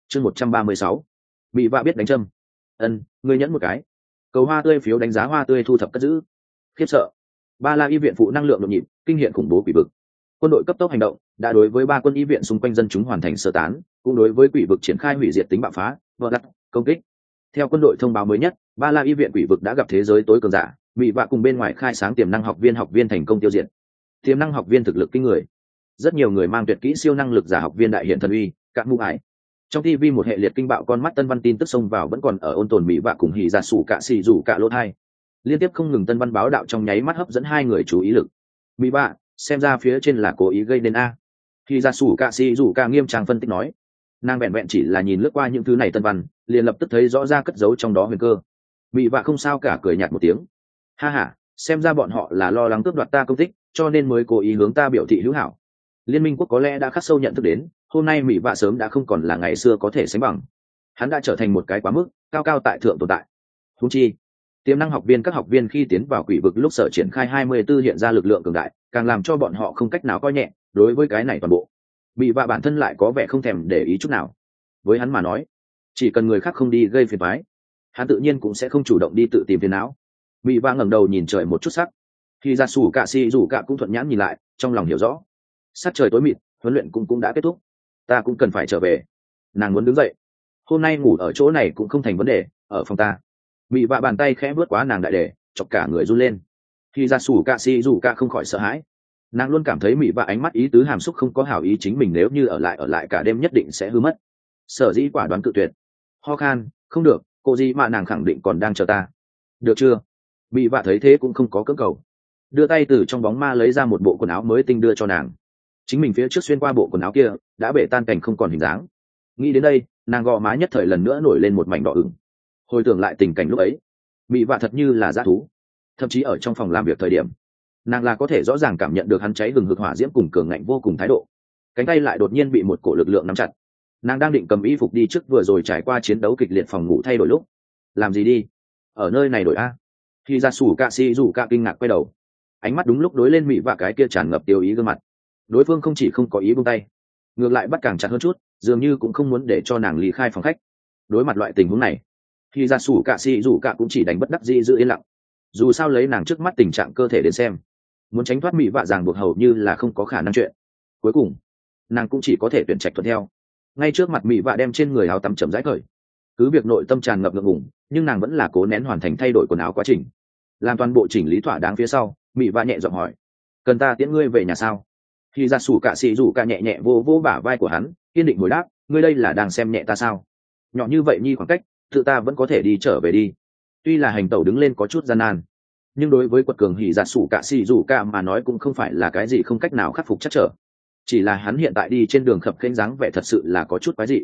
chương 136. Bị vạ biết đánh châm. Ân, ngươi nhẫn một cái. Cầu hoa tươi phiếu đánh giá hoa tươi thu thập cất giữ. Khiếp sợ. Ba La y viện phụ năng lượng nhộn nhịp, kinh hiện khủng bố quỷ vực. Quân đội cấp tốc hành động, đã đối với 3 quân y viện xung quanh dân chúng hoàn thành sơ tán, cũng đối với quỷ vực triển khai hủy diệt tính bạo phá, vỡ lật, công kích. Theo quân đội thông báo mới nhất, Ba La y viện quỷ vực đã gặp thế giới tối cường giả, bị vạ cùng bên ngoài khai sáng tiềm năng học viên thành công tiêu diệt. Tiềm năng học viên thực lực kinh người. Rất nhiều người mang tuyệt kỹ siêu năng lực giả học viên đại hiện thần uy, các mưu ải. Trong TV một hệ liệt kinh bạo con mắt tân văn tin tức xông vào vẫn còn ở ôn tồn mỹ vạ cùng hỉ giả sủ cả xì rủ cả lỗ hai. Liên tiếp không ngừng tân văn báo đạo trong nháy mắt hấp dẫn hai người chú ý lực. Mỹ vạ, xem ra phía trên là cố ý gây nên a. Hỉ giả sủ cả xì rủ cả nghiêm trang phân tích nói. Nàng vẹn vẹn chỉ là nhìn lướt qua những thứ này tân văn, liền lập tức thấy rõ ra cất giấu trong đó huyền cơ. Mỹ vạ không sao cả, cười nhạt một tiếng. Ha ha, xem ra bọn họ là lo lắng cướp đoạt ta công tích, cho nên mới cố ý hướng ta biểu thị hữu hảo. Liên minh quốc có lẽ đã khắc sâu nhận thức đến, hôm nay Mỹ vạ sớm đã không còn là ngày xưa có thể sánh bằng. Hắn đã trở thành một cái quá mức cao cao tại thượng tồn tại. Huống chi, tiềm năng học viên các học viên khi tiến vào quỷ vực lúc sở triển khai 24 hiện ra lực lượng cường đại, càng làm cho bọn họ không cách nào coi nhẹ. Đối với cái này toàn bộ, Mỹ vạ bản thân lại có vẻ không thèm để ý chút nào. Với hắn mà nói, chỉ cần người khác không đi gây phiền toái, hắn tự nhiên cũng sẽ không chủ động đi tự tìm phiền não. Mỹ vạ ngẩng đầu nhìn trời một chút sắc, khi ra sủ cả xì rủ cả cũng thuận nhãn nhìn lại, trong lòng hiểu rõ, sát trời tối mịt, huấn luyện cũng đã kết thúc, ta cũng cần phải trở về. Nàng muốn đứng dậy, hôm nay ngủ ở chỗ này cũng không thành vấn đề, ở phòng ta. Mỹ vạ bàn tay khẽ vớt quá nàng đại đề, chọc cả người run lên. Khi ra sủ cả xì rủ cả không khỏi sợ hãi. Nàng luôn cảm thấy Mỹ vạ ánh mắt ý tứ hàm xúc không có hảo ý, chính mình nếu như ở lại cả đêm nhất định sẽ hư mất. Sở dĩ quả đoán cự tuyệt. Ho khan, không được, cô gì mà nàng khẳng định còn đang chờ ta. Được chưa? Mỹ vạ thấy thế cũng không có cưỡng cầu, đưa tay từ trong bóng ma lấy ra một bộ quần áo mới tinh đưa cho nàng. Chính mình phía trước xuyên qua bộ quần áo kia đã bể tan cảnh không còn hình dáng. Nghĩ đến đây, nàng gò má nhất thời lần nữa nổi lên một mảnh đỏ ửng. Hồi tưởng lại tình cảnh lúc ấy, Mỹ vạ thật như là dã thú. Thậm chí ở trong phòng làm việc thời điểm, nàng là có thể rõ ràng cảm nhận được hắn cháy hừng hực hỏa diễm cùng cường ngạnh vô cùng thái độ. Cánh tay lại đột nhiên bị một cổ lực lượng nắm chặt. Nàng đang định cầm y phục đi trước vừa rồi trải qua chiến đấu kịch liệt phòng ngủ thay đổi lúc. Làm gì đi? Ở nơi này đổi a? Khi ra sủ cạ xì rủ cạ kinh ngạc quay đầu, ánh mắt đúng lúc đối lên Mỹ vạ cái kia tràn ngập tiêu ý gương mặt. Đối phương không chỉ không có ý buông tay, ngược lại bắt càng chặt hơn chút, dường như cũng không muốn để cho nàng ly khai phòng khách. Đối mặt loại tình huống này, khi ra sủ cạ xì rủ cạ cũng chỉ đánh bất đắc dĩ giữ yên lặng. Dù sao lấy nàng trước mắt tình trạng cơ thể đến xem, muốn tránh thoát Mỹ vạ ràng buộc hầu như là không có khả năng chuyện. Cuối cùng, nàng cũng chỉ có thể tuyển trạch thuận theo. Ngay trước mặt Mỹ vạ đem trên người áo tắm chậm rãi cởi. Cứ việc nội tâm tràn ngập ngượng ngùng, nhưng nàng vẫn là cố nén hoàn thành thay đổi quần áo quá trình. Làm toàn bộ chỉnh lý thỏa đáng phía sau, Mỹ vạ nhẹ giọng hỏi: cần ta tiễn ngươi về nhà sao? Khi ra sủ cạ xì rủ cạ nhẹ nhẹ vô vô bả vai của hắn, kiên định hồi đáp: ngươi đây là đang xem nhẹ ta sao? Nhỏ như vậy nhi khoảng cách, tự ta vẫn có thể đi trở về đi. Tuy là hành tẩu đứng lên có chút gian nan, nhưng đối với quật cường hỉ giả sủ cạ xì rủ cạ mà nói cũng không phải là cái gì không cách nào khắc phục chắc trở. Chỉ là hắn hiện tại đi trên đường khập khênh dáng vẻ thật sự là có chút quái dị.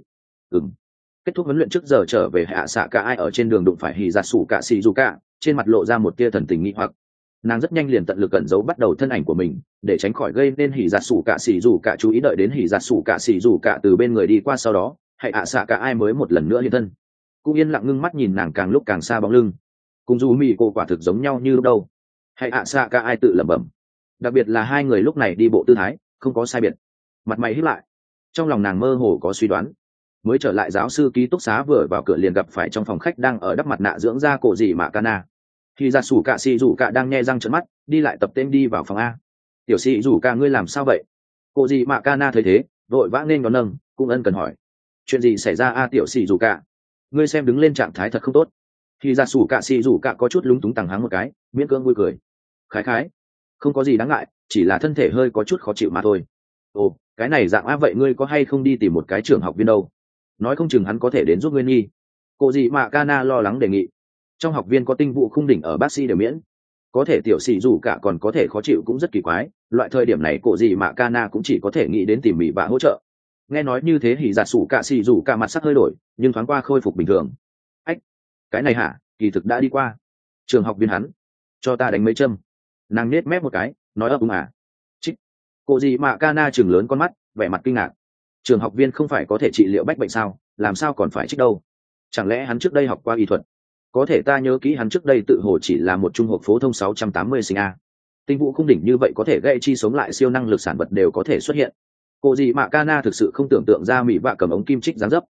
Kết thúc huấn luyện trước giờ trở về hạ xạ cả ai ở trên đường đụng phải hỉ giả sủ cạ xì rủ cạ, trên mặt lộ ra một tia thần tình nghi hoặc. Nàng rất nhanh liền tận lực cẩn giấu bắt đầu thân ảnh của mình để tránh khỏi gây nên hỉ giả sủ cạ xì rủ cạ chú ý, đợi đến hỉ giả sủ cạ xì rủ cạ từ bên người đi qua sau đó, hạ xạ cả ai mới một lần nữa hiện thân, cũng yên lặng ngưng mắt nhìn nàng càng lúc càng xa bóng lưng. Cùng dù mỹ cô quả thực giống nhau như lúc đâu. Hạ xạ cả ai tự lẩm bẩm. Đặc biệt là hai người lúc này đi bộ tư thái không có sai biệt, mặt mày híp lại. Trong lòng nàng mơ hồ có suy đoán. Mới trở lại giáo sư ký túc xá vừa vào cửa liền gặp phải trong phòng khách đang ở đắp mặt nạ dưỡng da cổ dị mạ cana. Khi ra sủ cạ xì rủ cạ đang nhe răng trợn mắt đi lại tập tên đi vào phòng A. Tiểu xì rủ cạ ngươi làm sao vậy? Cổ dị mạ cana thấy thế vội vã nên đón nâng cũng ân cần hỏi: chuyện gì xảy ra a tiểu xì rủ cạ? Ngươi xem đứng lên trạng thái thật không tốt. Khi ra sủ cạ xì rủ cạ có chút lúng túng tằng hắng một cái, miễn cưỡng vui cười. Khái khái, không có gì đáng ngại, chỉ là thân thể hơi có chút khó chịu mà thôi. Ồ, cái này dạng á, vậy ngươi có hay không đi tìm một cái trưởng học viên đâu? Nói không chừng hắn có thể đến giúp ngươi nghi. Cô dị mạ Kana lo lắng đề nghị. Trong học viên có tinh vụ khung đỉnh ở bác sĩ đều miễn. Có thể tiểu sĩ dù cả còn có thể khó chịu cũng rất kỳ quái. Loại thời điểm này cô dị mạ Kana cũng chỉ có thể nghĩ đến tìm Mỹ bạ hỗ trợ. Nghe nói như thế thì giả sủ cả sĩ dù cả mặt sắc hơi đổi, nhưng thoáng qua khôi phục bình thường. Ách, cái này hả? Kỳ thực đã đi qua. Trường học viên hắn, cho ta đánh mấy châm. Nàng nết mép một cái, nói ấp úng à. Chích. Cô dị mạ Kana chừng lớn con mắt, vẻ mặt kinh ngạc. Trường học viên không phải có thể trị liệu bách bệnh sao, làm sao còn phải trích đâu? Chẳng lẽ hắn trước đây học qua y thuật? Có thể ta nhớ kỹ hắn trước đây tự hồ chỉ là một trung học phổ thông 680 sinh a. Tinh vụ khung đỉnh như vậy có thể gây chi sống lại siêu năng lực sản vật đều có thể xuất hiện. Cô gì mà Kana thực sự không tưởng tượng ra Mỹ vạ cầm ống kim trích dáng dấp.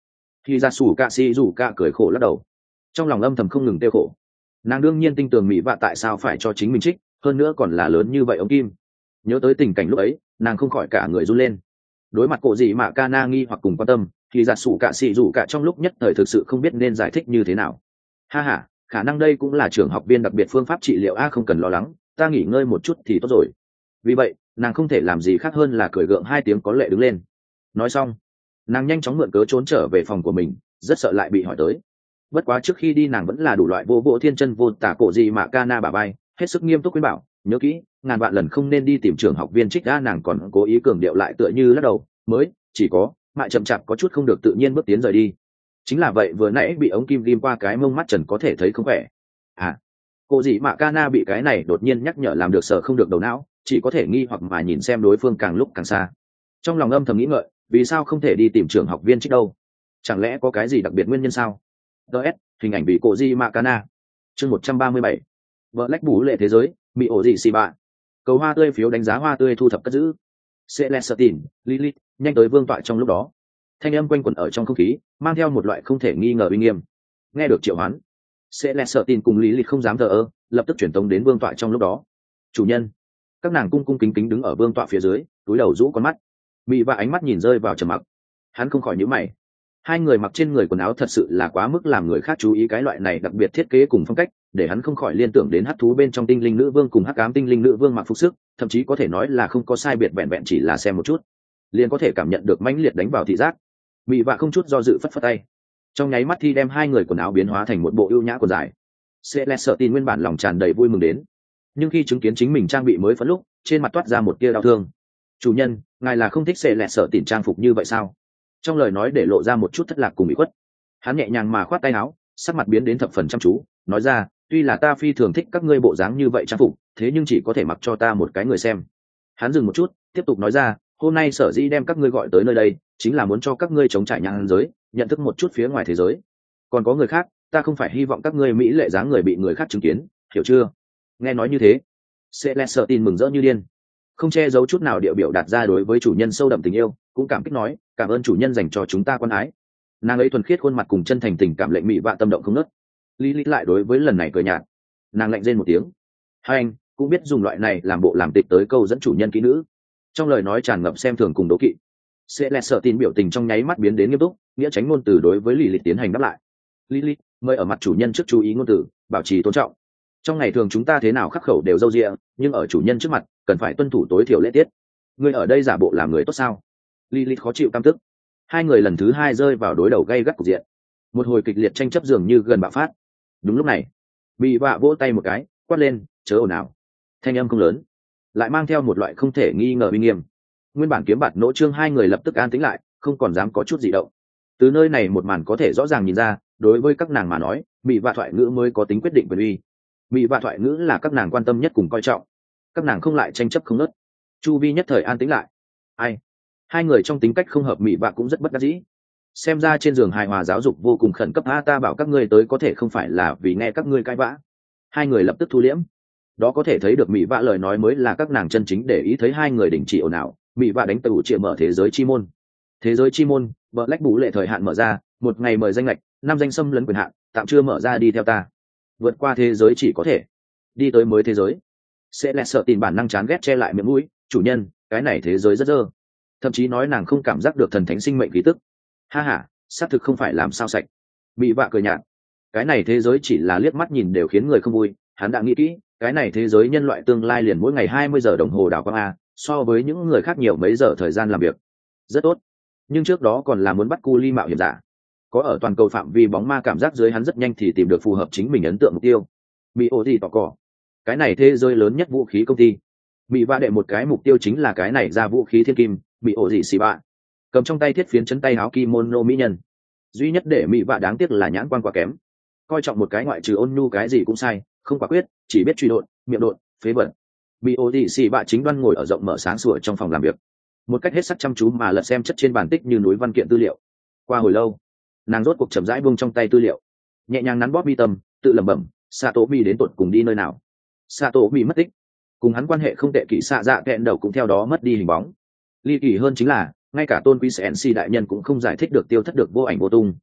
Khi ra sủ cạ xì rủ cạ cười khổ lắc đầu, trong lòng âm thầm không ngừng tiêu khổ. Nàng đương nhiên tin tưởng mỹ vạ tại sao phải cho chính mình trích, hơn nữa còn là lớn như vậy ống kim. Nhớ tới tình cảnh lúc ấy, nàng không khỏi cả người run lên. Đối mặt cổ gì mà Kana nghi hoặc cùng quan tâm, thì giả sủ cạ xì rủ cạ trong lúc nhất thời thực sự không biết nên giải thích như thế nào. Ha ha, khả năng đây cũng là trường học viên đặc biệt phương pháp trị liệu a, không cần lo lắng, ta nghỉ ngơi một chút thì tốt rồi. Vì vậy nàng không thể làm gì khác hơn là cười gượng hai tiếng có lệ đứng lên. Nói xong nàng nhanh chóng mượn cớ trốn trở về phòng của mình, rất sợ lại bị hỏi tới. Bất quá trước khi đi nàng vẫn là đủ loại vô bộ thiên chân vô tả cổ gì mà Kana bà bay hết sức nghiêm túc khuyên bảo, nhớ kỹ ngàn vạn lần không nên đi tìm trường học viên trích đã. Nàng còn cố ý cường điệu lại tựa như lắc đầu mới chỉ có mại chậm chạp có chút không được tự nhiên bước tiến rời đi. Chính là vậy vừa nãy bị ống kim ghim qua cái mông mắt trần có thể thấy không khỏe à. Cô dị mạ Kana bị cái này đột nhiên nhắc nhở làm được sợ không được đầu não, chỉ có thể nghi hoặc mà nhìn xem đối phương càng lúc càng xa. Trong lòng âm thầm nghĩ ngợi, vì sao không thể đi tìm trường học viên trích đâu, chẳng lẽ có cái gì đặc biệt nguyên nhân sao? ts hình ảnh bị cô dị mạ Kana. chương 137. Vợ lách bú lệ thế giới bị ổ dị xì bạ. Cầu hoa tươi phiếu đánh giá hoa tươi thu thập cất giữ. Celestine, Lilith, nhanh tới vương tọa trong lúc đó. Thanh âm quanh quẩn ở trong không khí, mang theo một loại không thể nghi ngờ uy nghiêm. Nghe được triệu hoán, Celestine cùng Lilith không dám thờ ơ, lập tức chuyển tống đến vương tọa trong lúc đó. Chủ nhân, các nàng cung cung kính kính đứng ở vương tọa phía dưới, túi đầu rũ con mắt. Mị và ánh mắt nhìn rơi vào trầm mặc. Hắn không khỏi nhíu mày. Hai người mặc trên người quần áo thật sự là quá mức làm người khác chú ý, cái loại này đặc biệt thiết kế cùng phong cách để hắn không khỏi liên tưởng đến hắc thú bên trong tinh linh nữ vương cùng hắc ám tinh linh nữ vương mặc phục sức, thậm chí có thể nói là không có sai biệt, vẹn vẹn chỉ là xem một chút liền có thể cảm nhận được mãnh liệt đánh vào thị giác. Mị vạ không chút do dự phất phất tay, trong nháy mắt thì đem hai người quần áo biến hóa thành một bộ ưu nhã quần dài. Celestine nguyên bản lòng tràn đầy vui mừng đến, nhưng khi chứng kiến chính mình trang bị mới phấn lúc trên mặt toát ra một tia đau thương. Chủ nhân, ngài là không thích Celestine trang phục như vậy sao? Trong lời nói để lộ ra một chút thất lạc cùng bị khuất. Hắn nhẹ nhàng mà khoát tay áo, sắc mặt biến đến thập phần chăm chú, nói ra, tuy là ta phi thường thích các ngươi bộ dáng như vậy trang phục, thế nhưng chỉ có thể mặc cho ta một cái người xem. Hắn dừng một chút, tiếp tục nói ra, hôm nay sở dĩ đem các ngươi gọi tới nơi đây chính là muốn cho các ngươi chống trải nhãn giới, nhận thức một chút phía ngoài thế giới. Còn có người khác, ta không phải hy vọng các ngươi mỹ lệ dáng người bị người khác chứng kiến, hiểu chưa? Nghe nói như thế, Celestine mừng rỡ như điên, không che giấu chút nào địa biểu đạt ra đối với chủ nhân sâu đậm tình yêu, cũng cảm kích nói, cảm ơn chủ nhân dành cho chúng ta quan ái. Nàng ấy thuần khiết khuôn mặt cùng chân thành tình cảm lệnh mị vạ tâm động không nớt. Lilith lại đối với lần này cười nhạt, nàng lạnh rên một tiếng. Hai anh cũng biết dùng loại này làm bộ làm tịch tới câu dẫn chủ nhân kỹ nữ, trong lời nói tràn ngập xem thường cùng đố kỵ. Celestine biểu tình trong nháy mắt biến đến nghiêm túc, nghĩa tránh ngôn từ đối với Lilith tiến hành đáp lại. Lilith, mời ở mặt chủ nhân trước chú ý ngôn từ, bảo trì tôn trọng. Trong ngày thường chúng ta thế nào khắc khẩu đều râu ria, nhưng ở chủ nhân trước mặt cần phải tuân thủ tối thiểu lễ tiết. Ngươi ở đây giả bộ làm người tốt sao? Lilith khó chịu căm tức. Hai người lần thứ hai rơi vào đối đầu gay gắt cục diện, một hồi kịch liệt tranh chấp dường như gần bạo phát. Đúng lúc này, bị vạ vỗ tay một cái, quát lên, chớ ồn ào. Thanh âm không lớn, lại mang theo một loại không thể nghi ngờ uy nghiêm. Nguyên bản kiếm bạt nỗ trương hai người lập tức an tĩnh lại, không còn dám có chút gì động. Từ nơi này một màn có thể rõ ràng nhìn ra, đối với các nàng mà nói, bị vạ thoại ngữ mới có tính quyết định quyền uy. Bị vạ thoại ngữ là các nàng quan tâm nhất cùng coi trọng, các nàng không lại tranh chấp không nớt. Chu vi nhất thời an tĩnh lại. Ai? Hai người trong tính cách không hợp, mị vạ cũng rất bất đắc dĩ. Xem ra trên giường hài hòa giáo dục vô cùng khẩn cấp, ta bảo các ngươi tới có thể không phải là vì nghe các ngươi cãi vã. Hai người lập tức thu liễm. Đó có thể thấy được mị vạ lời nói mới là các nàng chân chính để ý. Thấy hai người đình chỉ ồn ào, mị vạ đánh tủ triệu mở thế giới chi môn. Thế giới chi môn, vợ lách bú lệ thời hạn mở ra, một ngày mời danh lệch, 5 danh xâm lấn quyền hạn, tạm chưa mở ra, đi theo ta. Vượt qua thế giới chỉ có thể đi tới mới thế giới. Sẽ lẹ sợ tìm bản năng chán ghét che lại miệng mũi, chủ nhân, cái này thế giới rất dơ. Thậm chí nói nàng không cảm giác được thần thánh sinh mệnh khí tức. Ha ha, xác thực không phải làm sao sạch. Mị vạ cười nhạt, cái này thế giới chỉ là liếc mắt nhìn đều khiến người không vui. Hắn đã nghĩ kỹ, cái này thế giới nhân loại tương lai liền mỗi ngày 20 giờ đồng hồ đào quang a, so với những người khác nhiều mấy giờ thời gian làm việc. Rất tốt, nhưng trước đó còn là muốn bắt cu ly mạo hiểm giả. Có ở toàn cầu phạm vi bóng ma cảm giác dưới, hắn rất nhanh thì tìm được phù hợp chính mình ấn tượng mục tiêu. Mỹ ô gì tỏ cỏ, cái này thế giới lớn nhất vũ khí công ty. Mỹ vạ đệ một cái mục tiêu chính là cái này ra vũ khí thiên kim, Mỹ ô gì xì bạ, cầm trong tay thiết phiến chấn tay áo kimono mỹ nhân. Duy nhất để Mỹ vạ đáng tiếc là nhãn quan quá kém, coi trọng một cái ngoại trừ ôn nhu cái gì cũng sai, không quả quyết, chỉ biết truy đột, miệng đột, phế vật. Mỹ ô gì xì bạ chính đoan ngồi ở rộng mở sáng sủa trong phòng làm việc, một cách hết sức chăm chú mà lật xem chất trên bàn tích như núi văn kiện tư liệu. Qua hồi lâu, nàng rốt cuộc chậm rãi buông trong tay tư liệu, nhẹ nhàng nắn bóp mi tâm, tự lẩm bẩm, Satomi đến tột cùng đi nơi nào? Satomi mất tích, cùng hắn quan hệ không tệ kỹ xạ dạ kẹn đầu cũng theo đó mất đi hình bóng. Ly kỳ hơn chính là ngay cả tôn quý Sensi đại nhân cũng không giải thích được tiêu thất được vô ảnh vô tung.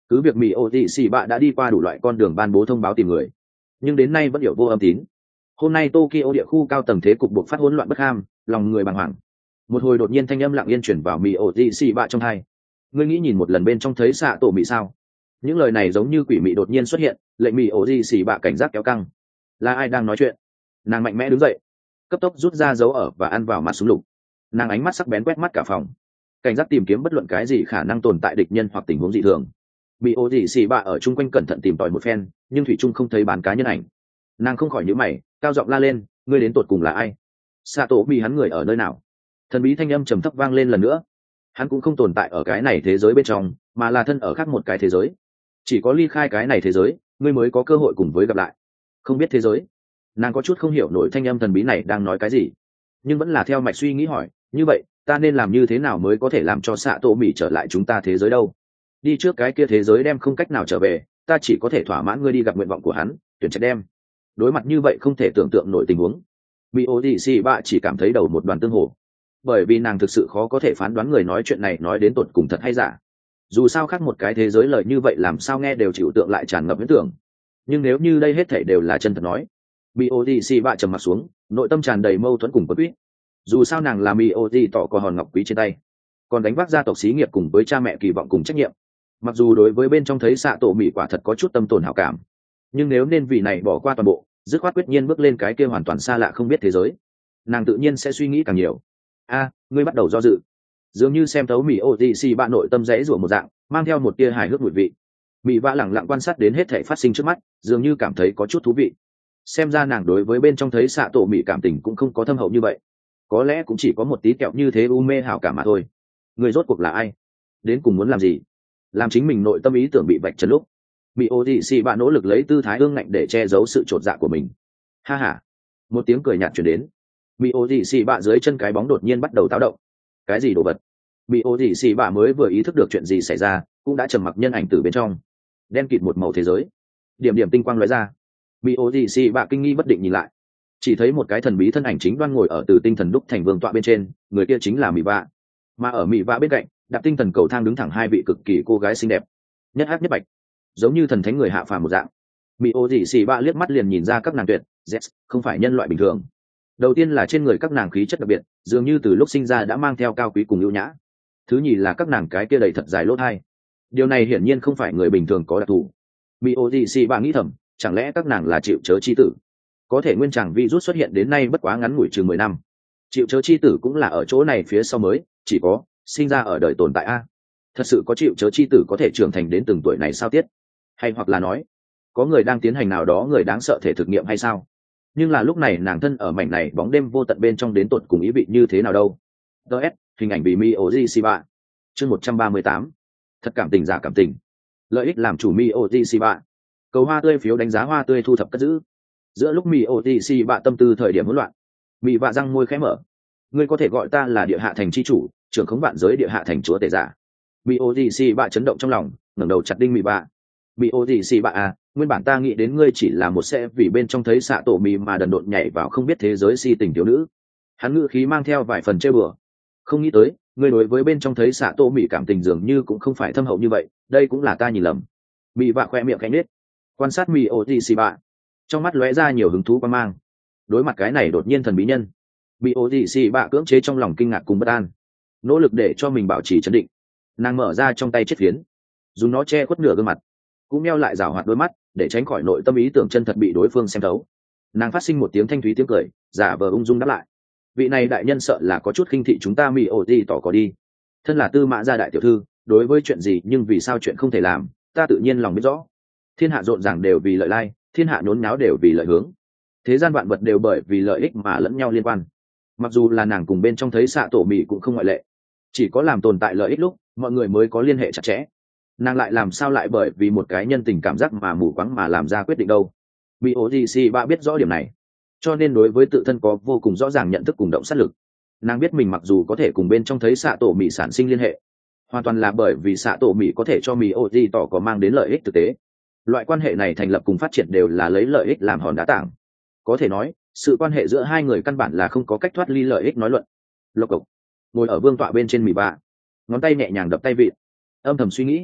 cứ việc mỹ ô tị xì bạ đã đi qua đủ loại con đường ban bố thông báo tìm người, nhưng đến nay vẫn hiểu vô âm tín. Hôm nay Tokyo địa khu cao tầng thế cục buộc phát hỗn loạn bất ham, lòng người bàng hoàng. Một hồi đột nhiên thanh âm lặng yên chuyển vào mỹ ô tị xì bạ trong tai. Ngươi nghĩ nhìn một lần bên trong thấy xạ tổ mị sao? Những lời này giống như quỷ mị đột nhiên xuất hiện, lệnh mỹ ô tị xì bạ cảnh giác kéo căng. Là ai đang nói chuyện? Nàng mạnh mẽ đứng dậy, cấp tốc rút ra dấu ở và ăn vào mặt súng lục. Nàng ánh mắt sắc bén quét mắt cả phòng, cảnh giác tìm kiếm bất luận cái gì khả năng tồn tại địch nhân hoặc tình huống dị thường. Bị ô dị xì bạ ở chung quanh cẩn thận tìm tòi một phen, nhưng thủy trung không thấy bán cá nhân ảnh. Nàng không khỏi nhíu mày, cao giọng la lên, ngươi đến tột cùng là ai? Xạ tổ bị hắn người ở nơi nào? Thần bí thanh âm trầm thấp vang lên lần nữa. Hắn cũng không tồn tại ở cái này thế giới bên trong, mà là thân ở khác một cái thế giới. Chỉ có ly khai cái này thế giới, ngươi mới có cơ hội cùng với gặp lại. Không biết thế giới. Nàng có chút không hiểu nổi thanh âm thần bí này đang nói cái gì, nhưng vẫn là theo mạch suy nghĩ hỏi, như vậy ta nên làm như thế nào mới có thể làm cho xạ tổ mỉ trở lại chúng ta thế giới đâu? Đi trước cái kia thế giới đem không cách nào trở về, ta chỉ có thể thỏa mãn ngươi đi gặp nguyện vọng của hắn, tuyển trạch đem. Đối mặt như vậy không thể tưởng tượng nổi tình huống, bị ô đi xì bạ chỉ cảm thấy đầu một đoàn tương hồ, bởi vì nàng thực sự khó có thể phán đoán người nói chuyện này nói đến tột cùng thật hay giả. Dù sao khác một cái thế giới lời như vậy làm sao nghe đều chịu tượng lại tràn ngập huyễn tưởng, nhưng nếu như đây hết thảy đều là chân thật nói, bị ô đi xì bạ trầm mặt xuống, nội tâm tràn đầy mâu thuẫn cùng bất quyết. Dù sao nàng là mi ô đi tỏ có hòn ngọc quý trên tay, còn đánh vác gia tộc xí nghiệp cùng với cha mẹ kỳ vọng cùng trách nhiệm. Mặc dù đối với bên trong thấy xạ tổ mỹ quả thật có chút tâm tổn hảo cảm, nhưng nếu nên vì này bỏ qua toàn bộ, dứt khoát quyết nhiên bước lên cái kia hoàn toàn xa lạ không biết thế giới, nàng tự nhiên sẽ suy nghĩ càng nhiều. Ngươi bắt đầu do dự, dường như xem thấu mỹ ô đi xì bạ nội tâm rẽ rủa một dạng, mang theo một tia hài hước mùi vị. Mỹ vã lẳng lặng quan sát đến hết thảy phát sinh trước mắt, dường như cảm thấy có chút thú vị. Xem ra nàng đối với bên trong thấy xạ tổ mỹ cảm tình cũng không có thâm hậu như vậy, có lẽ cũng chỉ có một tí kẹo như thế u mê hảo cảm mà thôi. Người rốt cuộc là ai? Đến cùng muốn làm gì? Làm chính mình nội tâm ý tưởng bị vạch trần lúc, bị ô thị xì bạ nỗ lực lấy tư thái ương ngạnh để che giấu sự chột dạ của mình. Ha ha! Một tiếng cười nhạt chuyển đến. Bị ô thị xì bạ dưới chân cái bóng đột nhiên bắt đầu táo động. Cái gì đồ vật? Bị ô thị xì bạ mới vừa ý thức được chuyện gì xảy ra, cũng đã trầm mặc nhân ảnh từ bên trong. Đen kịt một màu thế giới. Điểm điểm tinh quang lóe ra. Bị ô thị xì bạ kinh nghi bất định nhìn lại, chỉ thấy một cái thần bí thân ảnh chính đoan ngồi ở từ tinh thần đúc thành vương tọa bên trên, người kia chính là mỹ vạ. Mà ở mỹ vạ bên cạnh, đạp tinh thần cầu thang đứng thẳng hai vị cực kỳ cô gái xinh đẹp, nhất hắc nhất bạch, giống như thần thánh người hạ phàm một dạng. Mỹ ô dị xì bạ liếc mắt liền nhìn ra các nàng tuyệt không phải nhân loại bình thường. Đầu tiên là trên người các nàng khí chất đặc biệt, dường như từ lúc sinh ra đã mang theo cao quý cùng ưu nhã. Thứ nhì là các nàng cái kia đầy thật dài lỗ tai. Điều này hiển nhiên không phải người bình thường có đặc thù. Mỹ ô dị xì bạ nghĩ thầm, chẳng lẽ các nàng là chịu chớ chi tử? Có thể nguyên tràng virus xuất hiện đến nay bất quá ngắn ngủi chừng 10 năm. Chịu chớ chi tử cũng là ở chỗ này phía sau mới, chỉ có sinh ra ở đời tồn tại a. Thật sự có chịu chớ chi tử có thể trưởng thành đến từng tuổi này sao tiết? Hay hoặc là nói, có người đang tiến hành nào đó người đáng sợ thể thực nghiệm hay sao? Nhưng là lúc này nàng thân ở mảnh này bóng đêm vô tận bên trong đến tột cùng ý vị như thế nào đâu? DS, hình ảnh bị Mi Oji Shiba. Chương 138. Thật cảm tình giả cảm tình. Lợi ích làm chủ Mi Oji Shiba. Cầu hoa tươi phiếu đánh giá hoa tươi thu thập cất giữ. Giữa lúc Mi Oji Shiba tâm tư thời điểm hỗn loạn, Mị vạ răng môi khẽ mở. Ngươi có thể gọi ta là địa hạ thành chi chủ, trưởng khống vạn giới địa hạ thành chúa tể giả. Mi Oji Shiba chấn động trong lòng, ngẩng đầu chặt đinh Mị vạ. Mi Oji Shiba à, nguyên bản ta nghĩ đến ngươi chỉ là một xe vì bên trong thấy xạ tổ mì mà đần độn nhảy vào không biết thế giới si tình thiếu nữ. Hắn ngữ khí mang theo vài phần trêu bừa. Không nghĩ tới, ngươi đối với bên trong thấy xạ tổ mì cảm tình dường như cũng không phải thâm hậu như vậy, đây cũng là ta nhìn lầm. Mị vạ khoe miệng khẽ nết, quan sát Mi Oji Shiba, trong mắt lóe ra nhiều hứng thú quan mang. Đối mặt cái này đột nhiên thần bí nhân, bị ô dị xì bạ cưỡng chế trong lòng kinh ngạc cùng bất an, nỗ lực để cho mình bảo trì trấn định. Nàng mở ra trong tay chiếc phiến, dùng nó che khuất nửa gương mặt, cũng meo lại rào hoạt đôi mắt để tránh khỏi nội tâm ý tưởng chân thật bị đối phương xem thấu. Nàng phát sinh một tiếng thanh thúy tiếng cười, giả vờ ung dung đáp lại. Vị này đại nhân sợ là có chút khinh thị chúng ta mì ổ gì tỏ có đi. Thân là tư mã gia đại tiểu thư, đối với chuyện gì nhưng vì sao chuyện không thể làm, ta tự nhiên lòng biết rõ. Thiên hạ rộn ràng đều vì lợi lai, thiên hạ nhốn nháo đều vì lợi hướng. Thế gian vạn vật đều bởi vì lợi ích mà lẫn nhau liên quan. Mặc dù là nàng cùng bên trong thấy xạ tổ mì cũng không ngoại lệ. Chỉ có làm tồn tại lợi ích lúc, mọi người mới có liên hệ chặt chẽ. Nàng lại làm sao lại bởi vì một cái nhân tình cảm giác mà mù quáng mà làm ra quyết định đâu? Bị OGC ba biết rõ điểm này, cho nên đối với tự thân có vô cùng rõ ràng nhận thức cùng động sát lực. Nàng biết mình mặc dù có thể cùng bên trong thấy xạ tổ mì sản sinh liên hệ, hoàn toàn là bởi vì xạ tổ mì có thể cho mì OG tỏ có mang đến lợi ích thực tế. Loại quan hệ này thành lập cùng phát triển đều là lấy lợi ích làm hòn đá tảng. Có thể nói, sự quan hệ giữa hai người căn bản là không có cách thoát ly lợi ích nói luận. Lộc cộc ngồi ở vương tọa bên trên mì bạ, ngón tay nhẹ nhàng đập tay vịt, âm thầm suy nghĩ.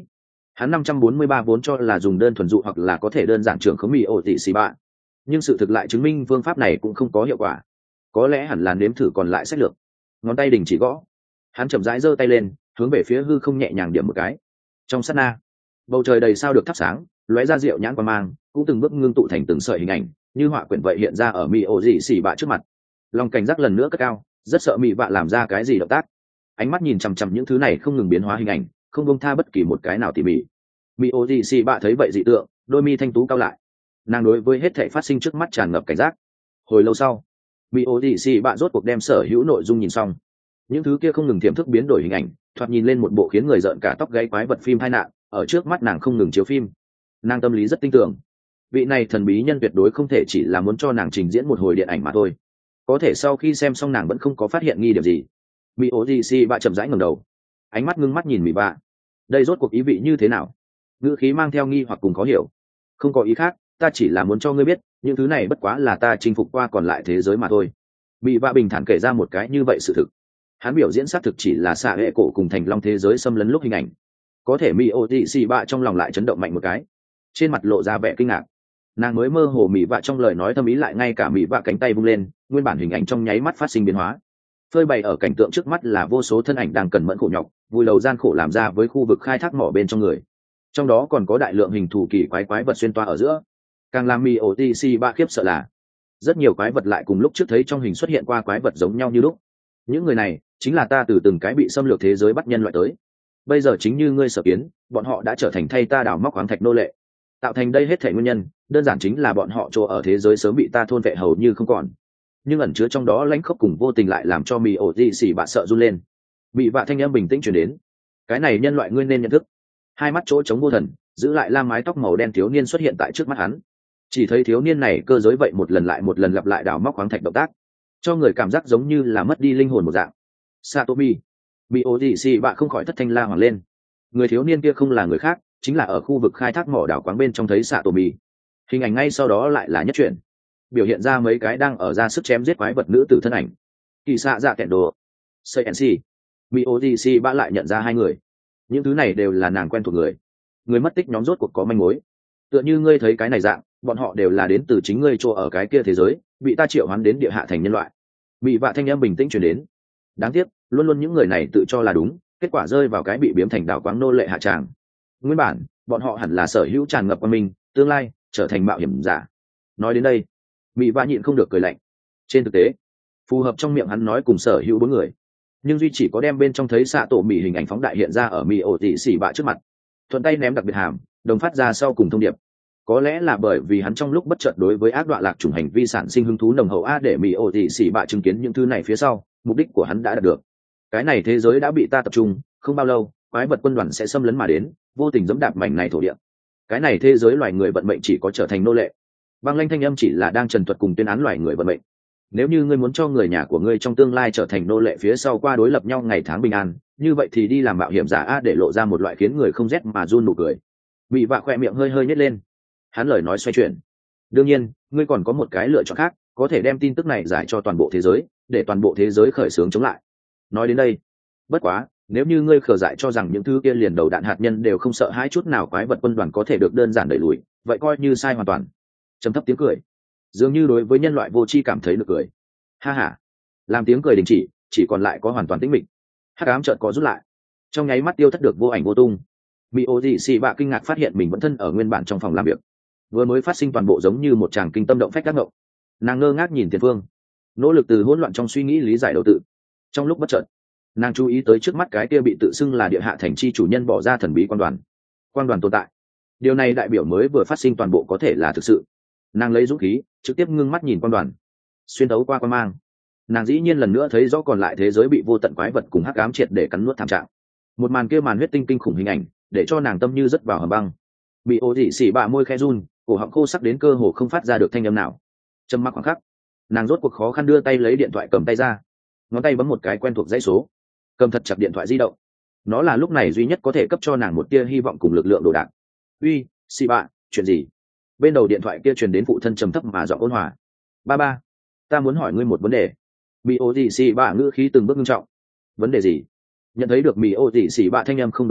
Hắn 543 vốn cho là dùng đơn thuần dụ hoặc là có thể đơn giản trưởng khống mì ổ tỉ xì bạ, nhưng sự thực lại chứng minh phương pháp này cũng không có hiệu quả. Có lẽ hẳn là nếm thử còn lại sách lược. Ngón tay đình chỉ gõ, hắn chậm rãi giơ tay lên, hướng về phía hư không nhẹ nhàng điểm một cái. Trong sát na, bầu trời đầy sao được thắp sáng, lóe ra rượu nhãn qua mang, cũng từng bước ngưng tụ thành từng sợi hình ảnh, như họa quyển vậy hiện ra ở mì ổ dị xì bạ trước mặt. Lòng cảnh giác lần nữa cất cao, rất sợ mì vạ làm ra cái gì động tác. Ánh mắt nhìn chằm chằm những thứ này không ngừng biến hóa hình ảnh, không buông tha bất kỳ một cái nào tỉ mỉ. Mì ổ dị xì bạ thấy vậy dị tượng, đôi mi thanh tú cao lại. Nàng đối với hết thảy phát sinh trước mắt tràn ngập cảnh giác. Hồi lâu sau, mì ổ dị xì bạ rốt cuộc đem sở hữu nội dung nhìn xong. Những thứ kia không ngừng tiềm thức biến đổi hình ảnh, thoạt nhìn lên một bộ khiến người rợn cả tóc gáy quái vật phim tai nạn, ở trước mắt nàng không ngừng chiếu phim. Nàng tâm lý rất tin tưởng, vị này thần bí nhân tuyệt đối không thể chỉ là muốn cho nàng trình diễn một hồi điện ảnh mà thôi. Có thể sau khi xem xong nàng vẫn không có phát hiện nghi điểm gì. Mỹ ố gì si bạ chậm rãi ngẩng đầu, ánh mắt ngưng mắt nhìn Mỹ bạ. Đây rốt cuộc ý vị như thế nào? Ngữ khí mang theo nghi hoặc cùng khó hiểu. Không có ý khác, ta chỉ là muốn cho ngươi biết, những thứ này bất quá là ta chinh phục qua còn lại thế giới mà thôi. Mỹ bạ bình thản kể ra một cái như vậy sự thực. Hắn biểu diễn xác thực chỉ là xạ hệ cổ cùng thành long thế giới xâm lấn lúc hình ảnh. Có thể Mỹ ố gì si bạ trong lòng lại chấn động mạnh một cái, trên mặt lộ ra vẻ kinh ngạc. Nàng mới mơ hồ Mỹ vạ trong lời nói thâm ý lại ngay cả Mỹ vạ cánh tay vung lên, nguyên bản hình ảnh trong nháy mắt phát sinh biến hóa. Phơi bày ở cảnh tượng trước mắt là vô số thân ảnh đang cần mẫn khổ nhọc, vui lầu gian khổ làm ra với khu vực khai thác mỏ bên trong người. Trong đó còn có đại lượng hình thù kỳ quái vật xuyên toa ở giữa. Càng làm Mỹ ổ ti si ba khiếp sợ là rất nhiều quái vật lại cùng lúc trước thấy trong hình xuất hiện qua quái vật giống nhau như lúc. Những người này chính là ta từ từng cái bị xâm lược thế giới bắt nhân loại tới. Bây giờ chính như ngươi sở kiến, bọn họ đã trở thành thay ta đào móc khoáng thạch nô lệ. Tạo thành đây hết thể nguyên nhân đơn giản chính là bọn họ chỗ ở thế giới sớm bị ta thôn vệ hầu như không còn, nhưng ẩn chứa trong đó lãnh khốc cùng vô tình lại làm cho Mị ổ dị xỉ bạ sợ run lên. Mị vạ thanh âm bình tĩnh chuyển đến, cái này nhân loại ngươi nên nhận thức. Hai mắt chỗ trống vô thần, giữ lại lam mái tóc màu đen thiếu niên xuất hiện tại trước mắt hắn. Chỉ thấy thiếu niên này cơ giới vậy một lần lại một lần lặp lại đào móc khoáng thạch động tác, cho người cảm giác giống như là mất đi linh hồn một dạng. Satomi. Mị ổ dị xỉ bạ không khỏi thất thanh la hoảng lên. Người thiếu niên kia không là người khác, chính là ở khu vực khai thác mỏ đảo quáng bên trong thấy xạ tổ mì. Hình ảnh ngay sau đó lại là nhất truyện, biểu hiện ra mấy cái đang ở ra sức chém giết quái vật nữ tử thân ảnh. Kỳ xạ dạ kẹn đồ, cnc, mi odc ba lại nhận ra hai người. Những thứ này đều là nàng quen thuộc người mất tích nhóm rốt cuộc có manh mối. Tựa như ngươi thấy cái này dạng, bọn họ đều là đến từ chính ngươi chỗ ở cái kia thế giới, bị ta triệu hoán đến địa hạ thành nhân loại. Mị vạ thanh âm bình tĩnh truyền đến. Đáng tiếc, luôn luôn những người này tự cho là đúng, kết quả rơi vào cái bị biếm thành đảo quáng nô lệ hạ tràng. Nguyên bản bọn họ hẳn là sở hữu tràn ngập quang minh tương lai trở thành mạo hiểm giả. Nói đến đây, Mị vạ nhịn không được cười lạnh. Trên thực tế, phù hợp trong miệng hắn nói cùng sở hữu bốn người, nhưng duy chỉ có đem bên trong thấy xạ tổ Mị hình ảnh phóng đại hiện ra ở Mị ổ tỉ xỉ bạ trước mặt, thuận tay ném đặc biệt hàm đồng phát ra sau cùng thông điệp. Có lẽ là bởi vì hắn trong lúc bất chợt đối với ác đọa lạc chủng hành vi sản sinh hứng thú nồng hậu a, để Mị ổ tỉ xỉ bạ chứng kiến những thứ này phía sau, mục đích của hắn đã đạt được. Cái này thế giới đã bị ta tập trung, không bao lâu quái vật quân đoàn sẽ xâm lấn mà đến, vô tình giẫm đạp mảnh này thổ địa. Cái này thế giới loài người vận mệnh chỉ có trở thành nô lệ. Băng Lanh thanh âm chỉ là đang trần thuật cùng tuyên án loài người vận mệnh. Nếu như ngươi muốn cho người nhà của ngươi trong tương lai trở thành nô lệ phía sau qua đối lập nhau ngày tháng bình an, như vậy thì đi làm mạo hiểm giả a, để lộ ra một loại khiến người không rét mà run nụ cười. Bị vạ khỏe miệng hơi hơi nhếch lên. Hắn lời nói xoay chuyển. Đương nhiên, ngươi còn có một cái lựa chọn khác, có thể đem tin tức này giải cho toàn bộ thế giới, để toàn bộ thế giới khởi xướng chống lại. Nói đến đây, bất quá, nếu như ngươi khờ dại cho rằng những thứ kia liền đầu đạn hạt nhân đều không sợ hãi chút nào quái vật quân đoàn có thể được đơn giản đẩy lùi, vậy coi như sai hoàn toàn. Trầm thấp tiếng cười, dường như đối với nhân loại vô tri cảm thấy được cười. Ha ha. Làm tiếng cười đình chỉ còn lại có hoàn toàn tĩnh mịch. Hắc ám chợt có rút lại, trong nháy mắt tiêu thất được vô ảnh vô tung. Mị ô dị xì bạ kinh ngạc phát hiện mình vẫn thân ở nguyên bản trong phòng làm việc, vừa mới phát sinh toàn bộ giống như một tràng kinh tâm động phách tác động. Nàng ngơ ngác nhìn tiền phương, nỗ lực từ hỗn loạn trong suy nghĩ lý giải đầu tự. Trong lúc bất chợt, nàng chú ý tới trước mắt cái kia bị tự xưng là địa hạ thành chi chủ nhân bỏ ra thần bí quan đoàn tồn tại. Điều này đại biểu mới vừa phát sinh toàn bộ có thể là thực sự. Nàng lấy dũng khí trực tiếp ngưng mắt nhìn quan đoàn, xuyên thấu qua quan mang, nàng dĩ nhiên lần nữa thấy rõ còn lại thế giới bị vô tận quái vật cùng hắc ám triệt để cắn nuốt thảm trạng. Một màn kia màn huyết tinh kinh khủng hình ảnh để cho nàng tâm như rớt vào hầm băng. Bị ô dị xỉ bạ môi khe run, cổ họng khô sắc đến cơ hồ không phát ra được thanh âm nào. Trầm mặc khoảng khắc, nàng rốt cuộc khó khăn đưa tay lấy điện thoại cầm tay ra, ngón tay bấm một cái quen thuộc dãy số, cầm thật chặt điện thoại di động. Nó là lúc này duy nhất có thể cấp cho nàng một tia hy vọng cùng lực lượng đồ đạc. Uy, xì bạ, chuyện gì? Bên đầu điện thoại kia truyền đến phụ thân trầm thấp mà giọng ôn hòa. Ba, ta muốn hỏi ngươi một vấn đề. Mị ô dị xì bạ ngữ khí từng bước nghiêm trọng. Vấn đề gì? Nhận thấy được mị ô dị xì bạ thanh âm không đúng lắm,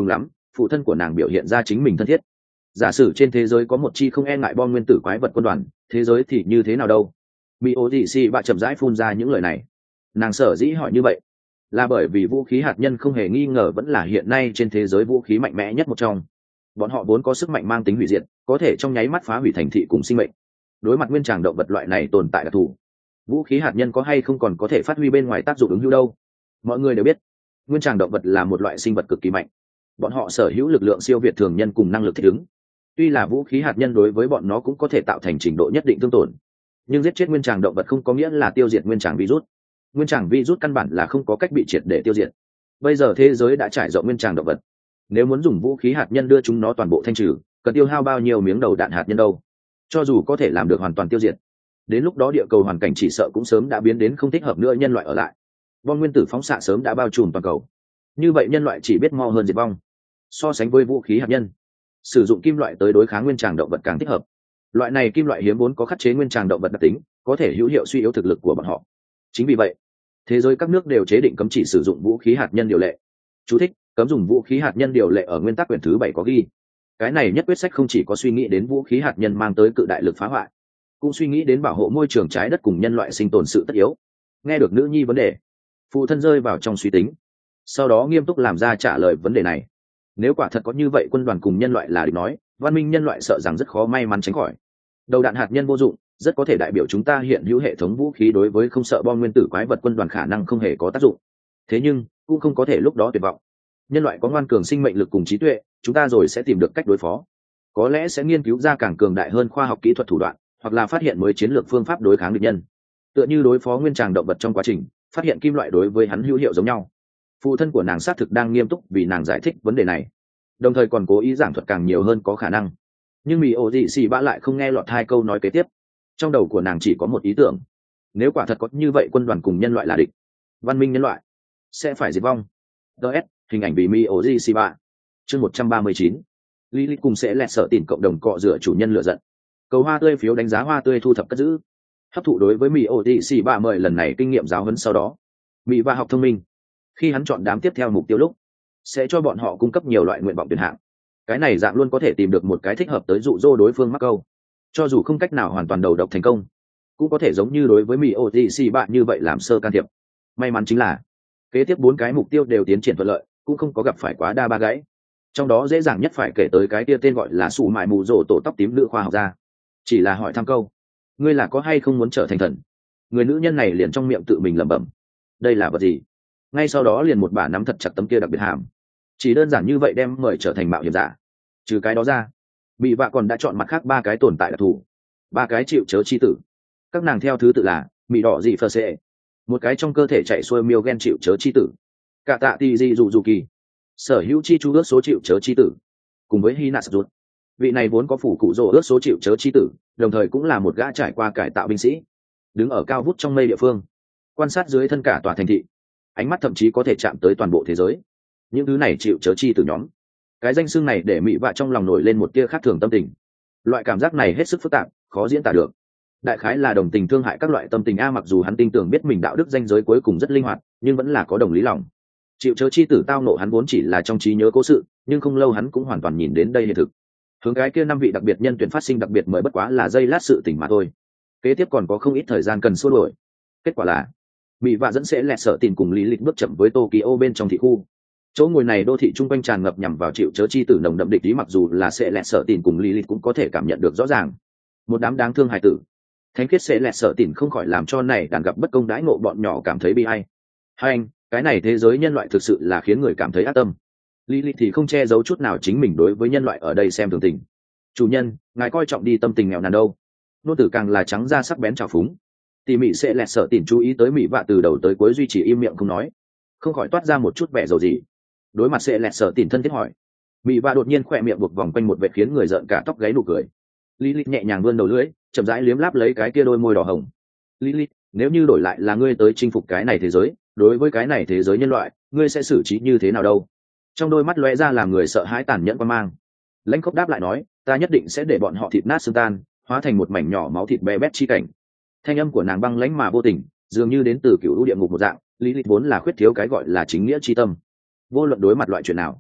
phụ thân của nàng biểu hiện ra chính mình thân thiết. Giả sử trên thế giới có một chi không e ngại bom nguyên tử quái vật quân đoàn, thế giới thì như thế nào đâu? Mỹ ô dị xì bạ chậm rãi phun ra những lời này. Nàng sở dĩ hỏi như vậy là bởi vì vũ khí hạt nhân không hề nghi ngờ vẫn là hiện nay trên thế giới vũ khí mạnh mẽ nhất một trong. Bọn họ vốn có sức mạnh mang tính hủy diệt, có thể trong nháy mắt phá hủy thành thị cùng sinh mệnh. Đối mặt nguyên tràng động vật loại này tồn tại đặc thù, vũ khí hạt nhân có hay không còn có thể phát huy bên ngoài tác dụng ứng hữu đâu. Mọi người đều biết nguyên tràng động vật là một loại sinh vật cực kỳ mạnh, bọn họ sở hữu lực lượng siêu việt thường nhân cùng năng lực thích ứng. Tuy là vũ khí hạt nhân đối với bọn nó cũng có thể tạo thành trình độ nhất định thương tổn, nhưng giết chết nguyên tràng động vật không có nghĩa là tiêu diệt nguyên tràng virus. Nguyên tràng virus căn bản là không có cách bị triệt để tiêu diệt. Bây giờ thế giới đã trải rộng nguyên tràng động vật, nếu muốn dùng vũ khí hạt nhân đưa chúng nó toàn bộ thanh trừ, cần tiêu hao bao nhiêu miếng đầu đạn hạt nhân đâu? Cho dù có thể làm được hoàn toàn tiêu diệt, đến lúc đó địa cầu hoàn cảnh chỉ sợ cũng sớm đã biến đến không thích hợp nữa nhân loại ở lại. Bom nguyên tử phóng xạ sớm đã bao trùm toàn cầu, như vậy nhân loại chỉ biết mau hơn diệt vong. So sánh với vũ khí hạt nhân, sử dụng kim loại tới đối kháng nguyên tràng động vật càng thích hợp. Loại này kim loại hiếm vốn có khắc chế nguyên tràng động vật đặc tính, có thể hữu hiệu suy yếu thực lực của bọn họ. Chính vì vậy, thế giới các nước đều chế định cấm chỉ sử dụng vũ khí hạt nhân điều lệ. Chú thích: cấm dùng vũ khí hạt nhân điều lệ ở nguyên tắc quyển thứ 7 có ghi. Cái này nhất quyết sách không chỉ có suy nghĩ đến vũ khí hạt nhân mang tới cự đại lực phá hoại, cũng suy nghĩ đến bảo hộ môi trường trái đất cùng nhân loại sinh tồn sự tất yếu. Nghe được nữ nhi vấn đề, phụ thân rơi vào trong suy tính, sau đó nghiêm túc làm ra trả lời vấn đề này. Nếu quả thật có như vậy quân đoàn cùng nhân loại là địch nói, văn minh nhân loại sợ rằng rất khó may mắn tránh khỏi. Đầu đạn hạt nhân vô dụng, rất có thể đại biểu chúng ta hiện hữu hệ thống vũ khí đối với không sợ bom nguyên tử quái vật quân đoàn khả năng không hề có tác dụng. Thế nhưng cũng không có thể lúc đó tuyệt vọng. Nhân loại có ngoan cường sinh mệnh lực cùng trí tuệ, chúng ta rồi sẽ tìm được cách đối phó. Có lẽ sẽ nghiên cứu ra càng cường đại hơn khoa học kỹ thuật thủ đoạn, hoặc là phát hiện mới chiến lược phương pháp đối kháng địch nhân. Tựa như đối phó nguyên tràng động vật trong quá trình phát hiện kim loại đối với hắn hữu hiệu giống nhau. Phụ thân của nàng xác thực đang nghiêm túc vì nàng giải thích vấn đề này, đồng thời còn cố ý giảng thuật càng nhiều hơn có khả năng. Nhưng Mỹ ổ dị xì bạ lại không nghe lọt hai câu nói kế tiếp. Trong đầu của nàng chỉ có một ý tưởng: nếu quả thật có như vậy quân đoàn cùng nhân loại là địch, văn minh nhân loại sẽ phải diệt vong. ts hình ảnh vì Mỹ ổ dị xì bạ. chương 139. Lilith cùng sẽ lẹt sợ tìm cộng đồng cọ rửa chủ nhân lựa giận. Cầu hoa tươi phiếu đánh giá hoa tươi thu thập cất giữ. Hấp thụ đối với Mỹ ổ dị xì bạ mời lần này kinh nghiệm giáo huấn sau đó, Mỹ và học thông minh, khi hắn chọn đám tiếp theo mục tiêu lúc sẽ cho bọn họ cung cấp nhiều loại nguyện vọng tuyển hạng. Cái này dạng luôn có thể tìm được một cái thích hợp tới dụ dỗ đối phương mắc câu. Cho dù không cách nào hoàn toàn đầu độc thành công, cũng có thể giống như đối với Mỹ OTC bạn như vậy làm sơ can thiệp. May mắn chính là kế tiếp 4 cái mục tiêu đều tiến triển thuận lợi, cũng không có gặp phải quá đa ba gãy. Trong đó dễ dàng nhất phải kể tới cái kia tên gọi là Sủ Mại Mù Rồ tổ tóc tím nữ khoa học gia. Chỉ là hỏi thăm câu: ngươi là có hay không muốn trở thành thần? Người nữ nhân này liền trong miệng tự mình lẩm bẩm: đây là vật gì? Ngay sau đó liền một bà nắm thật chặt tấm kia đặc biệt hàm. Chỉ đơn giản như vậy đem mời trở thành mạo hiểm giả. Trừ cái đó ra, Bị Vạ còn đã chọn mặt khác 3 cái tồn tại đặc thù, 3 cái chịu chớ chi tử. Các nàng theo thứ tự là Mị đỏ dị phơ xệ, một cái trong cơ thể chạy xuôi miêu gen chịu chớ chi tử, cả tạ tì dị dù dù kỳ, sở hữu chi chu ước số chịu chớ chi tử, cùng với Hina Sút. Vị này vốn có phủ cụ rồ ước số chịu chớ chi tử, đồng thời cũng là một gã trải qua cải tạo binh sĩ, đứng ở cao vút trong mây địa phương, quan sát dưới thân cả tòa thành thị, ánh mắt thậm chí có thể chạm tới toàn bộ thế giới. Những thứ này chịu chớ chi tử nhóm, cái danh xưng này để Mị Vạ trong lòng nổi lên một tia khác thường tâm tình. Loại cảm giác này hết sức phức tạp, khó diễn tả được. Đại khái là đồng tình thương hại các loại tâm tình a. Mặc dù hắn tin tưởng biết mình đạo đức danh giới cuối cùng rất linh hoạt, nhưng vẫn là có đồng lý lòng. Chịu chớ chi tử tao nộ hắn vốn chỉ là trong trí nhớ cố sự, nhưng không lâu hắn cũng hoàn toàn nhìn đến đây hiện thực. Hướng cái kia 5 vị đặc biệt nhân tuyển phát sinh đặc biệt mới bất quá là giây lát sự tình mà thôi. Kế tiếp còn có không ít thời gian cần xua đổi. Kết quả là Mị Vạ dẫn sẽ lẹt sợ tìm cùng lý lịch bước chậm với Tokyo bên trong thị khu. Chỗ ngồi này đô thị trung quanh tràn ngập nhằm vào chịu chớ chi tử nồng đậm địch ý, mặc dù là sẽ lẹt sợ tìm cùng lý lịch cũng có thể cảm nhận được rõ ràng. Một đám đáng thương hài tử. Thánh khiết sẽ lẹt sợ tìm không khỏi làm cho này đàn gặp bất công đãi ngộ bọn nhỏ cảm thấy bi ai. Hai anh, cái này thế giới nhân loại thực sự là khiến người cảm thấy ác tâm. Lý lịch thì không che giấu chút nào chính mình đối với nhân loại ở đây xem thường tình. Chủ nhân, ngài coi trọng đi tâm tình nghèo nàn đâu. Nô tử càng là trắng ra sắc bén trào phúng. Tỉ mỉ sẽ lẹt sợ tìm chú ý tới Mị Vạ từ đầu tới cuối duy trì im miệng không nói, không khỏi toát ra một chút vẻ dầu gì. Đối mặt sẽ lẹt sợ tìm thân thiết hỏi, Mị Vạ đột nhiên khỏe miệng buộc vòng quanh một vệt khiến người giận cả tóc gáy nụ cười. Lilith nhẹ nhàng vươn đầu lưỡi, chậm rãi liếm láp lấy cái kia đôi môi đỏ hồng. Lilith, nếu như đổi lại là ngươi tới chinh phục cái này thế giới, đối với cái này thế giới nhân loại, ngươi sẽ xử trí như thế nào đâu? Trong đôi mắt lóe ra làm người sợ hãi tàn nhẫn quan mang. Lãnh Khốc đáp lại nói, ta nhất định sẽ để bọn họ thịt nát xương tan, hóa thành một mảnh nhỏ máu thịt bé bét chi cảnh. Thanh âm của nàng băng lãnh mà vô tình, dường như đến từ cựu lũ địa ngục một dạng. Lilith vốn là khuyết thiếu cái gọi là chính nghĩa chi tâm. Vô luận đối mặt loại chuyện nào,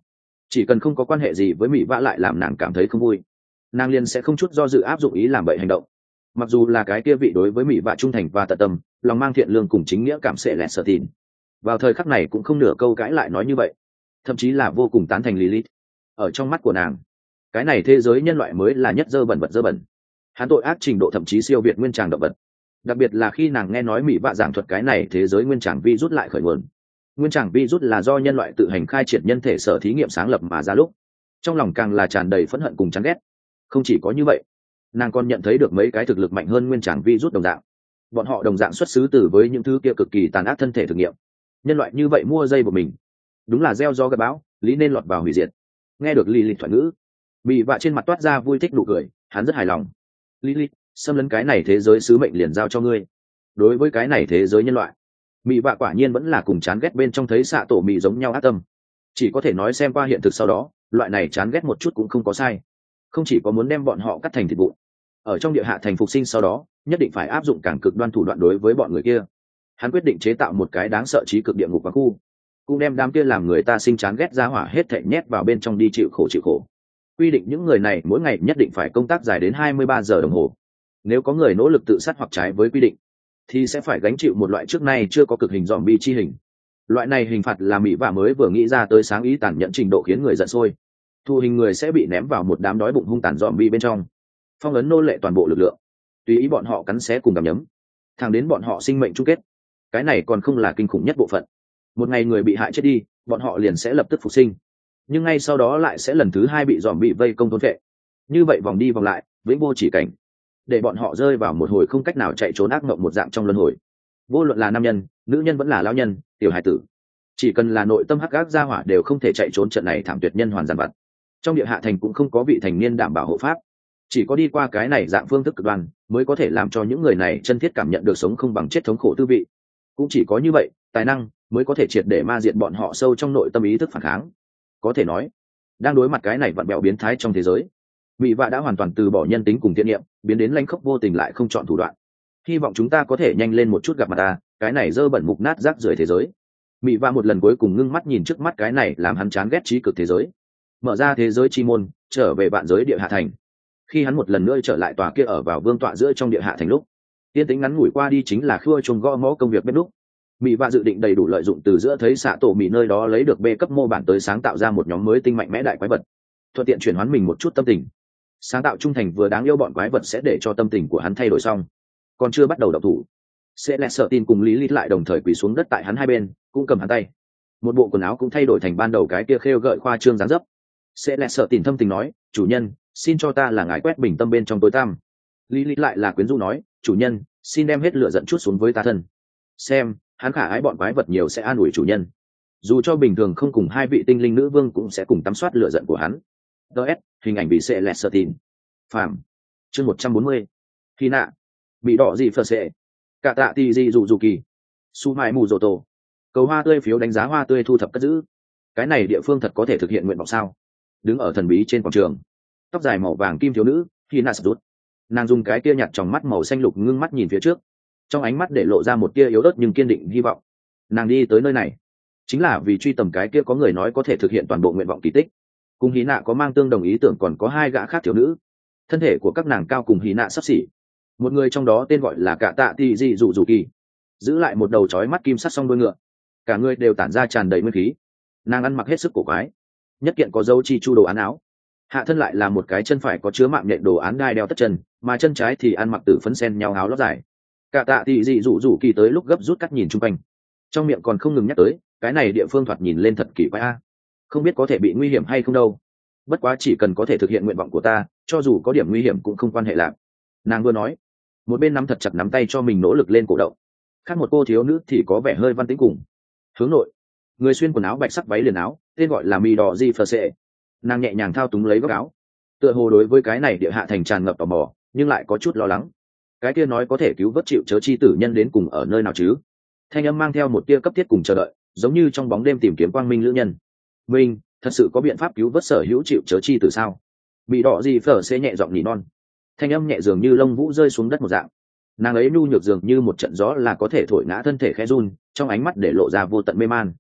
chỉ cần không có quan hệ gì với mỹ vạ lại làm nàng cảm thấy không vui, nàng liền sẽ không chút do dự áp dụng ý làm bậy hành động. Mặc dù là cái kia vị đối với mỹ vạ trung thành và tận tâm, lòng mang thiện lương cùng chính nghĩa cảm sẽ lẹt sợ tin, vào thời khắc này cũng không nửa câu cãi lại nói như vậy, thậm chí là vô cùng tán thành Lilith. Ở trong mắt của nàng, cái này thế giới nhân loại mới là nhất dơ bẩn vật dơ bẩn, hắn tội ác trình độ thậm chí siêu việt nguyên tràng động vật. Đặc biệt là khi nàng nghe nói mỹ vạ giảng thuật cái này thế giới nguyên tràng vi rút lại khởi nguồn, nguyên tràng vi rút là do nhân loại tự hành khai triển nhân thể sở thí nghiệm sáng lập mà ra, lúc trong lòng càng là tràn đầy phẫn hận cùng chán ghét. Không chỉ có như vậy, nàng còn nhận thấy được mấy cái thực lực mạnh hơn nguyên tràng vi rút đồng dạng, bọn họ đồng dạng xuất xứ từ với những thứ kia cực kỳ tàn ác thân thể thực nghiệm. Nhân loại như vậy mua dây của mình, đúng là gieo gió gặp bão, lý nên lọt vào hủy diệt. Nghe được Lilith thoại ngữ, mỹ vạ trên mặt toát ra vui thích nụ cười, hắn rất hài lòng. Lilith, xâm lấn cái này thế giới sứ mệnh liền giao cho ngươi. Đối với cái này thế giới nhân loại, mỹ vạ quả nhiên vẫn là cùng chán ghét bên trong thấy xạ tổ mỹ giống nhau ác tâm. Chỉ có thể nói xem qua hiện thực sau đó, loại này chán ghét một chút cũng không có sai. Không chỉ có muốn đem bọn họ cắt thành thịt vụn, ở trong địa hạ thành phục sinh sau đó, nhất định phải áp dụng càng cực đoan thủ đoạn đối với bọn người kia. Hắn quyết định chế tạo một cái đáng sợ trí cực địa ngục và khu, cũng đem đám kia làm người ta sinh chán ghét ra hỏa hết thảy nhét vào bên trong đi chịu khổ. Quy định những người này mỗi ngày nhất định phải công tác dài đến 23 giờ đồng hồ. Nếu có người nỗ lực tự sát hoặc trái với quy định, thì sẽ phải gánh chịu một loại trước nay chưa có cực hình zombie chi hình. Loại này hình phạt là mỹ vạ mới vừa nghĩ ra tới, sáng ý tàn nhẫn trình độ khiến người giận sôi. Thu hình người sẽ bị ném vào một đám đói bụng hung tàn zombie bên trong, phong ấn nô lệ toàn bộ lực lượng, tùy ý bọn họ cắn xé cùng gặm nhấm, thẳng đến bọn họ sinh mệnh chung kết. Cái này còn không là kinh khủng nhất bộ phận. Một ngày người bị hại chết đi, bọn họ liền sẽ lập tức phục sinh, nhưng ngay sau đó lại sẽ lần thứ hai bị zombie vây công thôn phệ. Như vậy vòng đi vòng lại, vĩnh vô chỉ cảnh, để bọn họ rơi vào một hồi không cách nào chạy trốn ác mộng một dạng trong luân hồi. Vô luận là nam nhân, nữ nhân vẫn là lão nhân, tiểu hài tử, chỉ cần là nội tâm hắc ác gia hỏa đều không thể chạy trốn trận này thảm tuyệt nhân hoàn giàn vặt. Trong địa hạ thành cũng không có vị thành niên đảm bảo hộ pháp, chỉ có đi qua cái này dạng phương thức cực đoan mới có thể làm cho những người này chân thiết cảm nhận được sống không bằng chết thống khổ tư vị. Cũng chỉ có như vậy, tài năng mới có thể triệt để ma diệt bọn họ sâu trong nội tâm ý thức phản kháng. Có thể nói, đang đối mặt cái này vặn bẹo biến thái trong thế giới, mỹ vạ đã hoàn toàn từ bỏ nhân tính cùng thiện niệm, biến đến lanh khốc vô tình lại không chọn thủ đoạn. Hy vọng chúng ta có thể nhanh lên một chút gặp mặt ta, cái này dơ bẩn mục nát rác rưởi thế giới. Mỹ vạ một lần cuối cùng ngưng mắt nhìn trước mắt cái này làm hắn chán ghét trí cực thế giới, mở ra thế giới chi môn, trở về vạn giới địa hạ thành. Khi hắn một lần nữa trở lại tòa kia ở vào vương tọa giữa trong địa hạ thành lúc, tiên tính ngắn ngủi qua đi chính là khua chuông gõ mõ công việc bếp núc. Mỹ vạ dự định đầy đủ lợi dụng từ giữa thấy xạ tổ mỹ nơi đó lấy được B cấp mô bản tới sáng tạo ra một nhóm mới tinh mạnh mẽ đại quái vật, thuận tiện chuyển hoán mình một chút tâm tình. Sáng tạo trung thành vừa đáng yêu bọn quái vật sẽ để cho tâm tình của hắn thay đổi xong. Còn chưa bắt đầu động thủ, sẽ lẹ sợ tin cùng lý lít lại đồng thời quỳ xuống đất tại hắn hai bên, cũng cầm hắn tay. Một bộ quần áo cũng thay đổi thành ban đầu cái kia khêu gợi khoa trương dáng dấp. Sẽ lẹ sợ tin thâm tình nói, chủ nhân, xin cho ta là ngài quét bình tâm bên trong tối tăm. Lý lít lại là quyến rũ nói, chủ nhân, xin đem hết lửa giận chút xuống với ta thân. Xem, hắn khả ái bọn quái vật nhiều sẽ an ủi chủ nhân. Dù cho bình thường không cùng hai vị tinh linh nữ vương cũng sẽ cùng tắm soát lửa giận của hắn. DS, hình ảnh bị sẽ lẹt sợ tin. Phạm. Chương 140. Khi nạ. Bị đỏ gì phở sệ. Cả tạ tì gì dù kỳ. Su mai mù rồ tổ. Cầu hoa tươi phiếu đánh giá hoa tươi thu thập cất giữ. Cái này địa phương thật có thể thực hiện nguyện vọng sao? Đứng ở thần bí trên quảng trường, tóc dài màu vàng kim thiếu nữ khi nạ sụt, nàng dùng cái kia nhạt trong mắt màu xanh lục ngưng mắt nhìn phía trước, trong ánh mắt để lộ ra một tia yếu ớt nhưng kiên định hy vọng. Nàng đi tới nơi này chính là vì truy tầm cái kia có người nói có thể thực hiện toàn bộ nguyện vọng kỳ tích. Cùng hí nạ có mang tương đồng ý tưởng còn có hai gã khác thiếu nữ, thân thể của các nàng cao cùng hí nạ sắp xỉ. Một người trong đó tên gọi là cả tạ tì dị dù kỳ, giữ lại một đầu chói mắt kim sắt song đuôi ngựa, cả người đều tản ra tràn đầy nguyên khí. Nàng ăn mặc hết sức cổ quái, nhất kiện có dấu chi chu đồ án áo, hạ thân lại là một cái chân phải có chứa mạng nhện đồ án gai đeo tất chân, mà chân trái thì ăn mặc tử phấn sen nhau áo lót dài. Cả tạ tì dị dù kỳ tới lúc gấp rút cắt nhìn chung quanh, trong miệng còn không ngừng nhắc tới cái này địa phương thoạt nhìn lên thật kỳ quái a, không biết có thể bị nguy hiểm hay không đâu. Bất quá chỉ cần có thể thực hiện nguyện vọng của ta, cho dù có điểm nguy hiểm cũng không quan hệ lạc. Nàng vừa nói, một bên nắm thật chặt nắm tay cho mình nỗ lực lên cổ động. Khác một cô thiếu nữ thì có vẻ hơi văn tĩnh cùng hướng nội, người xuyên quần áo bạch sắc váy liền áo, tên gọi là mi đỏ di phờ sệ. Nàng nhẹ nhàng thao túng lấy góc áo, tựa hồ đối với cái này địa hạ thành tràn ngập tò mò, nhưng lại có chút lo lắng. Cái kia nói có thể cứu vớt chịu chớ chi tử nhân đến cùng ở nơi nào chứ? Thanh âm mang theo một tia cấp thiết cùng chờ đợi, giống như trong bóng đêm tìm kiếm quang minh lữ nhân. Minh, thật sự có biện pháp cứu vớt sở hữu chịu chớ chi tử sao? Bị đỏ gì phở sẽ nhẹ giọng nỉ non. Thanh âm nhẹ dường như lông vũ rơi xuống đất một dạng. Nàng ấy nhu nhược dường như một trận gió là có thể thổi ngã thân thể khẽ run, trong ánh mắt để lộ ra vô tận mê man.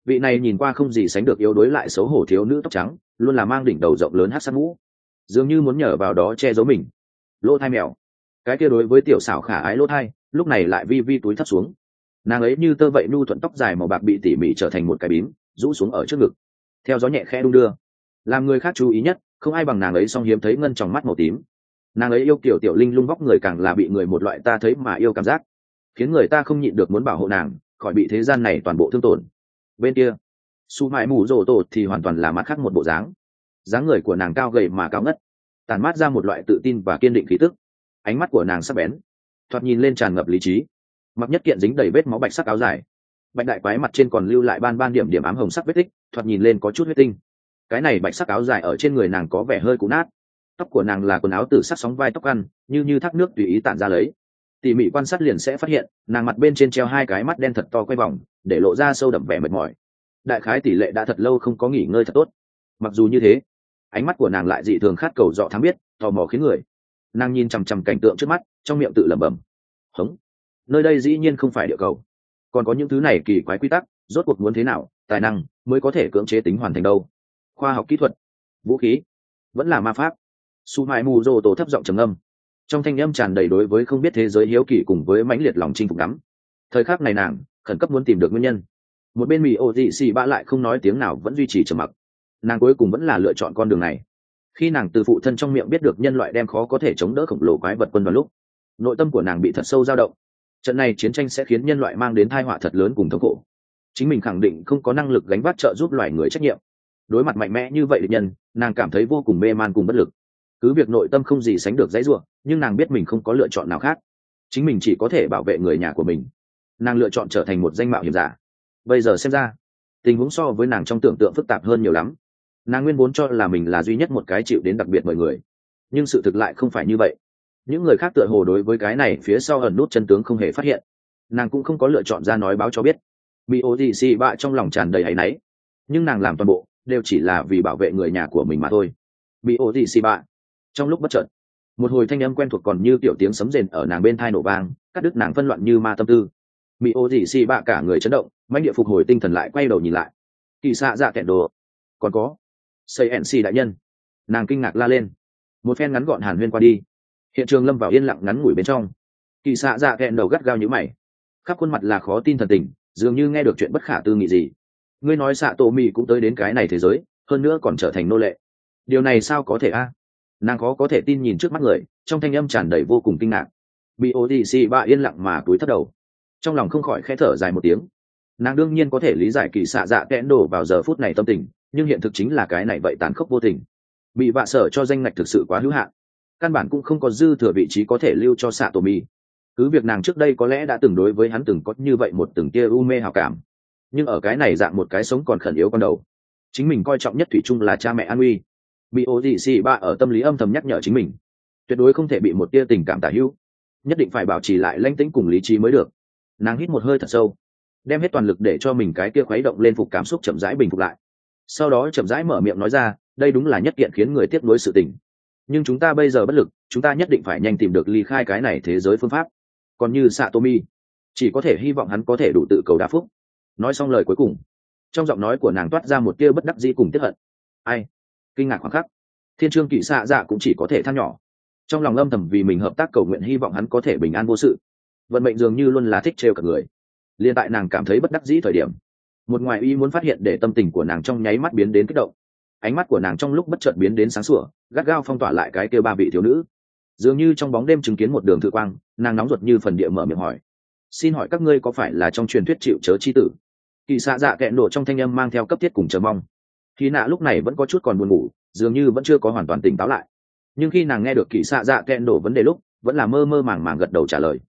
vị này nhìn qua không gì sánh được yếu đuối lại xấu hổ thiếu nữ tóc trắng luôn là mang đỉnh đầu rộng lớn hát sắc mũ, dường như muốn nhờ vào đó che giấu mình. Lỗ thai mèo, cái kia đối với tiểu xảo khả ái lỗ thai lúc này lại vi vi túi thấp xuống. Nàng ấy như tơ vậy nhu thuận tóc dài màu bạc bị tỉ mỉ trở thành một cái bím rũ xuống ở trước ngực, theo gió nhẹ khẽ đung đưa. Làm người khác chú ý nhất không ai bằng nàng ấy, song hiếm thấy ngân trong mắt màu tím. Nàng ấy yêu kiểu tiểu linh lung vóc người càng là bị người một loại ta thấy mà yêu cảm giác, khiến người ta không nhịn được muốn bảo hộ nàng khỏi bị thế gian này toàn bộ thương tổn. Bên kia su mãi mù rồ tổ thì hoàn toàn là mắt khác một bộ dáng người của nàng cao gầy mà cao ngất, tàn mát ra một loại tự tin và kiên định khí tức. Ánh mắt của nàng sắc bén, thoạt nhìn lên tràn ngập lý trí. Mặc nhất kiện dính đầy vết máu bạch sắc áo dài, bạch đại quái mặt trên còn lưu lại ban điểm điểm ám hồng sắc vết tích, thoạt nhìn lên có chút huyết tinh. Cái này bạch sắc áo dài ở trên người nàng có vẻ hơi cũ nát. Tóc của nàng là quần áo từ sắc sóng vai tóc ăn như thác nước tùy ý tản ra lấy. Tỉ mỉ quan sát liền sẽ phát hiện nàng mặt bên trên treo hai cái mắt đen thật to quay vòng, để lộ ra sâu đậm vẻ mệt mỏi. Đại khái tỷ lệ đã thật lâu không có nghỉ ngơi thật tốt. Mặc dù như thế, ánh mắt của nàng lại dị thường khát cầu dọ thám biết, tò mò khiến người. Nàng nhìn chằm chằm cảnh tượng trước mắt, trong miệng tự lẩm bẩm: hống, nơi đây dĩ nhiên không phải địa cầu, còn có những thứ này kỳ quái quy tắc, rốt cuộc muốn thế nào tài năng mới có thể cưỡng chế tính hoàn thành đâu? Khoa học kỹ thuật, vũ khí, vẫn là ma pháp? Su mai mù rồ tổ thấp giọng trầm ngâm, trong thanh âm tràn đầy đối với không biết thế giới hiếu kỳ cùng với mãnh liệt lòng chinh phục lắm. Thời khắc này nàng khẩn cấp muốn tìm được nguyên nhân. Một bên mì ô dị xì bạ lại không nói tiếng nào, vẫn duy trì trầm mặc. Nàng cuối cùng vẫn là lựa chọn con đường này. Khi nàng từ phụ thân trong miệng biết được nhân loại đem khó có thể chống đỡ khổng lồ quái vật quân vào lúc, nội tâm của nàng bị thật sâu dao động. Trận này chiến tranh sẽ khiến nhân loại mang đến tai họa thật lớn cùng thống khổ. Chính mình khẳng định không có năng lực gánh vác trợ giúp loài người trách nhiệm. Đối mặt mạnh mẽ như vậy địch nhân, nàng cảm thấy vô cùng mê man cùng bất lực. Cứ việc nội tâm không gì sánh được dãy rủa, nhưng nàng biết mình không có lựa chọn nào khác. Chính mình chỉ có thể bảo vệ người nhà của mình. Nàng lựa chọn trở thành một danh mạo hiểm giả. Bây giờ xem ra, tình huống so với nàng trong tưởng tượng phức tạp hơn nhiều lắm. Nàng nguyên vốn cho là mình là duy nhất một cái chịu đến đặc biệt mọi người, nhưng sự thực lại không phải như vậy. Những người khác tựa hồ đối với cái này phía sau ẩn nút chân tướng không hề phát hiện. Nàng cũng không có lựa chọn ra nói báo cho biết. Bị ô dị xì bạ trong lòng tràn đầy áy náy, nhưng nàng làm toàn bộ đều chỉ là vì bảo vệ người nhà của mình mà thôi. Bị ô dị xì bạ. Trong lúc bất chợt, một hồi thanh âm quen thuộc còn như tiểu tiếng sấm rền ở nàng bên tai nổ vang, cắt đứt nàng phân loạn như ma tâm tư. Bị ô dị xì bạ cả người chấn động, mãnh địa phục hồi tinh thần lại, quay đầu nhìn lại. Kỳ xạ dạ kẹn đồ, còn có xây nc đại nhân. Nàng kinh ngạc la lên. Một phen ngắn gọn hàn huyên qua đi, hiện trường lâm vào yên lặng ngắn ngủi bên trong. Kỳ xạ dạ kẹn đầu gắt gao như mày, khắp khuôn mặt là khó tin thần tình, dường như nghe được chuyện bất khả tư nghị gì. Ngươi nói xạ tổ mì cũng tới đến cái này thế giới, hơn nữa còn trở thành nô lệ, điều này sao có thể a? Nàng khó có thể tin nhìn trước mắt người, trong thanh âm tràn đầy vô cùng kinh ngạc. Bị odc bạ yên lặng mà cúi thấp đầu, trong lòng không khỏi khẽ thở dài một tiếng. Nàng đương nhiên có thể lý giải kỳ xạ dạ kẽn đổ vào giờ phút này tâm tình, nhưng hiện thực chính là cái này vậy tàn khốc vô tình. Bị vạ sở cho danh ngạch thực sự quá hữu hạn, căn bản cũng không có dư thừa vị trí có thể lưu cho xạ tổ mì. Cứ việc nàng trước đây có lẽ đã từng đối với hắn từng có như vậy một từng tia u mê hào cảm, nhưng ở cái này dạng một cái sống còn khẩn yếu con đầu, chính mình coi trọng nhất thủy chung là cha mẹ an nguy. Bị odc bạ ở tâm lý âm thầm nhắc nhở chính mình, tuyệt đối không thể bị một tia tình cảm tả hữu, nhất định phải bảo trì lại lãnh tĩnh cùng lý trí mới được. Nàng hít một hơi thật sâu, đem hết toàn lực để cho mình cái kia khuấy động lên phục cảm xúc chậm rãi bình phục lại. Sau đó chậm rãi mở miệng nói ra, đây đúng là nhất kiện khiến người tiếc nuối sự tình, nhưng chúng ta bây giờ bất lực, chúng ta nhất định phải nhanh tìm được ly khai cái này thế giới phương pháp. Còn như Satomi, chỉ có thể hy vọng hắn có thể đủ tự cầu đa phúc. Nói xong lời cuối cùng, trong giọng nói của nàng toát ra một tia bất đắc dĩ cùng tiếc hận. Ai? Kinh ngạc khoảng khắc, thiên trương kỵ xạ dạ cũng chỉ có thể than nhỏ, trong lòng âm thầm vì mình hợp tác cầu nguyện, hy vọng hắn có thể bình an vô sự. Vận mệnh dường như luôn là thích trêu cả người. Liên tại nàng cảm thấy bất đắc dĩ thời điểm, một ngoài ý muốn phát hiện để tâm tình của nàng trong nháy mắt biến đến kích động. Ánh mắt của nàng trong lúc bất chợt biến đến sáng sủa, gắt gao phong tỏa lại cái kia ba vị thiếu nữ. Dường như trong bóng đêm chứng kiến một đường thự quang, nàng nóng ruột như phần địa mở miệng hỏi, xin hỏi các ngươi có phải là trong truyền thuyết chịu chớ chi tử? Kỳ xạ dạ kẹn nổ trong thanh âm mang theo cấp thiết cùng chờ mong. Khi nạ lúc này vẫn có chút còn buồn ngủ, dường như vẫn chưa có hoàn toàn tỉnh táo lại, nhưng khi nàng nghe được kỳ xạ dạ kẹn nổ vấn đề lúc, vẫn là mơ mơ màng màng gật đầu trả lời,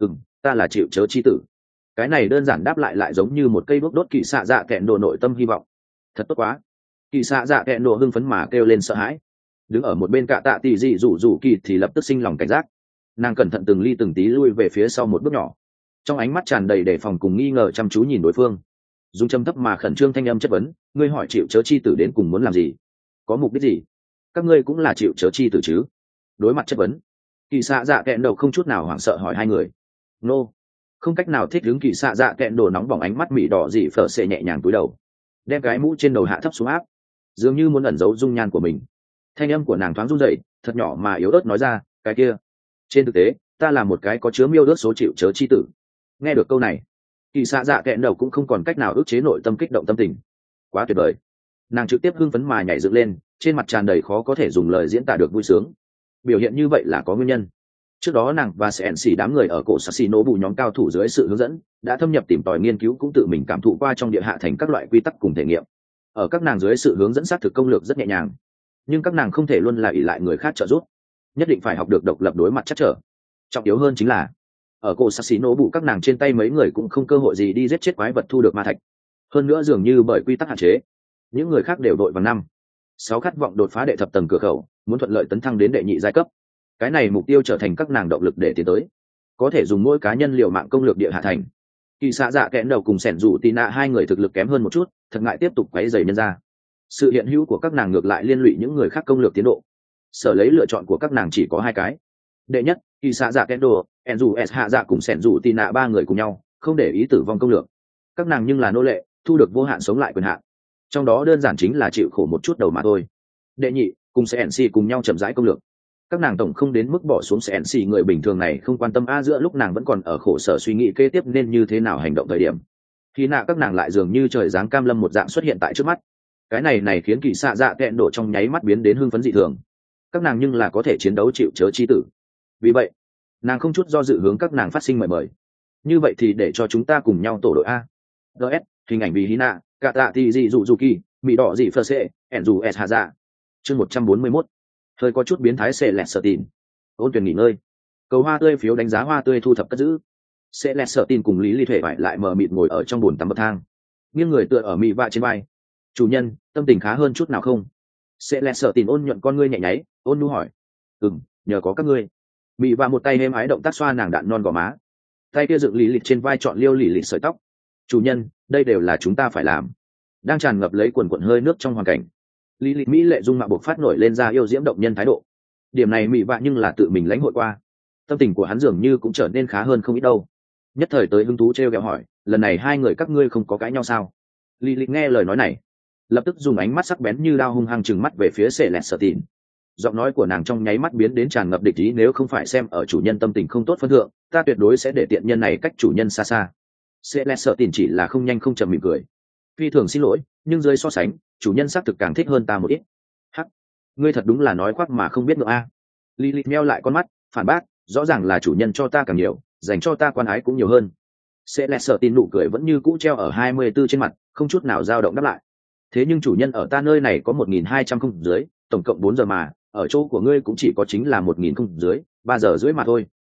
ta là chịu chớ chi tử. Cái này đơn giản đáp lại giống như một cây đuốc đốt kỳ xạ dạ kẹn nổ nội tâm hy vọng. Thật tốt quá. Kỳ xạ dạ kẹn nổ hưng phấn mà kêu lên sợ hãi. Đứng ở một bên cạ tạ tỉ dị rủ kỳ thì lập tức sinh lòng cảnh giác. Nàng cẩn thận từng ly từng tí lui về phía sau một bước nhỏ, trong ánh mắt tràn đầy đề phòng cùng nghi ngờ chăm chú nhìn đối phương, dùng trầm thấp mà khẩn trương thanh âm chất vấn, ngươi hỏi chịu chớ chi tử đến cùng muốn làm gì, có mục đích gì? Các ngươi cũng là chịu chớ chi tử chứ? Đối mặt chất vấn, kỳ xạ dạ kẹn đầu không chút nào hoảng sợ hỏi hai người. Nô, không cách nào thích ứng. Kỳ xạ dạ kẹn đồ nóng bỏng ánh mắt mị đỏ dị phở xệ nhẹ nhàng cúi đầu, đem cái mũ trên đầu hạ thấp xuống áp, dường như muốn ẩn giấu dung nhan của mình. Thanh âm của nàng thoáng run rẩy, thật nhỏ mà yếu ớt nói ra, cái kia, trên thực tế ta là một cái có chứa miêu ớt số chịu chớ chi tử. Nghe được câu này, Kỳ xạ dạ kẹn đầu cũng không còn cách nào ức chế nội tâm kích động tâm tình. Quá tuyệt vời. Nàng trực tiếp hưng phấn mà nhảy dựng lên, trên mặt tràn đầy khó có thể dùng lời diễn tả được vui sướng. Biểu hiện như vậy là có nguyên nhân. Trước đó nàng và sẹn xỉ đám người ở cổ sắc xì nổ bù nhóm cao thủ dưới sự hướng dẫn đã thâm nhập tìm tòi nghiên cứu, cũng tự mình cảm thụ qua trong địa hạ thành các loại quy tắc cùng thể nghiệm. Ở các nàng dưới sự hướng dẫn xác thực công lược rất nhẹ nhàng, nhưng các nàng không thể luôn là ỷ lại người khác trợ giúp, nhất định phải học được độc lập đối mặt chắc trở. Trọng yếu hơn chính là ở cổ sắc xì nổ bù các nàng trên tay mấy người cũng không cơ hội gì đi giết chết quái vật thu được ma thạch. Hơn nữa dường như bởi quy tắc hạn chế, những người khác đều đội vào 5-6 khát vọng đột phá đệ thập tầng cửa khẩu, muốn thuận lợi tấn thăng đến đệ nhị giai cấp. Cái này mục tiêu trở thành các nàng động lực để tiến tới, có thể dùng mỗi cá nhân liều mạng công lược địa hạ thành. Kỳ xạ dạ kẽn đầu cùng sẻn rủ tì nạ hai người thực lực kém hơn một chút, thật ngại tiếp tục quấy rầy nhân ra. Sự hiện hữu của các nàng ngược lại liên lụy những người khác công lược tiến độ. Sở lấy lựa chọn của các nàng chỉ có hai cái. Đệ nhất, kỳ xạ dạ kẽn đồ, en dù s hạ dạ cùng sẻn rủ tì nạ ba người cùng nhau, không để ý tử vong công lược. Các nàng nhưng là nô lệ, thu được vô hạn sống lại quyền hạn. Trong đó đơn giản chính là chịu khổ một chút đầu mà thôi. Đệ nhị, cùng CNC cùng nhau chậm rãi công lược. Các nàng tổng không đến mức bỏ xuống CNC người bình thường này không quan tâm giữa lúc nàng vẫn còn ở khổ sở suy nghĩ kế tiếp nên như thế nào hành động thời điểm, khi nạ các nàng lại dường như trời giáng cam lâm một dạng xuất hiện tại trước mắt. Cái này khiến kỳ xạ dạ kẹn đổ trong nháy mắt biến đến hưng phấn dị thường. Các nàng nhưng là có thể chiến đấu chịu chớ chi tử. Vì vậy nàng không chút do dự hướng các nàng phát sinh mời. Như vậy thì để cho chúng ta cùng nhau tổ đội a. ds hình ảnh vì hina cả tạ thì dị dụ dù kỳ mỹ đỏ dị phơ xệ ẻn dù s hạ dạ. chương 141. hơi có chút biến thái xệ lẹt sợ tin. Ôn tuyển nghỉ ngơi, cầu hoa tươi phiếu đánh giá hoa tươi thu thập cất giữ. Xệ lẹt sợ tin cùng lý ly thuệ vải lại mờ mịt ngồi ở trong bồn tắm bậc thang, nghiêng người tựa ở mị vạ trên vai. Chủ nhân, tâm tình khá hơn chút nào không? Xệ lẹt sợ tin ôn nhuận con ngươi nhẹ nháy, ôn nhu hỏi. Nhờ có các ngươi. Mị vạ một tay êm ái động tác xoa nàng đạn non gò má, tay kia dựng lý lịch trên vai chọn liêu lì lịt sợi tóc. Chủ nhân, đây đều là chúng ta phải làm. Đang tràn ngập lấy quần quần hơi nước trong hoàn cảnh, lý lịch mỹ lệ dung mạo bộc phát nổi lên ra yêu diễm động nhân thái độ. Điểm này mị vạ nhưng là tự mình lãnh hội qua, tâm tình của hắn dường như cũng trở nên khá hơn không ít đâu. Nhất thời tới hứng thú trêu ghẹo hỏi, lần này hai người các ngươi không có cãi nhau sao? Lý lịch nghe lời nói này, lập tức dùng ánh mắt sắc bén như đao hung hăng trừng mắt về phía sệ lẹt sợ tìn. Giọng nói của nàng trong nháy mắt biến đến tràn ngập địch ý, nếu không phải xem ở chủ nhân tâm tình không tốt phân thượng, ta tuyệt đối sẽ để tiện nhân này cách chủ nhân xa xa. Sệ lẹt sợ tìn chỉ là không nhanh không chậm mỉm cười, phi thường xin lỗi, nhưng dưới so sánh, chủ nhân xác thực càng thích hơn ta một ít. Hắc, ngươi thật đúng là nói khoác mà không biết nữa a. Lilith meo lại con mắt, phản bác, rõ ràng là chủ nhân cho ta càng nhiều, dành cho ta quan ái cũng nhiều hơn. Sẽ lẹ sợ tin nụ cười vẫn như cũ treo ở 24 trên mặt, không chút nào dao động đáp lại. Thế nhưng chủ nhân ở ta nơi này có 1.200 không dưới, tổng cộng 4 giờ mà, ở chỗ của ngươi cũng chỉ có chính là 1.000 không dưới, 3 giờ rưỡi mà thôi.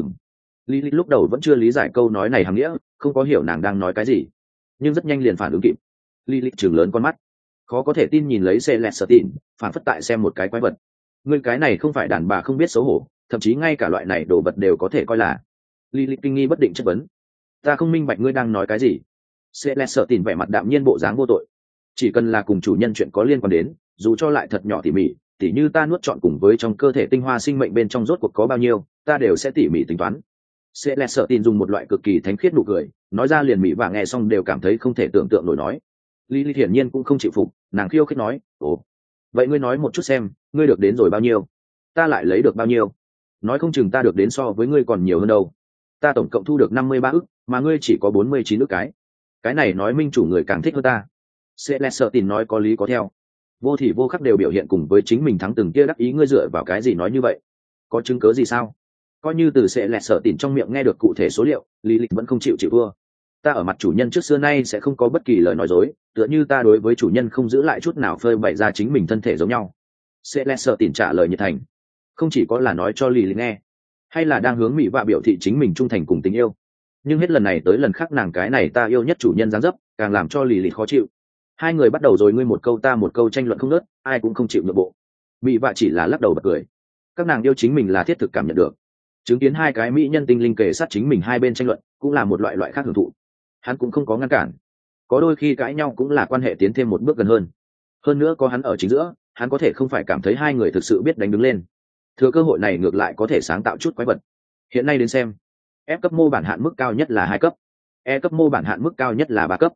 Lilith lúc đầu vẫn chưa lý giải câu nói này hàm nghĩa, không có hiểu nàng đang nói cái gì, nhưng rất nhanh liền phản ứng kịp. Lilith trừng lớn con mắt, khó có thể tin nhìn lấy xe lẹt sợ tin, phản phất tại xem một cái quái vật. Ngươi cái này không phải đàn bà không biết xấu hổ, thậm chí ngay cả loại này đồ vật đều có thể coi là. Lilith kinh nghi bất định chất vấn, ta không minh bạch ngươi đang nói cái gì. Sẽ lẹ sợ tìm vẻ mặt đạm nhiên bộ dáng vô tội, chỉ cần là cùng chủ nhân chuyện có liên quan đến, dù cho lại thật nhỏ tỉ mỉ, tỉ như ta nuốt trọn cùng với trong cơ thể tinh hoa sinh mệnh bên trong rốt cuộc có bao nhiêu, ta đều sẽ tỉ mỉ tính toán. Sẽ lẹ sợ tin dùng một loại cực kỳ thánh khiết nụ cười, nói ra liền mỹ và nghe xong đều cảm thấy không thể tưởng tượng nổi nói. Lilith hiển nhiên cũng không chịu phục, nàng khiêu khích nói, ồ, vậy ngươi nói một chút xem, ngươi được đến rồi bao nhiêu, ta lại lấy được bao nhiêu? Nói không chừng ta được đến so với ngươi còn nhiều hơn đâu. Ta tổng cộng thu được 53 ức, mà ngươi chỉ có 49 ức cái này nói minh chủ người càng thích hơn ta. Sẽ lẹ sợ tin nói có lý có theo, vô thì vô khắc đều biểu hiện cùng với chính mình thắng từng kia đắc ý. Ngươi dựa vào cái gì nói như vậy? Có chứng cớ gì sao? Coi như từ sẽ lẹ sợ tin trong miệng nghe được cụ thể số liệu, lý lịch vẫn không chịu thua. Ta ở mặt chủ nhân trước xưa nay sẽ không có bất kỳ lời nói dối, tựa như ta đối với chủ nhân không giữ lại chút nào phơi bày ra chính mình thân thể giống nhau. Sẽ lẹ sợ tin trả lời nhiệt thành, không chỉ có là nói cho lý lịch nghe, hay là đang hướng mỹ vạ biểu thị chính mình trung thành cùng tình yêu. Nhưng hết lần này tới lần khác nàng cái này ta yêu nhất chủ nhân dáng dấp càng làm cho lì lì khó chịu. Hai người bắt đầu rồi ngươi một câu ta một câu tranh luận không ngớt, ai cũng không chịu nhượng bộ. Mỹ vạ chỉ là lắc đầu bật cười. Các nàng yêu chính mình là thiết thực cảm nhận được, chứng kiến hai cái mỹ nhân tinh linh kề sát chính mình hai bên tranh luận cũng là một loại khác hưởng thụ. Hắn cũng không có ngăn cản, có đôi khi cãi nhau cũng là quan hệ tiến thêm một bước gần hơn nữa có hắn ở chính giữa, hắn có thể không phải cảm thấy hai người thực sự biết đánh đứng lên. Thừa cơ hội này ngược lại có thể sáng tạo chút quái vật. Hiện nay đến xem, F cấp mô bản hạn mức cao nhất là 2 cấp, E cấp mô bản hạn mức cao nhất là 3 cấp.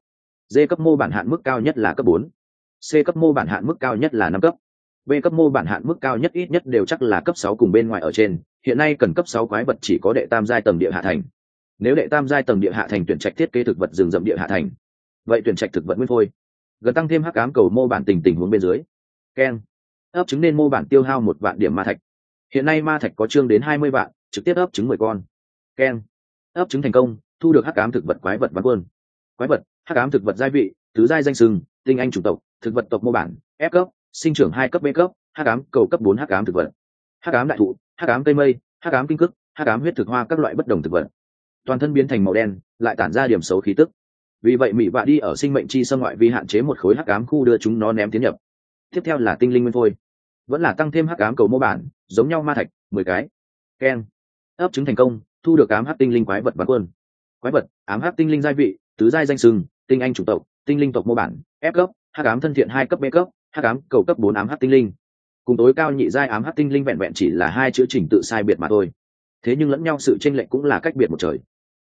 D cấp mô bản hạn mức cao nhất là cấp 4. C cấp mô bản hạn mức cao nhất là 5 cấp. B cấp mô bản hạn mức cao nhất ít nhất đều chắc là cấp 6 cùng bên ngoài ở trên, hiện nay cần cấp 6 quái vật chỉ có đệ tam giai tầng địa hạ thành. Nếu đệ tam giai tầng địa hạ thành tuyển trạch thiết kế thực vật rừng rậm địa hạ thành, vậy tuyển trạch thực vật nguyên phôi. Gần tăng thêm hắc ám cầu mô bản tình huống bên dưới. Ken. Ấp trứng nên mô bản tiêu hao 1 vạn điểm ma thạch. Hiện nay ma thạch có chương đến 20 vạn, trực tiếp ấp trứng 10 con. Ken. Ấp trứng thành công, thu được hắc ám thực vật quái vật bán quân. Quái vật, hắc ám thực vật giai vị, tứ giai danh sừng, tinh anh chủng tộc, thực vật tộc mô bản, F cấp, sinh trưởng 2 cấp B cấp, hắc ám cầu cấp 4 hắc ám thực vật. Hắc ám đại thụ, hắc ám cây mây, hắc ám kinh cức, hắc ám huyết thực hoa các loại bất đồng thực vật. Toàn thân biến thành màu đen, lại tản ra điểm xấu khí tức. Vì vậy Mị Vạ đi ở sinh mệnh chi xâm ngoại vi hạn chế một khối hắc ám khu đưa chúng nó ném tiến nhập. Tiếp theo là tinh linh nguyên phôi, vẫn là tăng thêm hắc ám cầu mô bản, giống nhau ma thạch 10 cái. Ken. Ấp trứng thành công, thu được ám hắc tinh linh quái vật bán quân. Quái vật, ám hắc tinh linh giai vị, tứ giai danh sừng, tinh anh chủng tộc, tinh linh tộc mô bản, F cấp, hắc ám thân thiện 2 cấp B cấp, hắc ám cầu cấp 4 ám hắc tinh linh. Cùng tối cao nhị giai ám hắc tinh linh vẹn vẹn chỉ là 2 chữ chỉnh tự sai biệt mà thôi. Thế nhưng lẫn nhau sự chênh lệch cũng là cách biệt một trời.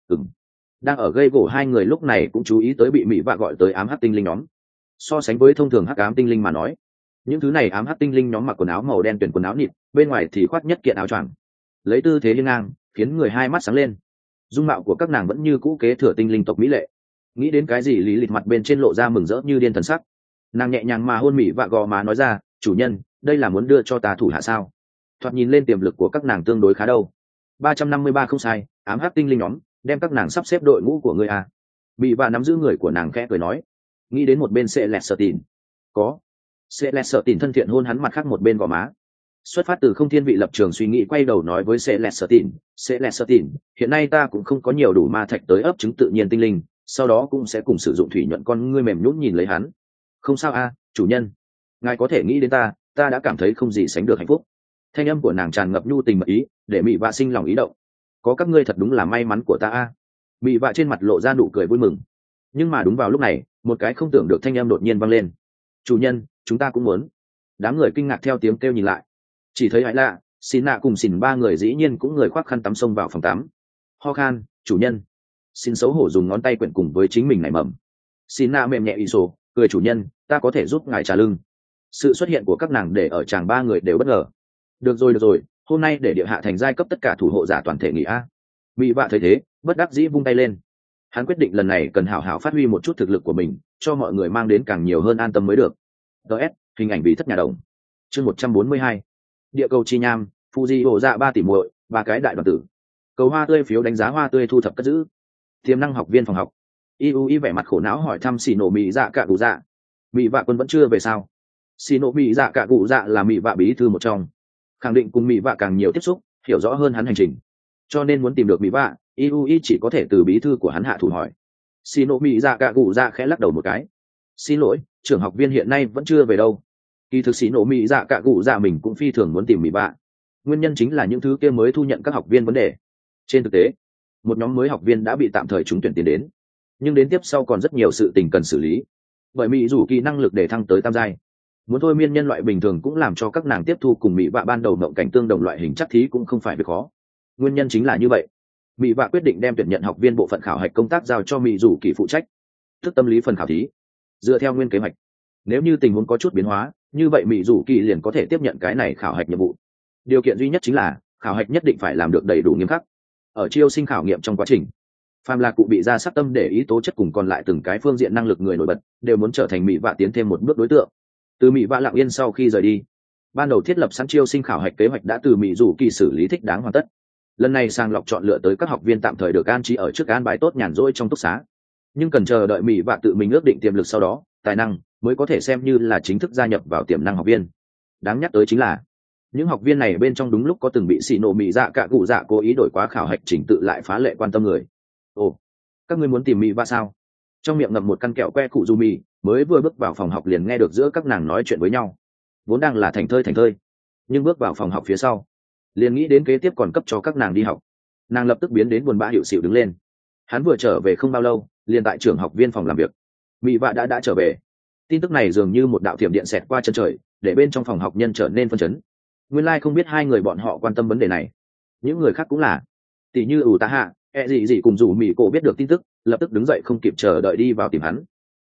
Đang ở gây gổ hai người lúc này cũng chú ý tới bị Mị Vạ gọi tới ám hắc tinh linh nhóm. So sánh với thông thường hắc ám tinh linh mà nói, những thứ này ám hắc tinh linh nhóm mặc quần áo màu đen tuyển quần áo nịt, bên ngoài thì khoác nhất kiện áo choàng, lấy tư thế hiên ngang khiến người hai mắt sáng lên. Dung mạo của các nàng vẫn như cũ kế thừa tinh linh tộc mỹ lệ. Nghĩ đến cái gì lý lịch mặt bên trên lộ ra mừng rỡ như điên thần sắc. Nàng nhẹ nhàng mà hôn Mị Vạ gò má nói ra, chủ nhân, đây là muốn đưa cho ta thủ hạ sao? Thoạt nhìn lên tiềm lực của các nàng tương đối khá đâu. 353 không sai, ám hắc tinh linh nhóm, đem các nàng sắp xếp đội ngũ của ngươi à. Mị Vạ nắm giữ người của nàng khẽ cười nói. Nghĩ đến một bên Celestine. Có. Celestine thân thiện hôn hắn mặt khác một bên gò má. Xuất phát từ không thiên vị lập trường suy nghĩ quay đầu nói với Celestine, hiện nay ta cũng không có nhiều đủ ma thạch tới ấp trứng tự nhiên tinh linh, sau đó cũng sẽ cùng sử dụng thủy nhuận con ngươi mềm nhũn nhìn lấy hắn. Không sao a, chủ nhân. Ngài có thể nghĩ đến ta đã cảm thấy không gì sánh được hạnh phúc. Thanh âm của nàng tràn ngập nhu tình mật ý, để Mị Vạ sinh lòng ý động. Có các ngươi thật đúng là may mắn của ta a. Mị Vạ trên mặt lộ ra nụ cười vui mừng. Nhưng mà đúng vào lúc này, một cái không tưởng được thanh âm đột nhiên vang lên. Chủ nhân, chúng ta cũng muốn. Đám người kinh ngạc theo tiếng kêu nhìn lại, chỉ thấy Hải Lạ, Xin Nạ cùng Xin ba người dĩ nhiên cũng người khoác khăn tắm xông vào phòng tắm. Ho khan, chủ nhân. Xin xấu hổ dùng ngón tay quyện cùng với chính mình nảy mầm. Xin Nạ mềm nhẹ ý sổ, cười, chủ nhân, ta có thể giúp ngài trả lưng. Sự xuất hiện của các nàng để ở chàng ba người đều bất ngờ. Được rồi, hôm nay để địa hạ thành giai cấp tất cả thủ hộ giả toàn thể nghỉ a. Mị Vạ thấy thế, bất đắc dĩ vung tay lên. Hắn quyết định lần này cần hảo hảo phát huy một chút thực lực của mình, cho mọi người mang đến càng nhiều hơn an tâm mới được. DS, hình ảnh bí thất nhà đồng. Chương 142. Địa cầu chi nham, Fuji hổ dạ 3 tỷ muội, 3 cái đại đoàn tử. Cầu hoa tươi phiếu đánh giá hoa tươi thu thập cất giữ. Tiềm năng học viên phòng học. IUI vẻ mặt khổ não hỏi thăm xì nổ Mị Dạ cả cụ dạ. Mị Vạ quân vẫn chưa về sao? Xì nổ Mị Dạ cả cụ dạ là Mị Vạ bí thư một trong, khẳng định cùng Mị Vạ càng nhiều tiếp xúc, hiểu rõ hơn hắn hành trình, cho nên muốn tìm được Mị Vạ, IUI chỉ có thể từ bí thư của hắn hạ thủ hỏi. Xì nổ Mị Dạ cả cụ dạ khẽ lắc đầu một cái. Xin lỗi, trưởng học viên hiện nay vẫn chưa về đâu. Kỳ thực xì nổ Mị Dạ cả cụ dạ mình cũng phi thường muốn tìm Mị Vạ. Nguyên nhân chính là những thứ kia mới thu nhận các học viên vấn đề. Trên thực tế, một nhóm mới học viên đã bị tạm thời trúng tuyển tiến đến, nhưng đến tiếp sau còn rất nhiều sự tình cần xử lý. Bởi Mị rủ kỳ năng lực để thăng tới tam giai, muốn thôi miên nhân loại bình thường cũng làm cho các nàng tiếp thu cùng Mị Vạ ban đầu mộng cảnh tương đồng loại hình chắc thí cũng không phải việc khó. Nguyên nhân chính là như vậy, Mị Vạ quyết định đem tuyển nhận học viên bộ phận khảo hạch công tác giao cho Mị rủ kỳ phụ trách, tức tâm lý phần khảo thí. Dựa theo nguyên kế hoạch, nếu như tình huống có chút biến hóa, như vậy Mị rủ kỳ liền có thể tiếp nhận cái này khảo hạch nhiệm vụ. Điều kiện duy nhất chính là khảo hạch nhất định phải làm được đầy đủ nghiêm khắc. Ở chiêu sinh khảo nghiệm trong quá trình, phàm là cụ bị ra sắc tâm để ý tố chất cùng còn lại từng cái phương diện năng lực người nổi bật đều muốn trở thành Mị Vạ tiến thêm một bước đối tượng. Từ Mị Vạ lặng yên sau khi rời đi, ban đầu thiết lập sẵn chiêu sinh khảo hạch kế hoạch đã từ Mị rủ kỳ xử lý thích đáng hoàn tất. Lần này sàng lọc chọn lựa tới các học viên tạm thời được an trí ở trước an bài tốt nhàn rỗi trong túc xá, nhưng cần chờ đợi Mị Vạ tự mình ước định tiềm lực, sau đó tài năng mới có thể xem như là chính thức gia nhập vào tiềm năng học viên. Đáng nhắc tới chính là những học viên này bên trong đúng lúc có từng bị xì nổ Mị Dạ cả cụ dạ cố ý đổi quá khảo hạch trình tự lại phá lệ quan tâm người. Ồ, các ngươi muốn tìm Mị Vạ sao? Trong miệng ngậm một căn kẹo que cụ du mì, mới vừa bước vào phòng học liền nghe được giữa các nàng nói chuyện với nhau. Vốn đang là thành thơi, nhưng bước vào phòng học phía sau, liền nghĩ đến kế tiếp còn cấp cho các nàng đi học. Nàng lập tức biến đến buồn bã hiệu xịu đứng lên. Hắn vừa trở về không bao lâu, liền tại trưởng học viên phòng làm việc. Mị Vạ đã trở về. Tin tức này dường như một đạo thiểm điện xẹt qua chân trời, để bên trong phòng học nhân trở nên phân chấn. Nguyên lai không biết hai người bọn họ quan tâm vấn đề này. Những người khác cũng là, tỷ như ủ tá hạ, gì cùng rủ Mị cổ biết được tin tức, lập tức đứng dậy không kịp chờ đợi đi vào tìm hắn.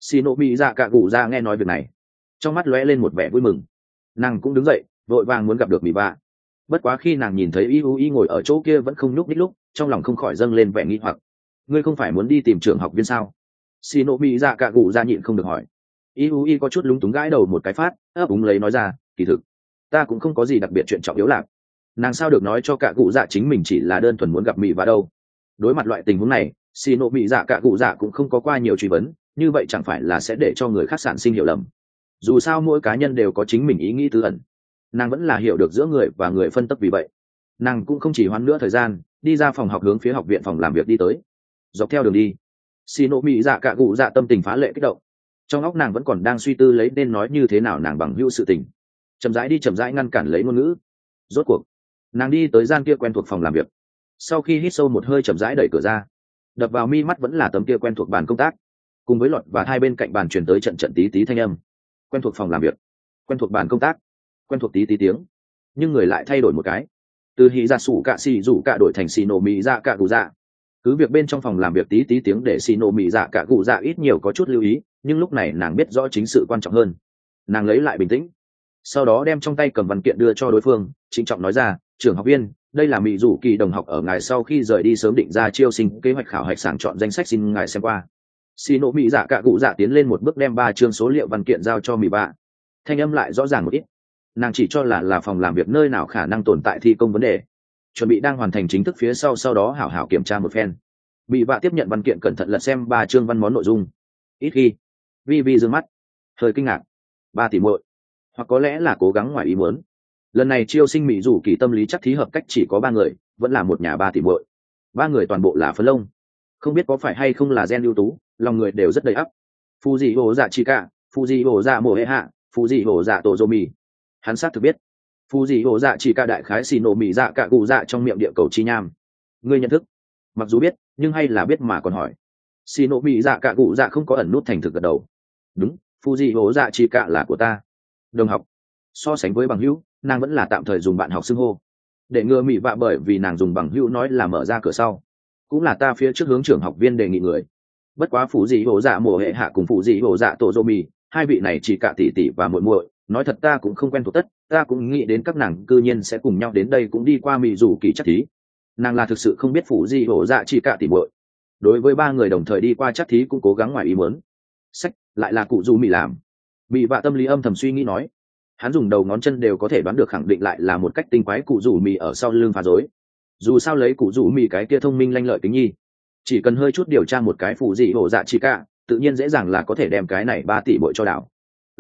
xì nộ mỹ dạ cạ cụ dạ nghe nói việc này, trong mắt lóe lên một vẻ vui mừng. Nàng cũng đứng dậy vội vàng muốn gặp được mỹ bạ. Bất quá khi nàng nhìn thấy Iui ngồi ở chỗ kia vẫn không nhúc nhích lúc, trong lòng không khỏi dâng lên vẻ nghi hoặc. Ngươi không phải muốn đi tìm trường học viên sao? Xì nộ mỹ dạ cạ cụ dạ nhịn không được hỏi. Iui có chút lúng túng gãi đầu một cái phát, ấp úng lấy nói ra, kỳ thực ta cũng không có gì đặc biệt chuyện trọng yếu lạc. Nàng sao được nói cho cạ cụ dạ chính mình chỉ là đơn thuần muốn gặp mỹ bạ đâu. Đối mặt loại tình huống này, xì nộ mỹ dạ cạ cụ dạ cũng không có qua nhiều truy vấn, như vậy chẳng phải là sẽ để cho người khác sản sinh hiểu lầm. Dù sao mỗi cá nhân đều có chính mình ý nghĩ tư ẩn, nàng vẫn là hiểu được giữa người và người phân tấp, vì vậy nàng cũng không chỉ hoãn nữa thời gian, đi ra phòng học hướng phía học viện phòng làm việc đi tới. Dọc theo đường đi, xì nộ mỹ dạ cạ cụ dạ tâm tình phá lệ kích động, trong óc nàng vẫn còn đang suy tư lấy nên nói như thế nào nàng bằng hữu sự tình, chậm rãi đi chậm rãi ngăn cản lấy ngôn ngữ. Rốt cuộc nàng đi tới gian kia quen thuộc phòng làm việc, sau khi hít sâu một hơi chậm rãi đẩy cửa ra, đập vào mi mắt vẫn là tấm kia quen thuộc bàn công tác, cùng với lọt và hai bên cạnh bàn truyền tới trận trận tí tí thanh âm. Quen thuộc phòng làm việc, quen thuộc bàn công tác, quen thuộc tí tí tiếng, nhưng người lại thay đổi một cái, từ hì ra sủ cạ xì rủ cạ đổi thành xì nổ mì dạ cạ cụ dạ. Cứ việc bên trong phòng làm việc tí tí tiếng để xì nổ mì dạ cạ cụ dạ ít nhiều có chút lưu ý, nhưng lúc này nàng biết rõ chính sự quan trọng hơn. Nàng lấy lại bình tĩnh, sau đó đem trong tay cầm văn kiện đưa cho đối phương, trịnh trọng nói ra, trưởng học viên, đây là mỹ rủ kỳ đồng học ở ngài sau khi rời đi sớm định ra chiêu sinh kế hoạch khảo hạch sàng chọn danh sách, xin ngài xem qua. Xì nổ mỹ dạ cạ cụ dạ tiến lên một bước đem 3 chương số liệu văn kiện giao cho mỹ bạ. Thanh âm lại rõ ràng một ít, nàng chỉ cho là phòng làm việc nơi nào khả năng tồn tại thi công vấn đề, chuẩn bị đang hoàn thành chính thức phía sau đó hảo hảo kiểm tra một phen. Mỹ bạ tiếp nhận văn kiện cẩn thận lật xem 3 chương văn món nội dung. Ít khi vi vi dương mắt, hơi kinh ngạc. 3 tỷ muội, hoặc có lẽ là cố gắng ngoài ý muốn. Lần này chiêu sinh mỹ rủ kỳ tâm lý chắc thí hợp cách chỉ có 3 người, vẫn là một nhà 3 tỷ muội. 3 người toàn bộ là phấn lông, không biết có phải hay không là gen ưu tú, lòng người đều rất đầy ắp. Phù dị hồ dạ chi cả, phù dị hồ dạ mồ hệ hạ, phù dị hồ dạ tổ dô mì. Hắn xác thực biết phù dị hồ dạ chỉ cả đại khái xì nổ mì dạ cả cụ dạ trong miệng địa cầu chi nham. Ngươi nhận thức? Mặc dù biết nhưng hay là biết mà còn hỏi. Xì nổ mì dạ cả cụ dạ không có ẩn nút thành thực gật đầu. Đúng, phù dị hồ dạ chỉ cả là của ta. Đồng học. So sánh với bằng hữu, nàng vẫn là tạm thời dùng bạn học xưng hô, để ngừa mị vạ bởi vì nàng dùng bằng hữu nói là mở ra cửa sau. Cũng là ta phía trước hướng trưởng học viên đề nghị người. Bất quá phù dị hồ dạ mồ hệ hạ cùng phù dị hồ dạ tổ dô mì, hai vị này chỉ cả tỷ tỷ và muội muội, nói thật ta cũng không quen thuộc tất, ta cũng nghĩ đến các nàng cư nhiên sẽ cùng nhau đến đây cũng đi qua mì rủ kỳ chắc thí. Nàng là thực sự không biết phù dị hồ dạ chỉ cả tỷ muội. Đối với 3 người đồng thời đi qua chắc thí cũng cố gắng ngoài ý muốn. Sách lại là cụ du mì làm. Mị vạ tâm lý âm thầm suy nghĩ nói, hắn dùng đầu ngón chân đều có thể đoán được khẳng định lại là một cách tinh quái cụ rủ mì ở sau lưng phá rối. Dù sao lấy cụ rủ mì cái kia thông minh lanh lợi kính nhi, chỉ cần hơi chút điều tra một cái phù dị hổ dạ chỉ cả, tự nhiên dễ dàng là có thể đem cái này 3 tỷ bội cho đảo.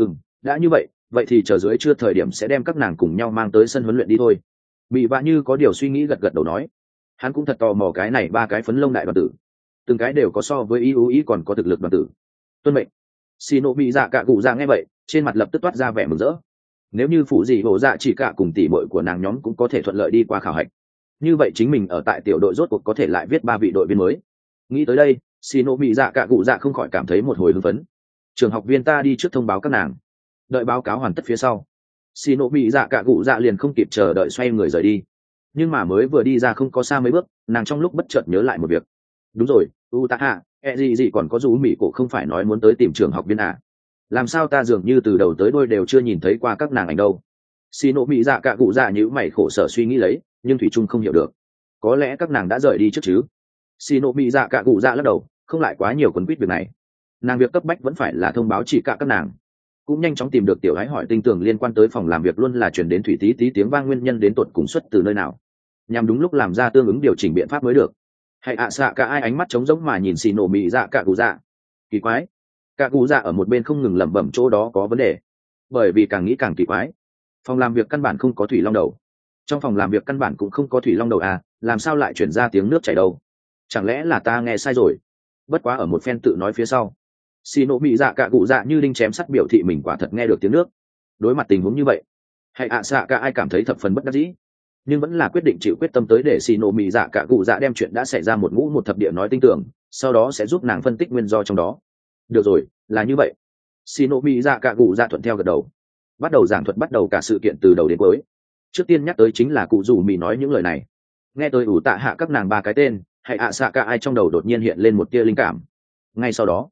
Đã như vậy thì chờ dưới trưa thời điểm sẽ đem các nàng cùng nhau mang tới sân huấn luyện đi thôi. Mị vạ như có điều suy nghĩ gật gật đầu nói, hắn cũng thật tò mò cái này 3 cái phấn lông đại đoàn tử, từng cái đều có so với ý còn có thực lực đoàn tử. Tuân mệnh. Xì nộ mị dạ cả cụ dạ nghe vậy, trên mặt lập tức toát ra vẻ mừng rỡ. Nếu như phụ dị hổ dạ chỉ cả cùng tỷ muội của nàng nhóm cũng có thể thuận lợi đi qua khảo hạch, như vậy chính mình ở tại tiểu đội rốt cuộc có thể lại viết 3 vị đội viên mới. Nghĩ tới đây, xì nộ mị dạ cả cụ dạ không khỏi cảm thấy một hồi hưng phấn. Trường học viên ta đi trước thông báo các nàng. Đợi báo cáo hoàn tất phía sau, xì nộ mị dạ cả cụ dạ liền không kịp chờ đợi xoay người rời đi. Nhưng mà mới vừa đi ra không có xa mấy bước, nàng trong lúc bất chợt nhớ lại một việc. Đúng rồi, Utaha, gì còn có dù mỹ cổ không phải nói muốn tới tìm trường học viên à? Làm sao ta dường như từ đầu tới đuôi đều chưa nhìn thấy qua các nàng ảnh đâu? Xì nộ mỹ dạ cả cụ dạ nhíu mày khổ sở suy nghĩ lấy, nhưng thủy trung không hiểu được. Có lẽ các nàng đã rời đi trước chứ? Xì nộ mỹ dạ cả cụ dạ lắc đầu, không lại quá nhiều quấn quýt việc này. Nàng việc cấp bách vẫn phải là thông báo chỉ cả các nàng. Cũng nhanh chóng tìm được tiểu gái hỏi tinh tường liên quan tới phòng làm việc luôn là chuyển đến thủy tí tí tiếng vang nguyên nhân đến tột cùng xuất từ nơi nào, nhằm đúng lúc làm ra tương ứng điều chỉnh biện pháp mới được. Hãy xạ cả ai ánh mắt trống rỗng mà nhìn xì nổ mị dạ cả cụ dạ. Kỳ quái, cả cụ dạ ở một bên không ngừng lẩm bẩm chỗ đó có vấn đề, bởi vì càng nghĩ càng kỳ quái. Phòng làm việc căn bản không có thủy long đầu, trong phòng làm việc căn bản cũng không có thủy long đầu à, làm sao lại chuyển ra tiếng nước chảy đâu? Chẳng lẽ là ta nghe sai rồi? Bất quá ở một phen tự nói phía sau, xì nổ mị dạ cả cụ dạ như đinh chém sắt biểu thị mình quả thật nghe được tiếng nước. Đối mặt tình huống như vậy, hãy xạ cả ai cảm thấy thập phần bất đắc dĩ, nhưng vẫn là quyết định chịu quyết tâm tới để xì nổ mị dạ cả cụ dạ đem chuyện đã xảy ra một ngũ một thập địa nói tinh tưởng, sau đó sẽ giúp nàng phân tích nguyên do trong đó. Được rồi, là như vậy. Xì nổ mị dạ cả cụ dạ thuận theo gật đầu, bắt đầu giảng thuật bắt đầu cả sự kiện từ đầu đến cuối. Trước tiên nhắc tới chính là cụ rủ mị nói những lời này. Nghe tôi ủ tạ hạ các nàng 3 cái tên, hãy xạ cả ai trong đầu đột nhiên hiện lên một tia linh cảm. Ngay sau đó,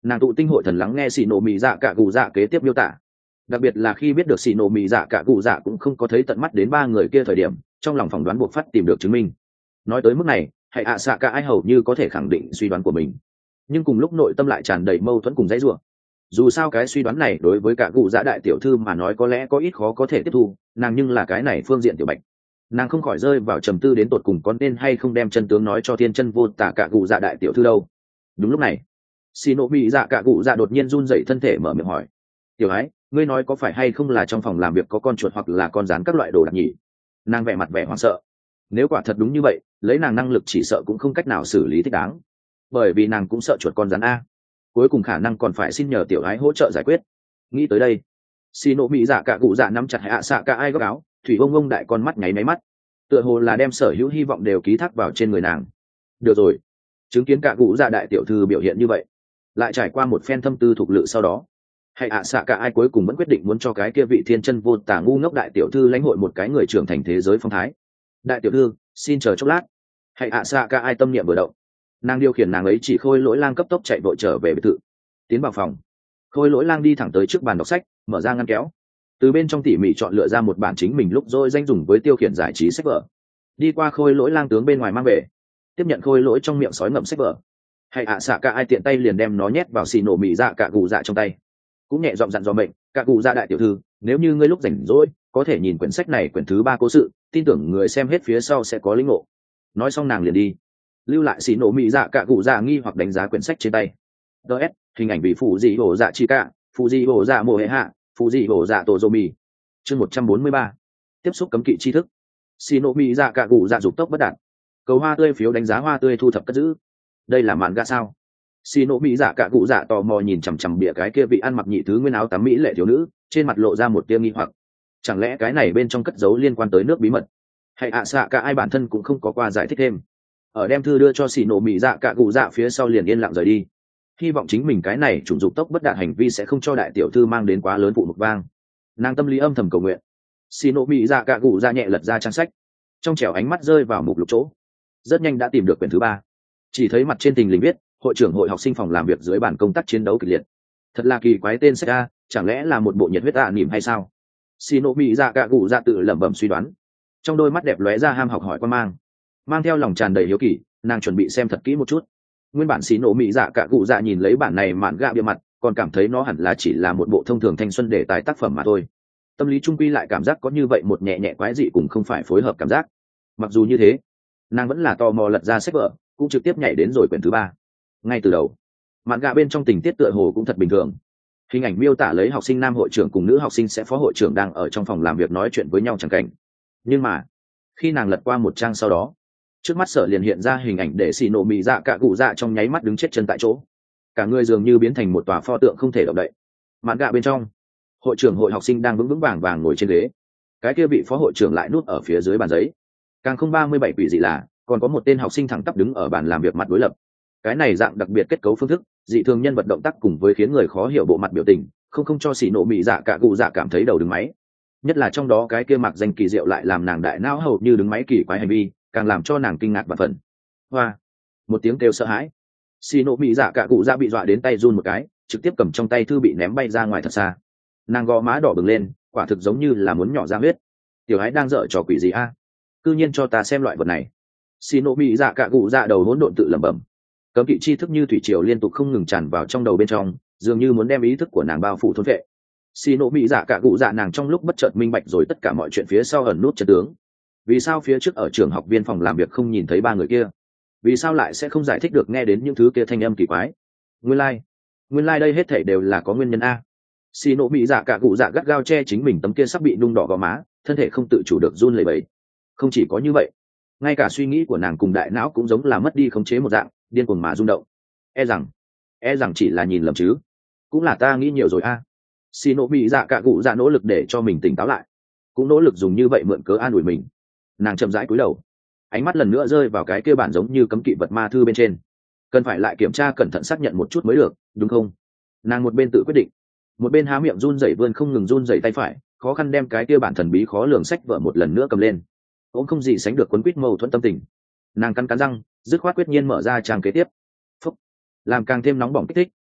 nàng tụ tinh hội thần lắng nghe xì nổ mị dạ cả cụ dạ kế tiếp miêu tả, đặc biệt là khi biết được xì nổ mị dạ cả cụ dạ cũng không có thấy tận mắt đến ba người kia thời điểm, trong lòng phỏng đoán buộc phát tìm được chứng minh. Nói tới mức này, hãy ạ xạ cả ai hầu như có thể khẳng định suy đoán của mình, nhưng cùng lúc nội tâm lại tràn đầy mâu thuẫn cùng dãy rủa. Dù sao cái suy đoán này đối với cả cụ dạ đại tiểu thư mà nói có lẽ có ít khó có thể tiếp thu, nàng nhưng là cái này phương diện tiểu bạch, nàng không khỏi rơi vào trầm tư đến tột cùng có nên hay không đem chân tướng nói cho thiên chân vô tả cả cụ dạ đại tiểu thư đâu. Đúng lúc này, xì nổ bị dạ cả cụ dạ đột nhiên run dậy thân thể mở miệng hỏi, tiểu ái, ngươi nói có phải hay không là trong phòng làm việc có con chuột hoặc là con rán các loại đồ đặc nhỉ? Nàng vẻ mặt vẻ hoảng sợ. Nếu quả thật đúng như vậy, lấy nàng năng lực chỉ sợ cũng không cách nào xử lý thích đáng, bởi vì nàng cũng sợ chuột con rắn a. Cuối cùng khả năng còn phải xin nhờ tiểu ái hỗ trợ giải quyết. Nghĩ tới đây, xì nổ mỹ dạ cả cụ dạ nắm chặt hạ xạ cả ai góc áo, thủy ông ông đại con mắt nháy máy mắt, tựa hồ là đem sở hữu hy vọng đều ký thác vào trên người nàng. Được rồi, chứng kiến cả cụ dạ đại tiểu thư biểu hiện như vậy, lại trải qua một phen thâm tư thục lự sau đó, hạ xạ cả ai cuối cùng vẫn quyết định muốn cho cái kia vị thiên chân vô tả ngu ngốc đại tiểu thư lãnh hội một cái người trưởng thành thế giới phong thái. Đại tiểu thư, xin chờ chốc lát. Hạ xạ cả ai tâm niệm vừa động, nàng điều khiển nàng ấy chỉ khôi lỗi lang cấp tốc chạy vội trở về biệt thự. Tiến vào phòng, khôi lỗi lang đi thẳng tới trước bàn đọc sách, mở ra ngăn kéo, từ bên trong tỉ mỉ chọn lựa ra một bản chính mình lúc rồi danh dùng với tiêu khiển giải trí sách vở, đi qua khôi lỗi lang tướng bên ngoài mang về, tiếp nhận khôi lỗi trong miệng sói ngậm sách vở. Hạ xạ cả ai tiện tay liền đem nó nhét vào xì nổ mì dạ cả cụ dạ trong tay, cũng nhẹ giọng dặn dò mệnh cả cụ dạ đại tiểu thư, nếu như ngươi lúc rảnh rỗi có thể nhìn quyển sách này, quyển thứ 3 cố sự, tin tưởng người xem hết phía sau sẽ có linh ngộ. Nói xong nàng liền đi, lưu lại xì nổ mị dạ cả cụ dạ nghi hoặc đánh giá quyển sách trên tay. ds hình ảnh bị phụ dị hổ dạ chi cả, phụ dị hổ dạ mùa hệ hạ, phụ dị hổ dạ tổ dô mì. Chương 143. Tiếp xúc cấm kỵ tri thức. Xì nổ mị dạ cả cụ dạ dục tốc bất đạt. Cầu hoa tươi phiếu đánh giá hoa tươi thu thập cất giữ. Đây là mạn gạ sao? Xì nổ mị dạ cả cụ dạ tò mò nhìn chằm chằm bìa cái kia vị ăn mặc nhị thứ nguyên áo tắm mỹ lệ thiếu nữ, trên mặt lộ ra một tia nghi hoặc. Chẳng lẽ cái này bên trong cất giấu liên quan tới nước bí mật? Hay xạ cả ai bản thân cũng không có qua giải thích thêm, ở đem thư đưa cho xì nổ mị dạ cả cụ dạ phía sau liền yên lặng rời đi, hy vọng chính mình cái này chủng dục tốc bất đạt hành vi sẽ không cho đại tiểu thư mang đến quá lớn vụ mực vang. Nàng tâm lý âm thầm cầu nguyện. Xì nổ mị dạ cả cụ dạ nhẹ lật ra trang sách, trong trẻo ánh mắt rơi vào mục lục chỗ, rất nhanh đã tìm được quyển thứ 3. Chỉ thấy mặt trên tình lình viết hội trưởng hội học sinh phòng làm việc dưới bàn công tác chiến đấu kịch liệt. Thật là kỳ quái tên sách a, chẳng lẽ là một bộ nhiệt huyết nỉm hay sao? Xì nổ mị dạ cả cụ dạ tự lẩm bẩm suy đoán, trong đôi mắt đẹp lóe ra ham học hỏi quan mang theo lòng tràn đầy hiếu kỳ, nàng chuẩn bị xem thật kỹ một chút. Nguyên bản xì nổ mị dạ cả cụ dạ nhìn lấy bản này mạn gạ bìa mặt, còn cảm thấy nó hẳn là chỉ là một bộ thông thường thanh xuân đề tài tác phẩm mà thôi. Tâm lý trung quy lại cảm giác có như vậy một nhẹ nhẹ quái dị cùng không phải phối hợp cảm giác. Mặc dù như thế, nàng vẫn là tò mò lật ra sách vở, cũng trực tiếp nhảy đến rồi quyển thứ 3. Ngay từ đầu, mạn gạ bên trong tình tiết tựa hồ cũng thật bình thường. Hình ảnh miêu tả lấy học sinh nam hội trưởng cùng nữ học sinh sẽ phó hội trưởng đang ở trong phòng làm việc nói chuyện với nhau chẳng cảnh. Nhưng mà khi nàng lật qua một trang sau đó, trước mắt sở liền hiện ra hình ảnh để xì nổ mị dạ cả cụ dạ trong nháy mắt đứng chết chân tại chỗ, cả người dường như biến thành một tòa pho tượng không thể động đậy. Mạn gạ bên trong, hội trưởng hội học sinh đang vững vững vàng vàng ngồi trên ghế, cái kia vị phó hội trưởng lại núp ở phía dưới bàn giấy. Càng không 37 quỷ dị là còn có một tên học sinh thẳng tắp đứng ở bàn làm việc mặt đối lập. Cái này dạng đặc biệt kết cấu phương thức, dị thường nhân vật động tác cùng với khiến người khó hiểu bộ mặt biểu tình, không cho xì nổ mị dạ cả cụ dạ cảm thấy đầu đứng máy. Nhất là trong đó cái kia mặc danh kỳ diệu lại làm nàng đại não hầu như đứng máy kỳ quái hành vi, càng làm cho nàng kinh ngạc và phần. Hoa! Một tiếng kêu sợ hãi, xì nổ mị dạ cả cụ dạ bị dọa đến tay run một cái, trực tiếp cầm trong tay thư bị ném bay ra ngoài thật xa. Nàng gò má đỏ bừng lên, quả thực giống như là muốn nhỏ ra huyết. Tiểu ái đang dở trò quỷ gì a? Cư nhiên cho ta xem loại vật này. Xì nổ mị dạ cả cụ dạ đầu hỗn độn tự lẩm bẩm. Cấm kỵ tri thức như thủy triều liên tục không ngừng tràn vào trong đầu bên trong, dường như muốn đem ý thức của nàng bao phủ thôn vệ. Xì nổ mị dạ cả cụ dạ nàng trong lúc bất chợt minh bạch rồi tất cả mọi chuyện phía sau ẩn nút chân tướng. Vì sao phía trước ở trường học viên phòng làm việc không nhìn thấy ba người kia? Vì sao lại sẽ không giải thích được nghe đến những thứ kia thanh âm kỳ quái? Nguyên lai đây hết thảy đều là có nguyên nhân a. Xì nổ mị dạ cả cụ dạ gắt gao che chính mình tấm kia sắp bị nung đỏ gò má, thân thể không tự chủ được run lẩy bẩy. Không chỉ có như vậy, ngay cả suy nghĩ của nàng cùng đại não cũng giống là mất đi khống chế một dạng, điên cuồng mà rung động. E rằng chỉ là nhìn lầm chứ, cũng là ta nghĩ nhiều rồi a. Xì nổ mị dạ cả cụ dạ nỗ lực để cho mình tỉnh táo lại, cũng nỗ lực dùng như vậy mượn cớ an ủi mình. Nàng chậm rãi cúi đầu, ánh mắt lần nữa rơi vào cái kia bản giống như cấm kỵ vật ma thư bên trên. Cần phải lại kiểm tra cẩn thận xác nhận một chút mới được, đúng không? Nàng một bên tự quyết định, một bên há miệng run rẩy vươn không ngừng run rẩy tay phải, khó khăn đem cái kia bản thần bí khó lường sách vở một lần nữa cầm lên. Ôm không gì sánh được quấn quýt mâu thuẫn tâm tình, nàng cắn răng, dứt khoát quyết nhiên mở ra trang kế tiếp. Phúc! Làm càng thêm nóng bỏng kích thích,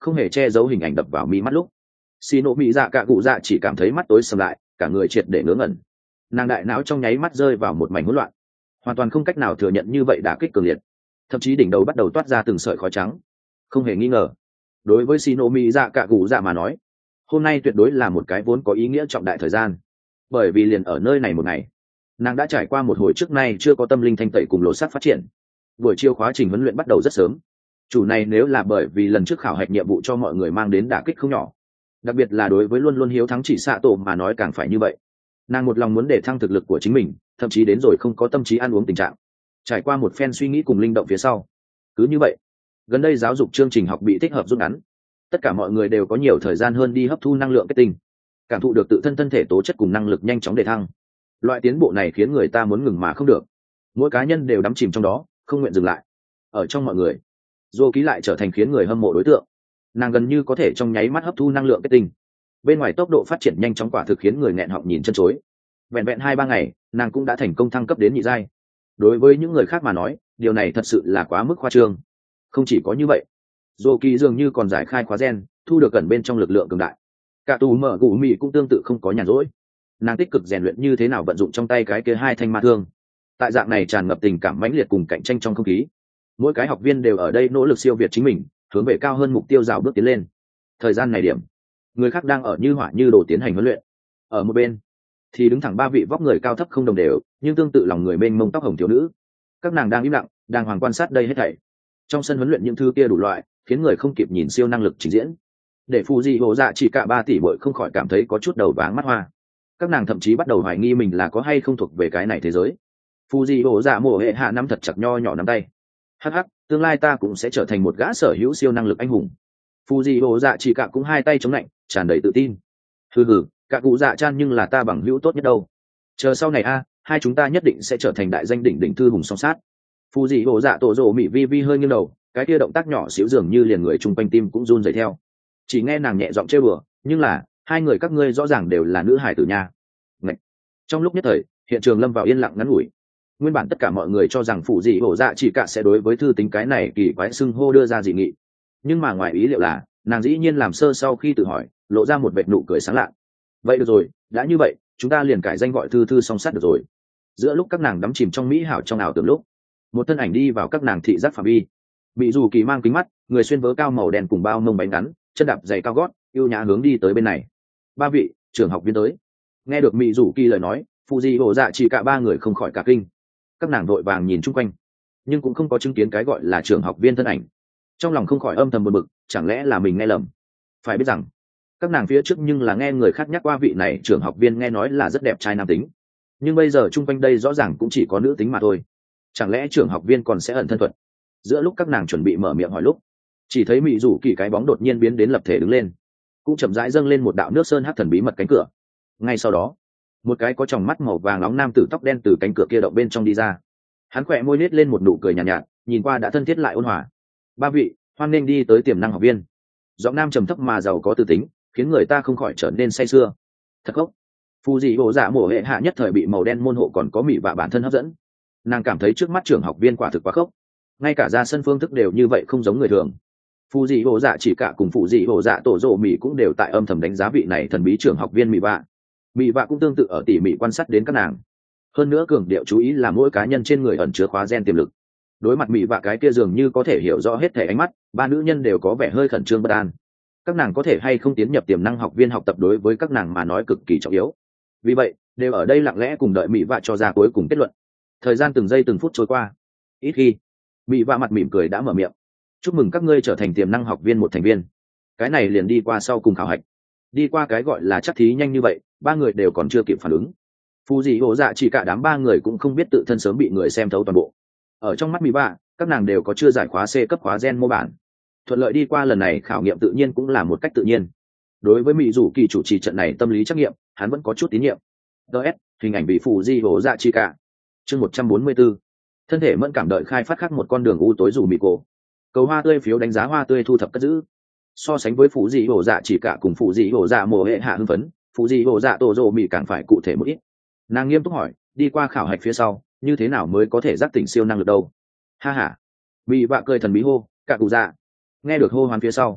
không hề che giấu hình ảnh đập vào mi mắt lúc xì nổ mỹ dạ cả cụ dạ chỉ cảm thấy mắt tối sầm lại, cả người triệt để ngớ ngẩn. Nàng đại não trong nháy mắt rơi vào một mảnh hỗn loạn, hoàn toàn không cách nào thừa nhận như vậy đả kích cường liệt, thậm chí đỉnh đầu bắt đầu toát ra từng sợi khói trắng. Không hề nghi ngờ, đối với xì nổ mỹ dạ cả cụ dạ mà nói, hôm nay tuyệt đối là một cái vốn có ý nghĩa trọng đại thời gian, bởi vì liền ở nơi này một ngày, nàng đã trải qua một hồi trước nay chưa có tâm linh thanh tẩy cùng lộ sắc phát triển. Buổi chiều khóa trình huấn luyện bắt đầu rất sớm, chủ này nếu là bởi vì lần trước khảo hạch nhiệm vụ cho mọi người mang đến đả kích không nhỏ, đặc biệt là đối với luôn luôn hiếu thắng chỉ xạ tổ mà nói càng phải như vậy. Nàng một lòng muốn để thăng thực lực của chính mình, thậm chí đến rồi không có tâm trí ăn uống tình trạng. Trải qua một phen suy nghĩ cùng linh động phía sau, cứ như vậy, gần đây giáo dục chương trình học bị tích hợp rút ngắn, tất cả mọi người đều có nhiều thời gian hơn đi hấp thu năng lượng kết tinh, cảm thụ được tự thân thân thể tố chất cùng năng lực nhanh chóng đề thăng. Loại tiến bộ này khiến người ta muốn ngừng mà không được, mỗi cá nhân đều đắm chìm trong đó, không nguyện dừng lại. Ở trong mọi người, Dô Ký lại trở thành khiến người hâm mộ đối tượng. Nàng gần như có thể trong nháy mắt hấp thu năng lượng kết tinh, bên ngoài tốc độ phát triển nhanh chóng quả thực khiến người nghẹn họng nhìn chân chối. Vẹn vẹn 2-3 ngày, nàng cũng đã thành công thăng cấp đến nhị giai. Đối với những người khác mà nói, điều này thật sự là quá mức khoa trương. Không chỉ có như vậy, Dô Ký dường như còn giải khai khóa gen, thu được gần bên trong lực lượng cường đại. Cả tù mở gù mì cũng tương tự không có nhàn rỗi. Nàng tích cực rèn luyện như thế nào vận dụng trong tay cái kia 2 thanh ma thương. Tại dạng này tràn ngập tình cảm mãnh liệt cùng cạnh tranh trong không khí, mỗi cái học viên đều ở đây nỗ lực siêu việt chính mình, hướng về cao hơn mục tiêu rào bước tiến lên. Thời gian này điểm, người khác đang ở như hỏa như đồ tiến hành huấn luyện, ở một bên thì đứng thẳng 3 vị vóc người cao thấp không đồng đều nhưng tương tự lòng người mênh mông tóc hồng thiếu nữ. Các nàng đang im lặng, đang hoàn quan sát đây hết thảy. Trong sân huấn luyện những thứ kia đủ loại khiến người không kịp nhìn siêu năng lực trình diễn, để phù dị hồ dạ chỉ cả 3 tỷ bội không khỏi cảm thấy có chút đầu váng mắt hoa. Các nàng thậm chí bắt đầu hoài nghi mình là có hay không thuộc về cái này thế giới. Phù dị hồ dạ mổ hệ hạ nắm thật chặt nho nhỏ nắm tay. Hắc hắc, tương lai ta cũng sẽ trở thành một gã sở hữu siêu năng lực anh hùng. Phù dị hồ dạ chỉ cả cũng 2 tay chống lạnh, tràn đầy tự tin. Hừ, cả cụ dạ chan nhưng là ta bằng hữu tốt nhất đâu. Chờ sau này hai chúng ta nhất định sẽ trở thành đại danh đỉnh đỉnh thư hùng song sát. Phù dị hồ dạ tổ rồ mỹ vi vi hơi nghiêng đầu, cái kia động tác nhỏ xíu dường như liền người chung quanh tim cũng run rẩy theo. Chỉ nghe nàng nhẹ giọng trêu đùa, nhưng là hai người các ngươi rõ ràng đều là nữ hài tử nha. Ngậy. Trong lúc nhất thời, hiện trường lâm vào yên lặng ngắn ngủi. Nguyên bản tất cả mọi người cho rằng phụ dị hổ dạ chỉ cả sẽ đối với thư tính cái này kỳ quái xưng hô đưa ra dị nghị, nhưng mà ngoài ý liệu là nàng dĩ nhiên làm sơ sau khi tự hỏi lộ ra một vệt nụ cười sáng lạ. Vậy được rồi, đã như vậy chúng ta liền cải danh gọi thư thư song sát được rồi. Giữa lúc các nàng đắm chìm trong mỹ hảo trong ảo tưởng lúc, một thân ảnh đi vào các nàng thị giác phạm vi. Bị dù kỳ mang kính mắt, người xuyên vớ cao màu đen cùng bao mông bánh ngắn, chân đạp giày cao gót, yêu nhã hướng đi tới bên này. 3 vị trưởng học viên tới. Nghe được mỹ dù kỳ lời nói, phụ dị hổ dạ chỉ cả 3 người không khỏi cả kinh. Các nàng vội vàng nhìn chung quanh, nhưng cũng không có chứng kiến cái gọi là trưởng học viên thân ảnh. Trong lòng không khỏi âm thầm buồn bực, chẳng lẽ là mình nghe lầm? Phải biết rằng các nàng phía trước nhưng là nghe người khác nhắc qua vị này trưởng học viên nghe nói là rất đẹp trai nam tính, nhưng bây giờ chung quanh đây rõ ràng cũng chỉ có nữ tính mà thôi. Chẳng lẽ trưởng học viên còn sẽ ẩn thân thuật? Giữa lúc các nàng chuẩn bị mở miệng hỏi lúc, chỉ thấy mỹ rủ kỳ cái bóng đột nhiên biến đến lập thể đứng lên, cũng chậm rãi dâng lên một đạo nước sơn hắc thần bí mật cánh cửa. Ngay sau đó, một cái có tròng mắt màu vàng nóng nam tử tóc đen từ cánh cửa kia động bên trong đi ra. Hắn khỏe môi nết lên một nụ cười nhàn nhạt, nhìn qua đã thân thiết lại ôn hòa. 3 vị, hoan nghênh đi tới tiềm năng học viên. Giọng nam trầm thấp mà giàu có tư tính, khiến người ta không khỏi trở nên say sưa. Thật khốc. Phù dị hộ dạ mổ hệ hạ nhất thời bị màu đen môn hộ còn có mỹ vạ bản thân hấp dẫn. Nàng cảm thấy trước mắt trưởng học viên quả thực quá khốc, ngay cả ra sân phương thức đều như vậy không giống người thường. Phù dị hộ dạ chỉ cả cùng phù dị hộ dạ tổ rộ mỹ cũng đều tại âm thầm đánh giá vị này thần bí trưởng học viên mỹ vạ. Mỹ vạ cũng tương tự ở tỉ mỉ quan sát đến các nàng, hơn nữa cường điệu chú ý là mỗi cá nhân trên người ẩn chứa khóa gen tiềm lực. Đối mặt mỹ vạ cái kia dường như có thể hiểu rõ hết thể ánh mắt, 3 nữ nhân đều có vẻ hơi khẩn trương bất an. Các nàng có thể hay không tiến nhập tiềm năng học viên học tập đối với các nàng mà nói cực kỳ trọng yếu, vì vậy đều ở đây lặng lẽ cùng đợi mỹ vạ cho ra cuối cùng kết luận. Thời gian từng giây từng phút trôi qua, ít khi mỹ vạ mặt mỉm cười đã mở miệng: chúc mừng các ngươi trở thành tiềm năng học viên một thành viên. Cái này liền đi qua sau cùng khảo hạch. Đi qua cái gọi là chắc thí nhanh như vậy, 3 người đều còn chưa kịp phản ứng. Phù dị hộ dạ chỉ cả đám 3 người cũng không biết tự thân sớm bị người xem thấu toàn bộ. Ở trong mắt mỹ vạ, các nàng đều có chưa giải khóa C cấp khóa gen mô bản, thuận lợi đi qua lần này khảo nghiệm tự nhiên cũng là một cách tự nhiên. Đối với mỹ rủ kỳ chủ trì trận này tâm lý trắc nghiệm, hắn vẫn có chút tín nhiệm. DS, hình ảnh bị phù di hổ dạ chi cả. Chương 144. Thân thể mẫn cảm đợi khai phát khắc một con đường u tối rủ mị cổ. Cầu hoa tươi phiếu đánh giá hoa tươi thu thập cất giữ. So sánh với phù di hổ dạ chỉ cả cùng phù di hổ dạ mồ hệ hạ hưng phấn, phù di hổ dạ tổ rồ mị càng phải cụ thể một ít. Nàng nghiêm túc hỏi, đi qua khảo hạch phía sau, như thế nào mới có thể giác tỉnh siêu năng lực đâu? Ha ha. Mị vạ cười thần bí hô, cả cụ dạ. Nghe được hô hoán phía sau,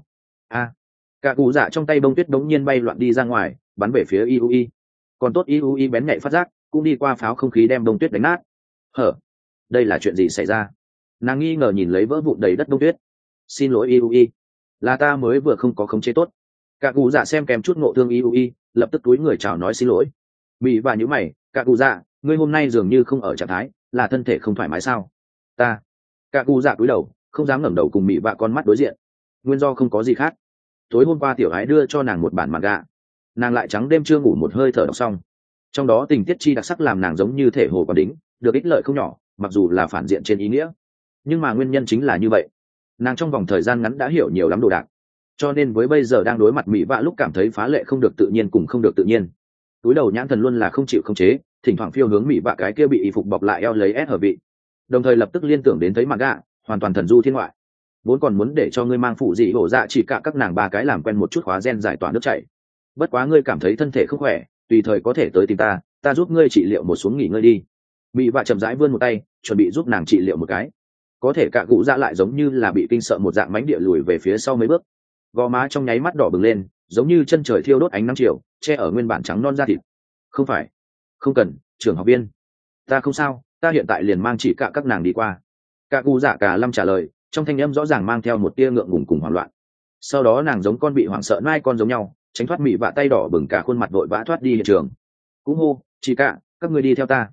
a cả cụ dạ trong tay bông tuyết đống nhiên bay loạn đi ra ngoài, bắn về phía Iui. Còn tốt Iui bén nhạy phát giác, cũng đi qua pháo không khí đem bông tuyết đánh nát. Hở, đây là chuyện gì xảy ra? Nàng nghi ngờ nhìn lấy vỡ vụn đầy đất bông tuyết. Xin lỗi Iui, là ta mới vừa không có khống chế tốt. Cả cụ dạ xem kèm chút ngộ thương Iui, lập tức túi người chào nói xin lỗi. Mị và nhíu mày, cả cụ dạ, ngươi hôm nay dường như không ở trạng thái, là thân thể không thoải mái sao? Ta. Cả cụ dạ cúi đầu, không dám ngẩng đầu cùng Mị và con mắt đối diện. Nguyên do không có gì khác. Tối hôm qua tiểu ái đưa cho nàng một bản manga, nàng lại trắng đêm chưa ngủ một hơi thở đọc xong. Trong đó tình tiết chi đặc sắc làm nàng giống như thể hồ quán đính, được ích lợi không nhỏ, mặc dù là phản diện trên ý nghĩa, nhưng mà nguyên nhân chính là như vậy. Nàng trong vòng thời gian ngắn đã hiểu nhiều lắm đồ đạc, cho nên với bây giờ đang đối mặt Mị vạ lúc cảm thấy phá lệ không được tự nhiên cùng không được tự nhiên. Túi đầu nhãn thần luôn là không chịu khống chế, thỉnh thoảng phiêu hướng Mị vạ cái kia bị y phục bọc lại eo lấy ép ở vị, đồng thời lập tức liên tưởng đến thấy manga, hoàn toàn thần du thiên ngoại. Vốn còn muốn để cho ngươi mang phụ dị hổ dạ chỉ cả các nàng ba cái làm quen một chút khóa gen giải tỏa nước chảy, bất quá ngươi cảm thấy thân thể không khỏe, tùy thời có thể tới tìm ta, ta giúp ngươi trị liệu một xuống nghỉ ngơi đi. Mị vạ chậm rãi vươn một tay, chuẩn bị giúp nàng trị liệu một cái, có thể cả cụ dạ lại giống như là bị kinh sợ một dạng mánh địa lùi về phía sau mấy bước, gò má trong nháy mắt đỏ bừng lên, giống như chân trời thiêu đốt ánh nắng chiều, che ở nguyên bản trắng non da thịt. Không phải, không cần, trưởng học viên, ta không sao, ta hiện tại liền mang chỉ cả các nàng đi qua. Cả cụ dạ cả lâm trả lời, trong thanh âm rõ ràng mang theo một tia ngượng ngùng cùng hoảng loạn. Sau đó nàng giống con bị hoảng sợ nai con giống nhau, tránh thoát Mị vạ tay đỏ bừng cả khuôn mặt vội vã thoát đi hiện trường. Cũng hô, chỉ cả, các ngươi đi theo ta.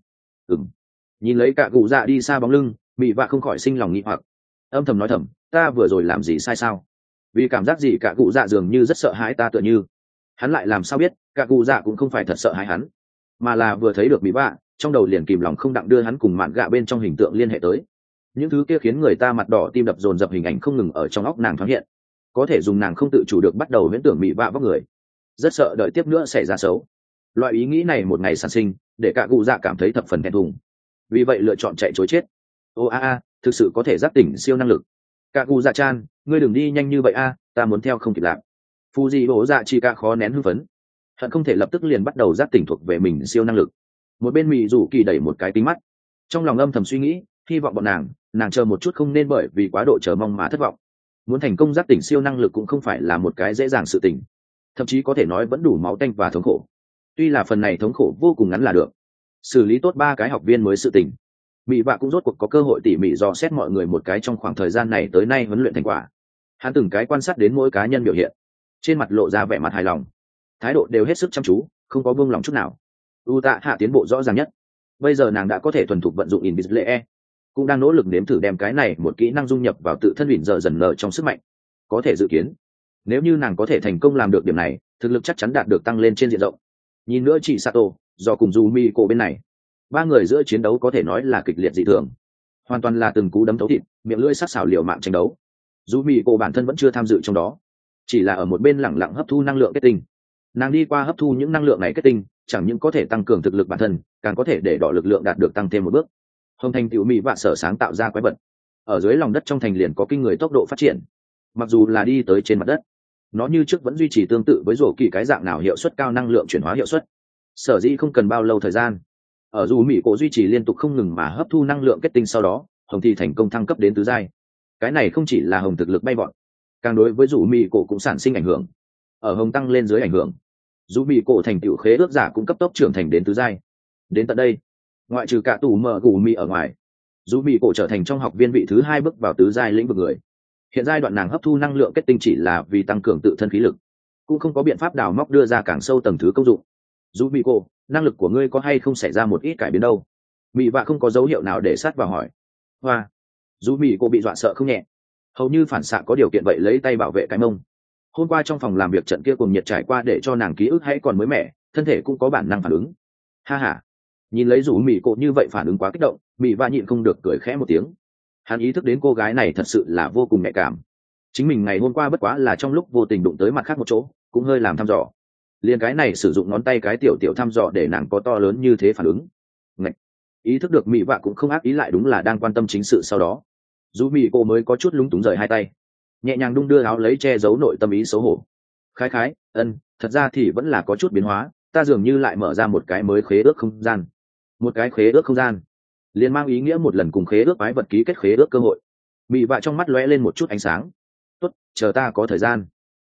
Nhìn lấy cả cụ dạ đi xa bóng lưng, Mị vạ không khỏi sinh lòng nghi hoặc, âm thầm nói thầm, ta vừa rồi làm gì sai sao? Vì cảm giác gì cả cụ dạ dường như rất sợ hãi ta, tựa như hắn lại làm sao biết cả cụ dạ cũng không phải thật sợ hãi hắn, mà là vừa thấy được Mị vạ, trong đầu liền kìm lòng không đặng đưa hắn cùng mạn gạ bên trong hình tượng liên hệ tới. Những thứ kia khiến người ta mặt đỏ tim đập dồn dập hình ảnh không ngừng ở trong óc nàng thoáng hiện, có thể dùng nàng không tự chủ được bắt đầu huyễn tưởng Mị vạ vóc người, rất sợ đợi tiếp nữa xảy ra xấu. Loại ý nghĩ này một ngày sản sinh, để cả cụ dạ cảm thấy thập phần thẹn thùng, vì vậy lựa chọn chạy chối chết. Ô thực sự có thể giác tỉnh siêu năng lực. Cả cụ dạ chan, ngươi đừng đi nhanh như vậy ta muốn theo không kịp lạc. Fuji bố dạ chi ca khó nén hưng phấn, hận không thể lập tức liền bắt đầu giác tỉnh thuộc về mình siêu năng lực. Một bên Mị rủ kỳ đẩy một cái tính mắt, trong lòng âm thầm suy nghĩ, hy vọng bọn nàng chờ một chút không nên bởi vì quá độ chờ mong mà thất vọng. Muốn thành công giác tỉnh siêu năng lực cũng không phải là một cái dễ dàng sự tỉnh, thậm chí có thể nói vẫn đủ máu tanh và thống khổ. Tuy là phần này thống khổ vô cùng ngắn là được, xử lý tốt 3 cái học viên mới sự tỉnh. Mị vạ cũng rốt cuộc có cơ hội tỉ mỉ dò xét mọi người một cái trong khoảng thời gian này tới nay huấn luyện thành quả. Hắn từng cái quan sát đến mỗi cá nhân biểu hiện, trên mặt lộ ra vẻ mặt hài lòng, thái độ đều hết sức chăm chú, không có buông lòng chút nào. Hạ tiến bộ rõ ràng nhất, bây giờ nàng đã có thể thuần thục vận dụng Invisible, cũng đang nỗ lực nếm thử đem cái này một kỹ năng dung nhập vào tự thân ủy giờ dần nở trong sức mạnh. Có thể dự kiến, nếu như nàng có thể thành công làm được điểm này, thực lực chắc chắn đạt được tăng lên trên diện rộng. Nhìn nữa chị Sato, do cùng Yumi cổ bên này, 3 người giữa chiến đấu có thể nói là kịch liệt dị thường, hoàn toàn là từng cú đấm thấu thịt, miệng lưỡi sắc sảo liều mạng tranh đấu. Yumi cổ bản thân vẫn chưa tham dự trong đó, chỉ là ở một bên lẳng lặng hấp thu năng lượng kết tinh. Nàng đi qua hấp thu những năng lượng này kết tinh, chẳng những có thể tăng cường thực lực bản thân, càng có thể để đỏ lực lượng đạt được tăng thêm một bước. Hồng thành tiểu Mị vạ sở sáng tạo ra quái vật, ở dưới lòng đất trong thành liền có kinh người tốc độ phát triển. Mặc dù là đi tới trên mặt đất, nó như trước vẫn duy trì tương tự với rổ kỳ cái dạng nào hiệu suất cao năng lượng chuyển hóa hiệu suất. Sở dĩ không cần bao lâu thời gian, ở dù Mị cổ duy trì liên tục không ngừng mà hấp thu năng lượng kết tinh, sau đó Hồng thì thành công thăng cấp đến tứ giai. Cái này không chỉ là Hồng thực lực bay vọt, càng đối với dù Mị cổ cũng sản sinh ảnh hưởng. Ở Hồng tăng lên dưới ảnh hưởng, dù Mị cổ thành tựu khế ước giả cũng cấp tốc trưởng thành đến tứ giai. Đến tận đây, ngoại trừ cả tù mờ gù Mị ở ngoài, dù Mị cổ trở thành trong học viên vị thứ 2 bước vào tứ giai lĩnh vực người. Hiện giai đoạn nàng hấp thu năng lượng kết tinh chỉ là vì tăng cường tự thân khí lực, cũng không có biện pháp đào móc đưa ra càng sâu tầng thứ công dụng. Dù Mị cổ, năng lực của ngươi có hay không xảy ra một ít cải biến đâu? Mị vạ không có dấu hiệu nào để sát vào hỏi. Hoa, dù Mị cổ bị dọa sợ không nhẹ, hầu như phản xạ có điều kiện vậy lấy tay bảo vệ cái mông. Hôm qua trong phòng làm việc trận kia cùng nhiệt trải qua để cho nàng ký ức hãy còn mới mẻ, thân thể cũng có bản năng phản ứng. Ha ha, nhìn lấy rủ Mị cổ như vậy phản ứng quá kích động, Mị vạ nhịn không được cười khẽ một tiếng. Hắn ý thức đến cô gái này thật sự là vô cùng nhạy cảm, chính mình ngày hôm qua bất quá là trong lúc vô tình đụng tới mặt khác một chỗ, cũng hơi làm thăm dò. Liền cái này sử dụng ngón tay cái tiểu tiểu thăm dò để nàng có to lớn như thế phản ứng. Ngạch. Ý thức được Mị vạ cũng không ác ý, lại đúng là đang quan tâm chính sự, sau đó dù Mị cổ mới có chút lúng túng rời hai tay, nhẹ nhàng đung đưa áo lấy che giấu nội tâm ý xấu hổ. Khái, thật ra thì vẫn là có chút biến hóa, ta dường như lại mở ra một cái mới khế ước không gian. Một cái khế ước không gian liền mang ý nghĩa một lần cùng khế ước quái vật ký kết khế ước cơ hội. Mị vạ trong mắt lóe lên một chút ánh sáng. Tốt, chờ ta có thời gian,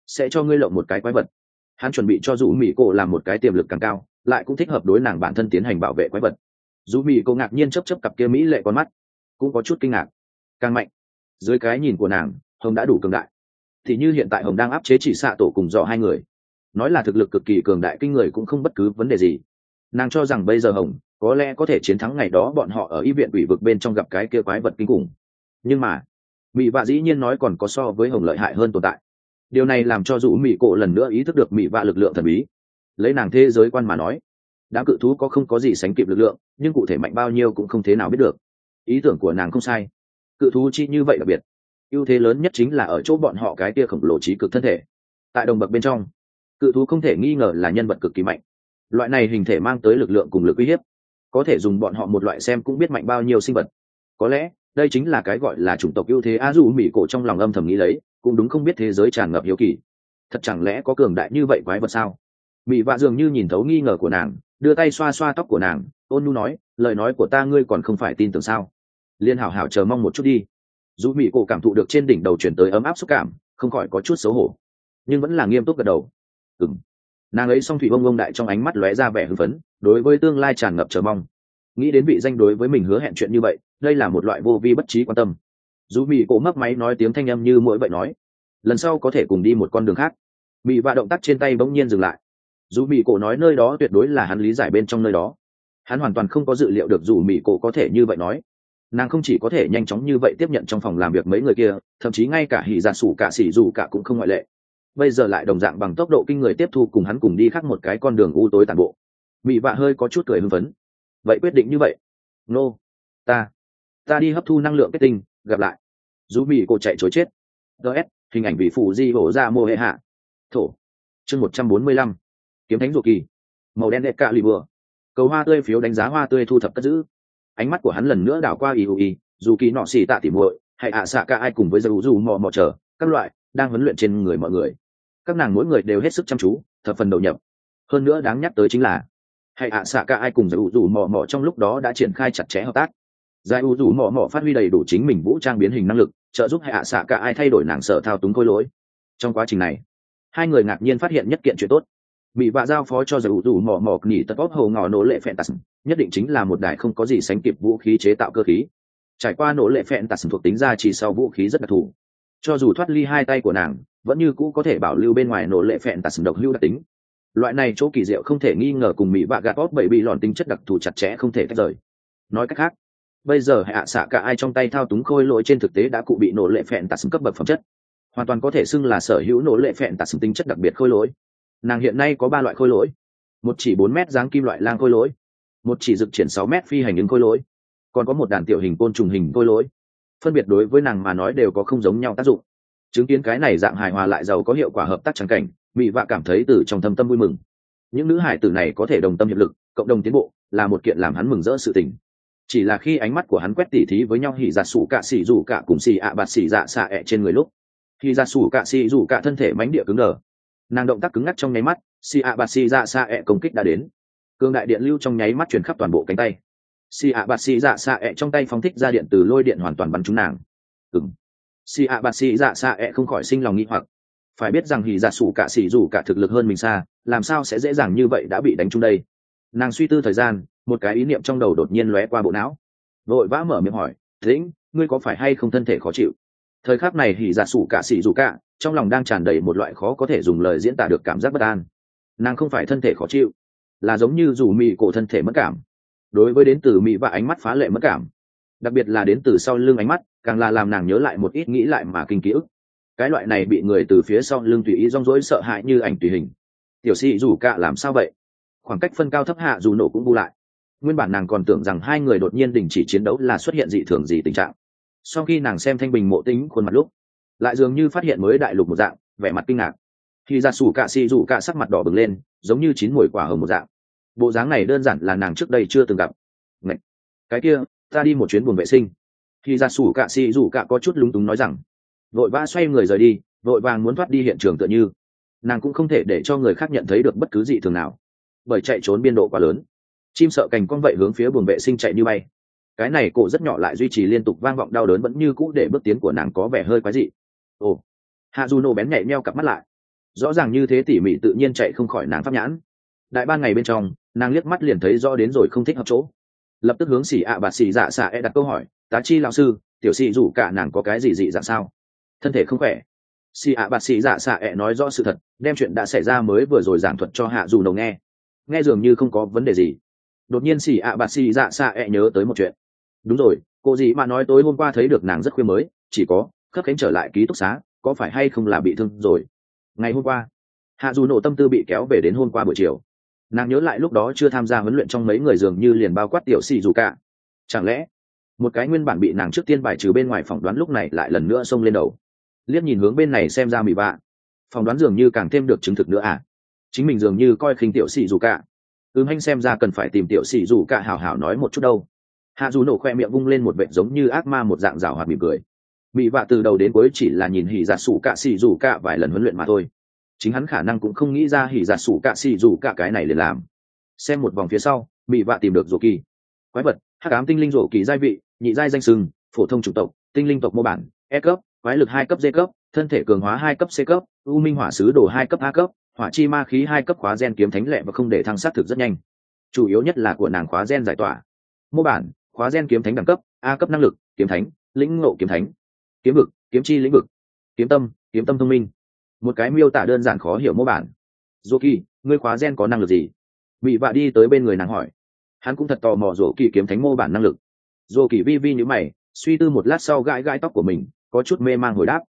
sẽ cho ngươi lộng một cái quái vật. Hắn chuẩn bị cho dù mỹ cổ làm một cái tiềm lực càng cao, lại cũng thích hợp đối nàng bản thân tiến hành bảo vệ quái vật. Dù mỹ cổ ngạc nhiên chớp cặp kia mỹ lệ con mắt, cũng có chút kinh ngạc. Càng mạnh, dưới cái nhìn của nàng, Hồng đã đủ cường đại. Thì như hiện tại Hồng đang áp chế chỉ xạ tổ cùng dọ hai người, nói là thực lực cực kỳ cường đại kinh người cũng không bất cứ vấn đề gì. Nàng cho rằng bây giờ Hồng có lẽ có thể chiến thắng ngày đó bọn họ ở y viện ủy vực bên trong gặp cái kia quái vật kinh khủng. Nhưng mà mỹ vạ dĩ nhiên nói còn có so với Hồng lợi hại hơn tồn tại. Điều này làm cho dù mỹ cổ lần nữa ý thức được mỹ vạ lực lượng thần bí. Lấy nàng thế giới quan mà nói, đám cự thú có không có gì sánh kịp lực lượng, nhưng cụ thể mạnh bao nhiêu cũng không thế nào biết được. Ý tưởng của nàng không sai, cự thú chi như vậy đặc biệt, ưu thế lớn nhất chính là ở chỗ bọn họ cái kia khổng lồ trí cực thân thể. Tại đồng bậc bên trong, cự thú không thể nghi ngờ là nhân vật cực kỳ mạnh. Loại này hình thể mang tới lực lượng cùng lực uy hiếp, có thể dùng bọn họ một loại xem cũng biết mạnh bao nhiêu sinh vật. Có lẽ đây chính là cái gọi là chủng tộc ưu thế. A dù mỹ cổ trong lòng âm thầm nghĩ lấy, cũng đúng không biết thế giới tràn ngập hiếu kỳ, thật chẳng lẽ có cường đại như vậy quái vật sao? Mỹ vạ dường như nhìn thấu nghi ngờ của nàng, đưa tay xoa xoa tóc của nàng, ôn nhu nói, lời nói của ta ngươi còn không phải tin tưởng sao? Liên hảo hảo chờ mong một chút đi. Dù mỹ cổ cảm thụ được trên đỉnh đầu chuyển tới ấm áp xúc cảm, không khỏi có chút xấu hổ, nhưng vẫn là nghiêm túc gật đầu. Nàng ấy song thủy bông bông đại trong ánh mắt lóe ra vẻ hưng phấn, đối với tương lai tràn ngập chờ mong. Nghĩ đến vị danh đối với mình hứa hẹn chuyện như vậy, đây là một loại vô vi bất trí quan tâm. Dù mỹ cổ mấp máy nói tiếng thanh âm như mỗi vậy nói, lần sau có thể cùng đi một con đường khác. Mỹ vạ động tác trên tay bỗng nhiên dừng lại. Dù mỹ cổ nói nơi đó tuyệt đối là hắn lý giải bên trong nơi đó. Hắn hoàn toàn không có dự liệu được dù mỹ cổ có thể như vậy nói. Nàng không chỉ có thể nhanh chóng như vậy tiếp nhận trong phòng làm việc mấy người kia, thậm chí ngay cả hỉ giả sủ cả xỉ dù cả cũng không ngoại lệ. Bây giờ lại đồng dạng bằng tốc độ kinh người tiếp thu cùng hắn cùng đi khác một cái con đường u tối tàn bộ. Mỹ vạ hơi có chút cười hưng phấn. Vậy quyết định như vậy. Nô, ta đi hấp thu năng lượng kết tinh, gặp lại. Dù mỹ cổ chạy chối chết. ds hình ảnh vị phụ di hổ ra mô hệ hạ thổ chương 145. Kiếm thánh ruột kỳ màu đen đẹp cạ lì bừa. Cầu hoa tươi phiếu đánh giá hoa tươi thu thập cất giữ. Ánh mắt của hắn lần nữa đảo qua iui dù kỳ nọ xì tạ tỉ muội hay ạ xạ cả ai cùng với dù mò mò chờ các loại đang huấn luyện trên người mọi người. Các nàng mỗi người đều hết sức chăm chú, thập phần đầu nhập. Hơn nữa đáng nhắc tới chính là hay ạ xạ cả ai cùng dù mò mò trong lúc đó đã triển khai chặt chẽ hợp tác. Giải dù mò mò phát huy đầy đủ chính mình vũ trang biến hình năng lực, trợ giúp hay ạ xạ cả ai thay đổi nàng sở thao túng khối lỗi. Trong quá trình này, hai người ngạc nhiên phát hiện nhất kiện chuyện tốt. Mỹ vạ giao phó cho dù mò mò nghỉ tật bóp hầu ngò nổ lệ phẹn tạt, nhất định chính là một đài không có gì sánh kịp vũ khí chế tạo cơ khí. Trải qua nổ lệ phẹn tạt thuộc tính ra chỉ sau vũ khí rất đặc thù, cho dù thoát ly hai tay của nàng, vẫn như cũ có thể bảo lưu bên ngoài nổ lệ phẹn tạt độc hữu đặc tính. Loại này chỗ kỳ diệu không thể nghi ngờ cùng Mỹ vạ gạt bóp bảy bị lòn tính chất đặc thù chặt chẽ không thể tách rời. Nói cách khác, bây giờ hạ xạ cả ai trong tay thao túng khôi lỗi trên thực tế đã cụ bị nổ lệ phẹn tạt cấp bậc phẩm chất, hoàn toàn có thể xưng là sở hữu nổ lệ phẹn tạt tính chất đặc biệt khôi lỗi. Nàng hiện nay có 3 loại khôi lỗi: một chỉ 4 mét dáng kim loại lang khôi lỗi, một chỉ dực triển 6 mét phi hành ứng khôi lỗi, còn có một đàn tiểu hình côn trùng hình khôi lỗi. Phân biệt đối với nàng mà nói đều có không giống nhau tác dụng. Chứng kiến cái này dạng hài hòa lại giàu có hiệu quả hợp tác trắng cảnh, Mỹ vạ cảm thấy từ trong thâm tâm vui mừng. Những nữ hải tử này có thể đồng tâm hiệp lực, cộng đồng tiến bộ, là một kiện làm hắn mừng rỡ sự tình. Chỉ là khi ánh mắt của hắn quét tỉ thí với nhau hỉ giả sủ cả xỉ rủ cả cùng xỉ ạ bạt xỉ dạ xạ ẹ trên người lúc, hỉ giả sủ cả xỉ rủ cả thân thể mánh địa cứng đờ. Nàng động tác cứng ngắc trong nháy mắt, xỉ ạ bạt xỉ dạ xạ ẹ công kích đã đến. Cương đại điện lưu trong nháy mắt truyền khắp toàn bộ cánh tay. Xỉ ạ bạt xỉ dạ xạ ẹ trong tay phóng thích ra điện từ lôi điện hoàn toàn bắn trúng nàng. Xỉ ạ bạt xỉ dạ xạ ẹ không khỏi sinh lòng nghi hoặc. Phải biết rằng hỉ giả sủ cả xỉ rủ cả thực lực hơn mình xa, làm sao sẽ dễ dàng như vậy đã bị đánh trúng đây? Nàng suy tư thời gian, một cái ý niệm trong đầu đột nhiên lóe qua bộ não, vội vã mở miệng hỏi, Tĩnh, ngươi có phải hay không thân thể khó chịu? Thời khắc này hỉ giả sủ cả xỉ rủ cả trong lòng đang tràn đầy một loại khó có thể dùng lời diễn tả được cảm giác bất an. Nàng không phải thân thể khó chịu, là giống như dù mị cổ thân thể mất cảm. Đối với đến từ mị và ánh mắt phá lệ mất cảm, đặc biệt là đến từ sau lưng ánh mắt, càng là làm nàng nhớ lại một ít nghĩ lại mà kinh ký ức. Cái loại này bị người từ phía sau lưng tùy ý rong rỗi sợ hãi như ảnh tùy hình. Tiểu sĩ rủ cả làm sao vậy? Khoảng cách phân cao thấp hạ dù nổ cũng bu lại. Nguyên bản nàng còn tưởng rằng hai người đột nhiên đình chỉ chiến đấu là xuất hiện dị thường gì tình trạng. Sau khi nàng xem thanh bình mộ tính khuôn mặt lúc, lại dường như phát hiện mới đại lục một dạng, vẻ mặt kinh ngạc. Khi ra sủ cả xì rủ cả sắc mặt đỏ bừng lên, giống như chín mùi quả hồng một dạng. Bộ dáng này đơn giản là nàng trước đây chưa từng gặp. Ngậy! Cái kia, ta đi một chuyến buồng vệ sinh. Khi ra sủ cả xì rủ cả có chút lúng túng nói rằng, vội vã xoay người rời đi, vội vàng muốn thoát đi hiện trường tựa như nàng cũng không thể để cho người khác nhận thấy được bất cứ gì thường nào, bởi chạy trốn biên độ quá lớn. Chim sợ cành con vậy hướng phía buồng vệ sinh chạy như bay. Cái này cổ rất nhỏ lại duy trì liên tục vang vọng đau đớn vẫn như cũ để bước tiến của nàng có vẻ hơi quái dị. Ồ, hạ dù nổ bén nhảy meo cặp mắt lại, rõ ràng như thế tỉ mỉ tự nhiên chạy không khỏi nàng pháp nhãn. Đại ban ngày bên trong, nàng liếc mắt liền thấy rõ đến rồi không thích hợp chỗ, lập tức hướng xì ạ bạt xì dạ xạ đặt câu hỏi, tá chi lão sư, tiểu xì rủ cả nàng có cái gì dị dạng sao, thân thể không khỏe? Xì ạ bạt xì dạ xạ nói rõ sự thật, đem chuyện đã xảy ra mới vừa rồi giảng thuật cho hạ dù nổ nghe. Nghe dường như không có vấn đề gì. Đột nhiên xì ạ bạt xì dạ xạ nhớ tới một chuyện. Đúng rồi, cô gì mà nói tối hôm qua thấy được nàng rất khuya mới, chỉ có khớp cánh trở lại ký túc xá, có phải hay không là bị thương rồi? Ngày hôm qua, hạ dù nổ tâm tư bị kéo về đến hôm qua buổi chiều. Nàng nhớ lại lúc đó chưa tham gia huấn luyện trong mấy người dường như liền bao quát tiểu xì dù cả. Chẳng lẽ một cái nguyên bản bị nàng trước tiên bài trừ bên ngoài phỏng đoán lúc này lại lần nữa xông lên đầu? Liếc nhìn hướng bên này xem ra mị vạ, phỏng đoán dường như càng thêm được chứng thực nữa à? Chính mình dường như coi khinh tiểu xì dù cả. Anh xem ra cần phải tìm tiểu xì dù cả hảo hảo nói một chút đâu. Hạ dù nổ khoe miệng vung lên một vệt giống như ác ma một dạng rào hoạt mỉm cười. Mị vạ từ đầu đến cuối chỉ là nhìn hỉ giả sủ cả xì dù cả vài lần huấn luyện mà thôi, chính hắn khả năng cũng không nghĩ ra hỉ giả sủ cả xì dù cả cái này liền làm. Xem một vòng phía sau, mị vạ tìm được rổ kỳ quái vật, hắc ám tinh linh rổ kỳ giai vị nhị giai danh sừng, phổ thông chủng tộc tinh linh tộc mô bản E cấp, quái lực 2 cấp D cấp, thân thể cường hóa 2 cấp C cấp, u minh hỏa sứ đồ 2 cấp A cấp, hỏa chi ma khí 2 cấp, khóa gen kiếm thánh lẹ và không để thăng sát thực rất nhanh. Chủ yếu nhất là của nàng khóa gen giải tỏa. Mô bản, khóa gen kiếm thánh đẳng cấp, A cấp năng lực, kiếm thánh, lĩnh ngộ kiếm thánh, kiếm vực, kiếm chi lĩnh vực, kiếm tâm thông minh. Một cái miêu tả đơn giản khó hiểu mô bản. Dô kỳ, ngươi khóa gen có năng lực gì? Bị vạ đi tới bên người nàng hỏi. Hắn cũng thật tò mò Dô kỳ kiếm thánh mô bản năng lực. Dô kỳ vi vi nhíu mày, suy tư một lát sau gãi gãi tóc của mình, có chút mê mang hồi đáp.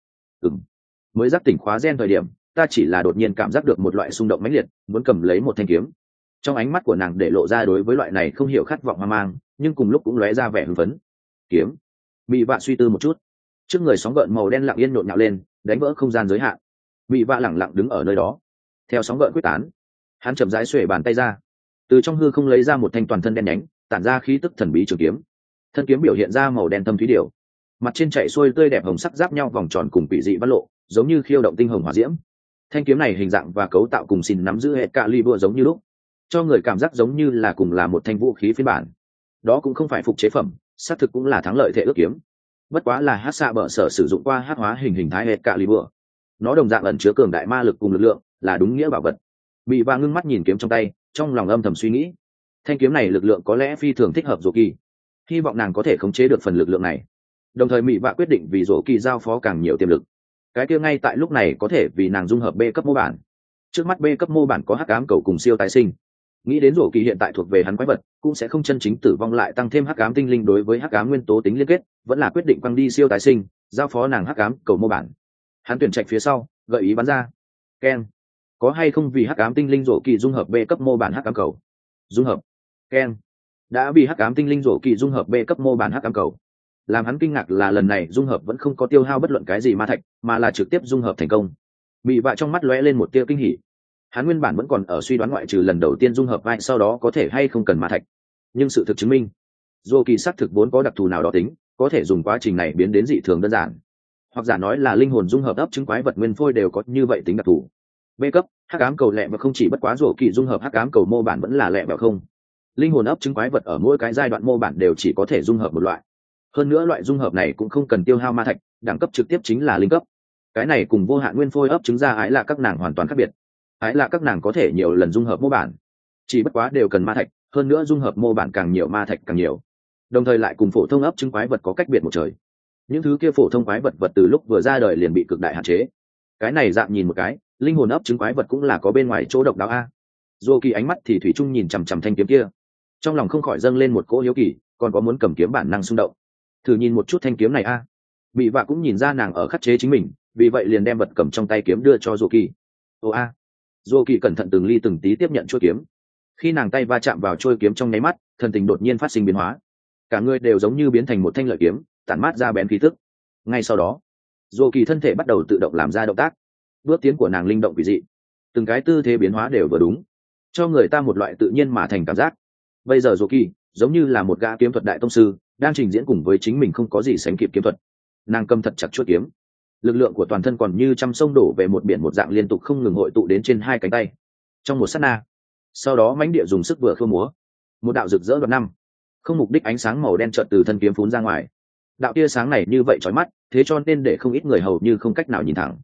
Mới giác tỉnh khóa gen thời điểm, ta chỉ là đột nhiên cảm giác được một loại xung động mãnh liệt, muốn cầm lấy một thanh kiếm. Trong ánh mắt của nàng để lộ ra đối với loại này không hiểu khát vọng hoang mang, nhưng cùng lúc cũng lóe ra vẻ hưng phấn. Kiếm. Bị vạ suy tư một chút, trước người sóng gợn màu đen lặng yên nhộn nhạo lên, đánh vỡ không gian giới hạn. Bị vạ lẳng lặng đứng ở nơi đó, theo sóng gợn quyết tán, hắn chậm rãi xuề bàn tay ra, từ trong hư không lấy ra một thanh toàn thân đen nhánh, tản ra khí tức thần bí trường kiếm. Thân kiếm biểu hiện ra màu đen thâm thúy điều, mặt trên chạy xuôi tươi đẹp hồng sắc giáp nhau vòng tròn cùng quỷ dị văn lộ, giống như khiêu động tinh hồng hỏa diễm. Thanh kiếm này hình dạng và cấu tạo cùng xin nắm giữ hệ cạ ly bua giống như lúc, cho người cảm giác giống như là cùng là một thanh vũ khí phiên bản. Đó cũng không phải phục chế phẩm, xác thực cũng là thắng lợi thể ước kiếm, bất quá là hát xạ bở sở sử dụng qua hát hóa hình thái hệ cạ ly bua. Nó đồng dạng ẩn chứa cường đại ma lực cùng lực lượng, là đúng nghĩa bảo vật. Bị va ngưng mắt nhìn kiếm trong tay, trong lòng âm thầm suy nghĩ, thanh kiếm này lực lượng có lẽ phi thường thích hợp Dô kỳ, hy vọng nàng có thể khống chế được phần lực lượng này. Đồng thời Mị Vạ quyết định vì Dô kỳ giao phó càng nhiều tiềm lực, cái kia ngay tại lúc này có thể vì nàng dung hợp B cấp mô bản. Trước mắt B cấp mô bản có hắc ám cầu cùng siêu tái sinh, nghĩ đến Dô kỳ hiện tại thuộc về hắn quái vật, cũng sẽ không chân chính tử vong, lại tăng thêm hắc ám tinh linh đối với hắc ám nguyên tố tính liên kết, vẫn là quyết định quăng đi siêu tái sinh, giao phó nàng hắc ám cầu mô bản. Hắn tuyển trạch phía sau, gợi ý bắn ra. Ken, có hay không vì hắc ám tinh linh Dô kỳ dung hợp B cấp mô bản hắc ám cầu? Dung hợp. Ken, đã vì hắc ám tinh linh Dô kỳ dung hợp B cấp mô bản hắc ám cầu. Làm hắn kinh ngạc là lần này dung hợp vẫn không có tiêu hao bất luận cái gì ma thạch, mà là trực tiếp dung hợp thành công. Mị Vạ trong mắt lóe lên một tia kinh hỉ. Hắn nguyên bản vẫn còn ở suy đoán ngoại trừ lần đầu tiên dung hợp vai sau đó có thể hay không cần ma thạch, nhưng sự thực chứng minh Dô kỳ xác thực vốn có đặc thù nào đó tính, có thể dùng quá trình này biến đến dị thường đơn giản, hoặc giả nói là linh hồn dung hợp ấp trứng quái vật nguyên phôi đều có như vậy tính đặc thù. B cấp hắc ám cầu lẹ và không chỉ bất quá Dô kỳ dung hợp hắc ám cầu mô bản vẫn là lẹ và không. Linh hồn ấp trứng quái vật ở mỗi cái giai đoạn mô bản đều chỉ có thể dung hợp một loại. Hơn nữa loại dung hợp này cũng không cần tiêu hao ma thạch, đẳng cấp trực tiếp chính là linh cấp. Cái này cùng vô hạn nguyên phôi ấp trứng ra ái là các nàng hoàn toàn khác biệt. Ái là các nàng có thể nhiều lần dung hợp mô bản, chỉ bất quá đều cần ma thạch, hơn nữa dung hợp mô bản càng nhiều ma thạch càng nhiều, đồng thời lại cùng phổ thông ấp trứng quái vật có cách biệt một trời. Những thứ kia phổ thông quái vật từ lúc vừa ra đời liền bị cực đại hạn chế. Cái này dạng nhìn một cái, linh hồn ấp trứng quái vật cũng là có bên ngoài chỗ độc đáo a. Dô kỳ ánh mắt thì thủy chung nhìn chằm chằm thanh kiếm kia, trong lòng không khỏi dâng lên một cỗ hiếu kỳ, còn có muốn cầm kiếm bản năng xung động. Thử nhìn một chút thanh kiếm này a. Mị Vạ cũng nhìn ra nàng ở khắc chế chính mình, vì vậy liền đem vật cầm trong tay kiếm đưa cho Dô kỳ. Ô a. Dô kỳ cẩn thận từng ly từng tí tiếp nhận chuôi kiếm. Khi nàng tay va chạm vào chuôi kiếm trong nháy mắt, thần tình đột nhiên phát sinh biến hóa, cả người đều giống như biến thành một thanh lợi kiếm, tản mát ra bén khí tức. Ngay sau đó, Dô kỳ thân thể bắt đầu tự động làm ra động tác, bước tiến của nàng linh động quỷ dị, từng cái tư thế biến hóa đều vừa đúng, cho người ta một loại tự nhiên mà thành cảm giác. Bây giờ Dô kỳ giống như là một gã kiếm thuật đại tông sư, đang trình diễn cùng với chính mình không có gì sánh kịp kiếm thuật. Nàng cầm thật chặt chuôi kiếm, lực lượng của toàn thân còn như trăm sông đổ về một biển một dạng liên tục không ngừng hội tụ đến trên hai cánh tay. Trong một sát na, sau đó mãnh địa dùng sức vừa khua múa, một đạo rực rỡ đoạt năm không mục đích ánh sáng màu đen chợt từ thân kiếm phún ra ngoài. Đạo tia sáng này như vậy chói mắt, thế cho nên để không ít người hầu như không cách nào nhìn thẳng.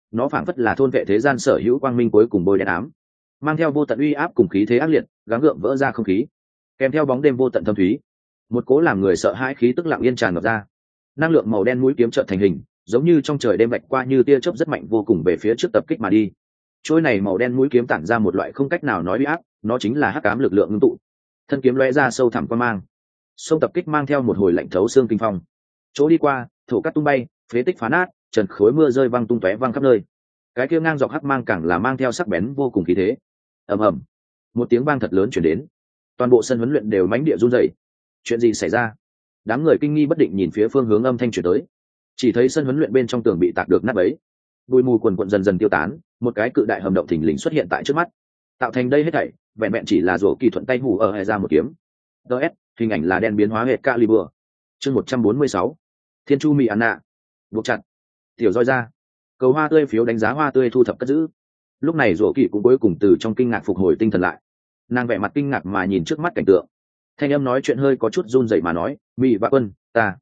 nó phảng phất là thôn vệ thế gian sở hữu quang minh cuối cùng bôi đen ám, mang theo vô tận uy áp cùng khí thế ác liệt, gắng gượng vỡ ra không khí, kèm theo bóng đêm vô tận thâm thúy, một cố làm người sợ hãi khí tức lặng yên tràn ngập ra. Năng lượng màu đen mũi kiếm chợt thành hình, giống như trong trời đêm vạch qua như tia chớp rất mạnh vô cùng về phía trước tập kích mà đi. Trôi này màu đen mũi kiếm tản ra một loại không cách nào nói uy áp, nó chính là hắc ám lực lượng ngưng tụ. Thân kiếm lóe ra sâu thẳm quan mang, sông tập kích mang theo một hồi lạnh thấu xương kinh phong. Chỗ đi qua, thổ cát tung bay, phế tích phá nát, trần khối mưa rơi văng tung tóe văng khắp nơi. Cái kia ngang dọc hắc mang càng là mang theo sắc bén vô cùng khí thế. Ầm ầm, một tiếng vang thật lớn truyền đến, toàn bộ sân huấn luyện đều mãnh địa run rẩy. Chuyện gì xảy ra? Đám người kinh nghi bất định nhìn phía phương hướng âm thanh truyền tới, chỉ thấy sân huấn luyện bên trong tường bị tạc được nát bấy, bụi mù quần quận dần dần tiêu tán, một cái cự đại hầm động thình lình xuất hiện tại trước mắt. Tạo thành đây hết thảy vẹn vẹn chỉ là rổ kỳ thuận tay hù ở hay ra một kiếm. ds hình ảnh là đen biến hóa hệ Calibur. Chương 146. Thiên chu mỹ anna. Buộc chặt. Tiểu roi ra. Cầu hoa tươi phiếu đánh giá hoa tươi thu thập cất giữ. Lúc này rổ kỳ cũng cuối cùng từ trong kinh ngạc phục hồi tinh thần lại. Nàng vẻ mặt kinh ngạc mà nhìn trước mắt cảnh tượng. Thanh âm nói chuyện hơi có chút run rẩy mà nói, mỹ vạ quân,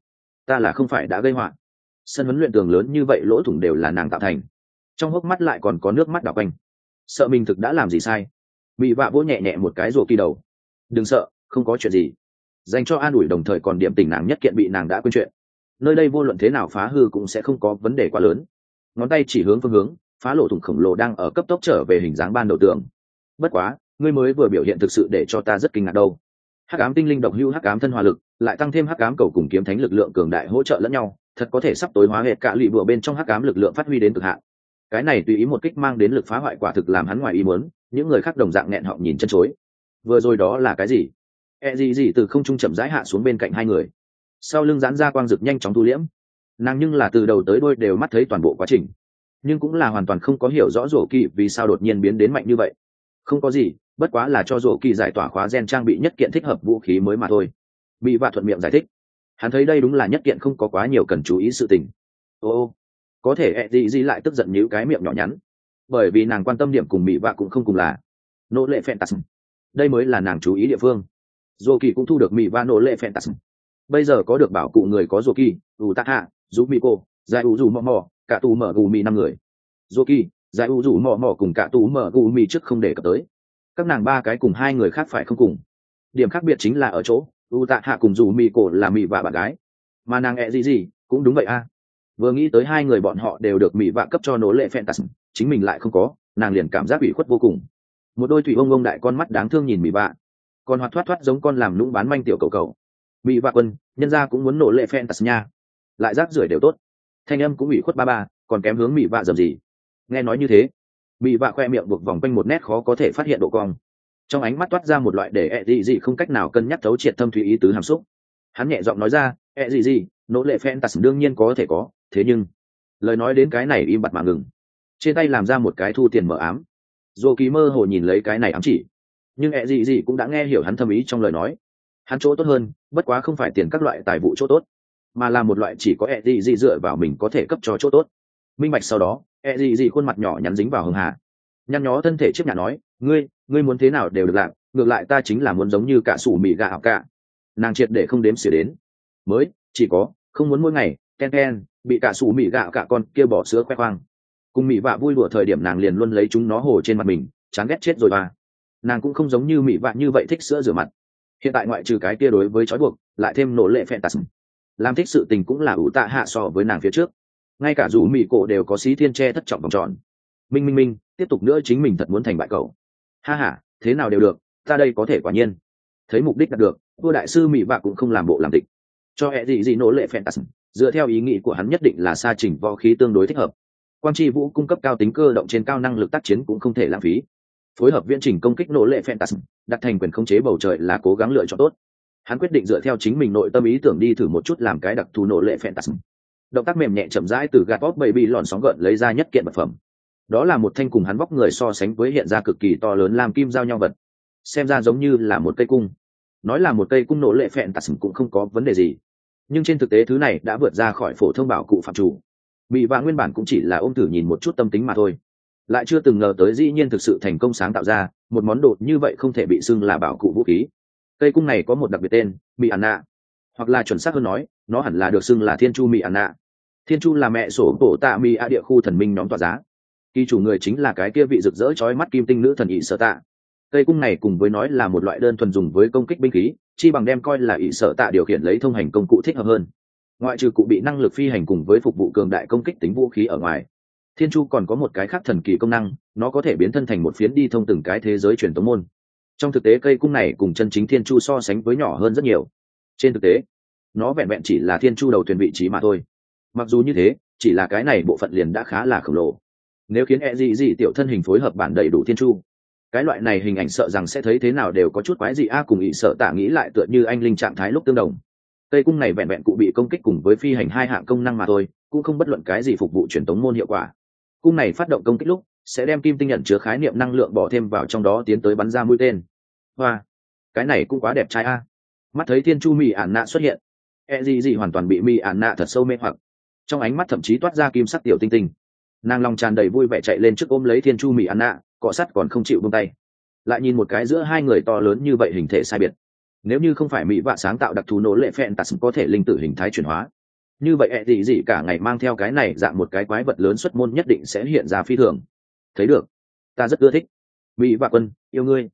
ta là không phải đã gây họa. Sân huấn luyện tường lớn như vậy lỗ thủng đều là nàng tạo thành, trong hốc mắt lại còn có nước mắt đảo quanh, sợ mình thực đã làm gì sai. Mỹ vạ vỗ nhẹ nhẹ một cái rổ kỳ đầu, đừng sợ, không có chuyện gì, dành cho an ủi đồng thời còn điểm tỉnh nàng nhất kiện bị nàng đã quên chuyện. Nơi đây vô luận thế nào phá hư cũng sẽ không có vấn đề quá lớn. Ngón tay chỉ hướng phương hướng, phá lỗ thủng khổng lồ đang ở cấp tốc trở về hình dáng ban đầu tường. Bất quá, ngươi mới vừa biểu hiện thực sự để cho ta rất kinh ngạc đâu. Hắc ám tinh linh độc hưu hắc ám thân hòa lực, lại tăng thêm hắc ám cầu cùng kiếm thánh lực lượng cường đại hỗ trợ lẫn nhau, thật có thể sắp tối hóa hệ cả lụy bùa bên trong hắc ám lực lượng phát huy đến cực hạn. Cái này tùy ý một kích mang đến lực phá hoại quả thực làm hắn ngoài ý muốn, những người khác đồng dạng nghẹn họng nhìn chân chối. Vừa rồi đó là cái gì? Gì từ không trung chậm rãi hạ xuống bên cạnh hai người, sau lưng giãn ra quang rực nhanh chóng thu liễm. Nàng nhưng là từ đầu tới đuôi đều mắt thấy toàn bộ quá trình, nhưng cũng là hoàn toàn không có hiểu rõ rổ kỳ vì sao đột nhiên biến đến mạnh như vậy. Không có gì, bất quá là cho rổ kỳ giải tỏa khóa gen trang bị nhất kiện thích hợp vũ khí mới mà thôi. Bị vạ thuận miệng giải thích, hắn thấy đây đúng là nhất kiện không có quá nhiều cần chú ý sự tình. Có thể gì lại tức giận nhíu cái miệng nhỏ nhắn, bởi vì nàng quan tâm điểm cùng mỹ vạ cũng không cùng là nỗ lệ phantasm, đây mới là nàng chú ý địa phương. Rổ kỳ cũng thu được mỹ vạ nỗ lệ phantasm, bây giờ có được bảo cụ người có rổ kỳ, ủ tạ hạ, giúp mỹ cô, giải ủ rủ mò mò, cả tù mở gù mì 5 người. Rổ kỳ, giải ủ rủ mò mò cùng cả tù mở gù mì trước không để cập tới, các nàng ba cái cùng hai người khác phải không cùng. Điểm khác biệt chính là ở chỗ u tạ hạ cùng dù mì cổ là mì và bạn gái, mà nàng gì cũng đúng vậy a. Vừa nghĩ tới hai người bọn họ đều được mì vạ cấp cho nỗ lệ phantasm, chính mình lại không có, nàng liền cảm giác ủy khuất vô cùng. Một đôi thủy ông đại con mắt đáng thương nhìn mì vạ, còn hoạt thoát giống con làm nũng bán manh tiểu cầu cầu. Mì vạ quân, nhân ra cũng muốn nỗ lệ phantasm nha, lại rác rưởi đều tốt. Thanh âm cũng ủy khuất ba, còn kém hướng mì vạ dầm gì. Nghe nói như thế, mì vạ khoe miệng buộc vòng quanh một nét khó có thể phát hiện độ cong, trong ánh mắt toát ra một loại để gì không cách nào cân nhắc thấu triệt thâm thúy ý tứ hàm xúc. Hắn nhẹ giọng nói ra, gì nỗ lệ phantasm đương nhiên có thể có, thế nhưng lời nói đến cái này im bặt mà ngừng, trên tay làm ra một cái thu tiền mở ám. Dô kỳ mơ hồ nhìn lấy cái này ám chỉ, nhưng gì cũng đã nghe hiểu hắn thâm ý trong lời nói. Hắn chỗ tốt hơn, bất quá không phải tiền các loại tài vụ chỗ tốt, mà là một loại chỉ có gì dựa vào mình có thể cấp cho chỗ tốt. Minh bạch sau đó, gì khuôn mặt nhỏ nhắn dính vào hường hà, nhăn nhó thân thể chiếc nhà nói, ngươi muốn thế nào đều được làm, ngược lại ta chính là muốn giống như cả sủ mì gà học cả. Nàng triệt để không đếm xỉa đến, mới chỉ có không muốn mỗi ngày ten bị cả sủ mì gà cả con kia bỏ sữa khoe khoang. Cùng mị vạ vui đùa thời điểm nàng liền luôn lấy chúng nó hồ trên mặt mình, chán ghét chết rồi bà. Nàng cũng không giống như mị vạ như vậy thích sữa rửa mặt. Hiện tại ngoại trừ cái kia đối với trói buộc, lại thêm nỗ lệ phantasm, làm thích sự tình cũng là ủ tạ hạ so với nàng phía trước. Ngay cả dù mị cổ đều có xí thiên tre thất trọng vòng tròn. Minh tiếp tục nữa chính mình thật muốn thành bại cậu. Ha thế nào đều được, ta đây có thể quả nhiên. Thấy mục đích đạt được, vua đại sư mỹ bạ cũng không làm bộ làm tịch, cho gì nỗ lệ phantasm, dựa theo ý nghĩ của hắn nhất định là sa chỉnh võ khí tương đối thích hợp. Quang chi vũ cung cấp cao tính cơ động trên cao năng lực tác chiến cũng không thể lãng phí. Phối hợp viễn trình công kích nỗ lệ phantasm, đặt thành quyền khống chế bầu trời là cố gắng lựa chọn tốt. Hắn quyết định dựa theo chính mình nội tâm ý tưởng đi thử một chút làm cái đặc thù nỗ lệ phantasm. Động tác mềm nhẹ chậm rãi từ gạt bóp baby lòn sóng gợn lấy ra nhất kiện vật phẩm. Đó là một thanh cùng hắn vóc người so sánh với hiện ra cực kỳ to lớn làm kim giao nhau vật, xem ra giống như là một cây cung. Nói là một cây cung nỗ lệ phantasm cũng không có vấn đề gì, nhưng trên thực tế thứ này đã vượt ra khỏi phổ thông bảo cụ phạm chủ. Bị vạ nguyên bản cũng chỉ là ôm thử nhìn một chút tâm tính mà thôi, lại chưa từng ngờ tới dĩ nhiên thực sự thành công sáng tạo ra một món đồ như vậy không thể bị xưng là bảo cụ vũ khí. Cây cung này có một đặc biệt tên, Mỹ Anna, hoặc là chuẩn xác hơn nói, nó hẳn là được xưng là Thiên Chu Mỹ Anna. Thiên Chu là mẹ sổ tổ tạ Mỹ A địa khu thần minh nhóm tỏa giá, kỳ chủ người chính là cái kia vị rực rỡ chói mắt kim tinh nữ thần ỷ sở tạ. Cây cung này cùng với nói là một loại đơn thuần dùng với công kích binh khí, chi bằng đem coi là ỷ sở tạ điều khiển lấy thông hành công cụ thích hợp hơn. Ngoại trừ cụ bị năng lực phi hành cùng với phục vụ cường đại công kích tính vũ khí ở ngoài, thiên chu còn có một cái khác thần kỳ công năng, nó có thể biến thân thành một phiến đi thông từng cái thế giới truyền tống môn. Trong thực tế cây cung này cùng chân chính thiên chu so sánh với nhỏ hơn rất nhiều. Trên thực tế nó vẹn vẹn chỉ là thiên chu đầu thuyền vị trí mà thôi. Mặc dù như thế, chỉ là cái này bộ phận liền đã khá là khổng lồ. Nếu khiến gì tiểu thân hình phối hợp bản đầy đủ thiên chu, cái loại này hình ảnh sợ rằng sẽ thấy thế nào đều có chút quái dị. Cùng ỷ sợ tạ nghĩ lại tựa như anh linh trạng thái lúc tương đồng. Cây cung này vẹn vẹn cụ bị công kích cùng với phi hành hai hạng công năng mà thôi, cũng không bất luận cái gì phục vụ truyền tống môn hiệu quả. Cung này phát động công kích lúc sẽ đem kim tinh nhận chứa khái niệm năng lượng bỏ thêm vào trong đó tiến tới bắn ra mũi tên. Hoa, cái này cũng quá đẹp trai a. Mắt thấy thiên chu mì ản nạ xuất hiện, gì hoàn toàn bị mì ản nạ thật sâu mê hoặc, trong ánh mắt thậm chí toát ra kim sắc tiểu tinh tinh. Nàng lòng tràn đầy vui vẻ chạy lên trước ôm lấy thiên chu mì ản nạ, cọ sát còn không chịu buông tay. Lại nhìn một cái giữa hai người to lớn như vậy hình thể sai biệt, nếu như không phải mỹ vạ sáng tạo đặc thù nổ lệ phẹn tạt có thể linh tử hình thái chuyển hóa, như vậy gì cả ngày mang theo cái này dạng một cái quái vật lớn xuất môn nhất định sẽ hiện ra phi thường. Thấy được, ta rất ưa thích. Mỹ vạ quân yêu ngươi.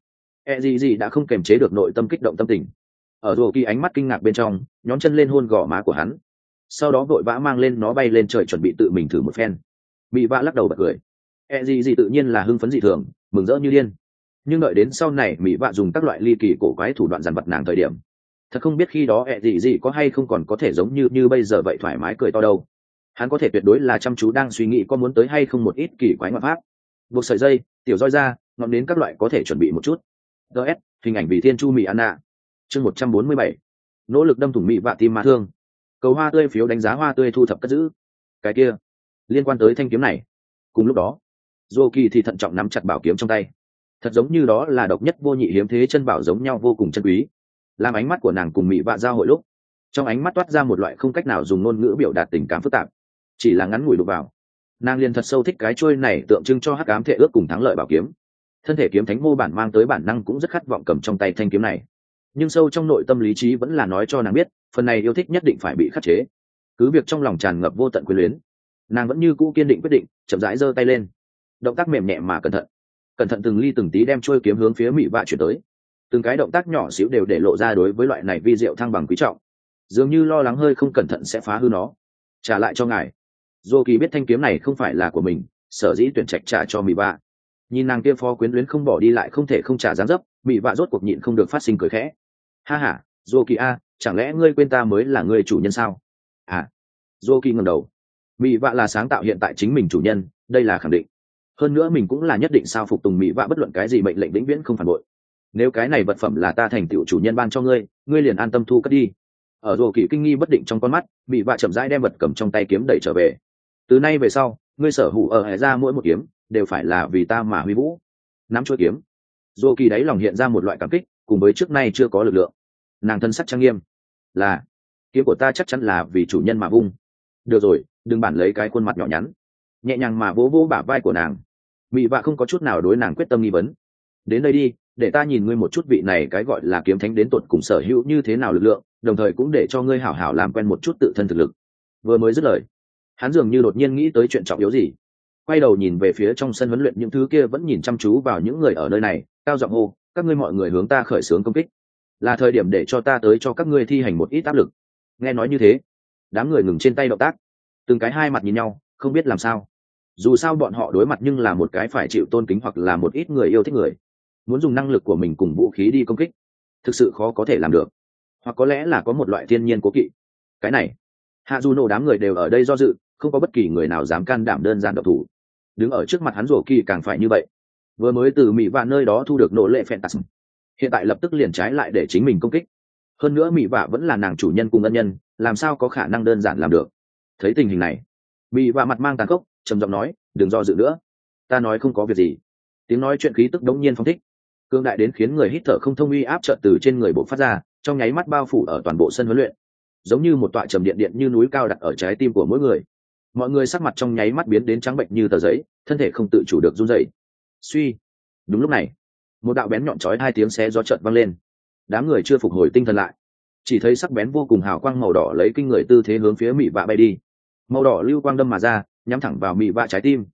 gì đã không kềm chế được nội tâm kích động tâm tình, ở rùa kỳ ánh mắt kinh ngạc bên trong nhón chân lên hôn gò má của hắn, sau đó vội vã mang lên nó bay lên trời chuẩn bị tự mình thử một phen. Mỹ vạ lắc đầu bật cười. gì tự nhiên là hưng phấn dị thường, mừng rỡ như điên. Nhưng đợi đến sau này Mỹ vạ dùng các loại ly kỳ cổ quái thủ đoạn dằn vặt nàng thời điểm, thật không biết khi đó gì có hay không còn có thể giống như bây giờ vậy thoải mái cười to đâu. Hắn có thể tuyệt đối là chăm chú đang suy nghĩ có muốn tới hay không một ít kỳ quái ngoại pháp, buộc sợi dây, tiểu roi ra, ngọn đến các loại có thể chuẩn bị một chút. ds hình ảnh vì thiên chu mỹ anna chương 147, nỗ lực đâm thủng mỹ vạ tim ma thương. Cầu hoa tươi phiếu đánh giá hoa tươi thu thập cất giữ. Cái kia liên quan tới thanh kiếm này. Cùng lúc đó dô kỳ thì thận trọng nắm chặt bảo kiếm trong tay, thật giống như đó là độc nhất vô nhị hiếm thế chân bảo giống nhau vô cùng chân quý. Làm ánh mắt của nàng cùng mỹ vạ giao hội lúc, trong ánh mắt toát ra một loại không cách nào dùng ngôn ngữ biểu đạt tình cảm phức tạp. Chỉ là ngắn ngủi đụng vào, nàng liền thật sâu thích cái chuôi này tượng trưng cho hắc ám thể ước cùng thắng lợi bảo kiếm. Thân thể kiếm thánh mô bản mang tới bản năng cũng rất khát vọng cầm trong tay thanh kiếm này, nhưng sâu trong nội tâm lý trí vẫn là nói cho nàng biết phần này yêu thích nhất định phải bị khắc chế. Cứ việc trong lòng tràn ngập vô tận quyền luyến, nàng vẫn như cũ kiên định quyết định, chậm rãi giơ tay lên, động tác mềm nhẹ mà cẩn thận từng ly từng tí đem trôi kiếm hướng phía mỹ vạ chuyển tới. Từng cái động tác nhỏ xíu đều để lộ ra đối với loại này vi diệu thăng bằng quý trọng, dường như lo lắng hơi không cẩn thận sẽ phá hư nó. Trả lại cho ngài. Dô kỳ biết thanh kiếm này không phải là của mình, sở dĩ tuyển trạch trả cho mỹ vạ. Nhìn nàng kia phó quyến luyến không bỏ đi lại không thể không trả dáng dấp, mỹ vạ rốt cuộc nhịn không được phát sinh cười khẽ. Ha ha, Dô kỳ a, chẳng lẽ ngươi quên ta mới là ngươi chủ nhân sao? À. Dô kỳ ngẩng đầu. Mỹ vạ là sáng tạo hiện tại chính mình chủ nhân, đây là khẳng định. Hơn nữa mình cũng là nhất định sao phục tùng mỹ vạ bất luận cái gì mệnh lệnh vĩnh viễn không phản bội. Nếu cái này vật phẩm là ta thành tựu chủ nhân ban cho ngươi, ngươi liền an tâm thu cất đi. Ở Dô kỳ kinh nghi bất định trong con mắt, mỹ vạ chậm rãi đem vật cầm trong tay kiếm đẩy trở về. Từ nay về sau, ngươi sở hữu ở hải ra mỗi một kiếm đều phải là vì ta mà huy vũ. Nắm chuôi kiếm, Dô kỳ đáy lòng hiện ra một loại cảm kích, cùng với trước nay chưa có lực lượng. Nàng thân sắc trang nghiêm, là kiếm của ta chắc chắn là vì chủ nhân mà vung. Được rồi, đừng bản lấy cái khuôn mặt nhỏ nhắn, nhẹ nhàng mà vỗ vỗ bả vai của nàng. Mị vạ không có chút nào đối nàng quyết tâm nghi vấn. Đến đây đi, để ta nhìn ngươi một chút vị này cái gọi là kiếm thánh đến tột cùng sở hữu như thế nào lực lượng, đồng thời cũng để cho ngươi hảo hảo làm quen một chút tự thân thực lực. Vừa mới dứt lời, hắn dường như đột nhiên nghĩ tới chuyện trọng yếu gì, quay đầu nhìn về phía trong sân huấn luyện những thứ kia vẫn nhìn chăm chú vào những người ở nơi này, cao giọng hô, các ngươi mọi người hướng ta khởi xướng công kích, là thời điểm để cho ta tới cho các ngươi thi hành một ít áp lực. Nghe nói như thế, đám người ngừng trên tay động tác, từng cái hai mặt nhìn nhau, không biết làm sao. Dù sao bọn họ đối mặt nhưng là một cái phải chịu tôn kính hoặc là một ít người yêu thích người, muốn dùng năng lực của mình cùng vũ khí đi công kích, thực sự khó có thể làm được, hoặc có lẽ là có một loại thiên nhiên cố kỵ. Cái này, hạ dù nổ đám người đều ở đây do dự, không có bất kỳ người nào dám can đảm đơn giản độc thủ. Đứng ở trước mặt hắn rổ kỳ càng phải như vậy. Vừa mới từ mỹ vạ nơi đó thu được nỗ lệ phèn tạt, hiện tại lập tức liền trái lại để chính mình công kích. Hơn nữa mỹ vạ vẫn là nàng chủ nhân cùng ân nhân, làm sao có khả năng đơn giản làm được. Thấy tình hình này, mỹ vạ mặt mang tàn khốc, trầm giọng nói, đừng do dự nữa, ta nói không có việc gì. Tiếng nói chuyện khí tức đống nhiên phong thích, cương đại đến khiến người hít thở không thông, uy áp chợt từ trên người bộ phát ra, trong nháy mắt bao phủ ở toàn bộ sân huấn luyện, giống như một tọa trầm điện điện như núi cao đặt ở trái tim của mỗi người. Mọi người sắc mặt trong nháy mắt biến đến trắng bệnh như tờ giấy, thân thể không tự chủ được run rẩy. Suy. Đúng lúc này, một đạo bén nhọn chói hai tiếng xé gió chợt vang lên. Đám người chưa phục hồi tinh thần lại, chỉ thấy sắc bén vô cùng hào quang màu đỏ lấy kinh người tư thế hướng phía mỹ vạ bay đi. Màu đỏ lưu quang đâm mà ra, nhắm thẳng vào mỹ vạ trái tim.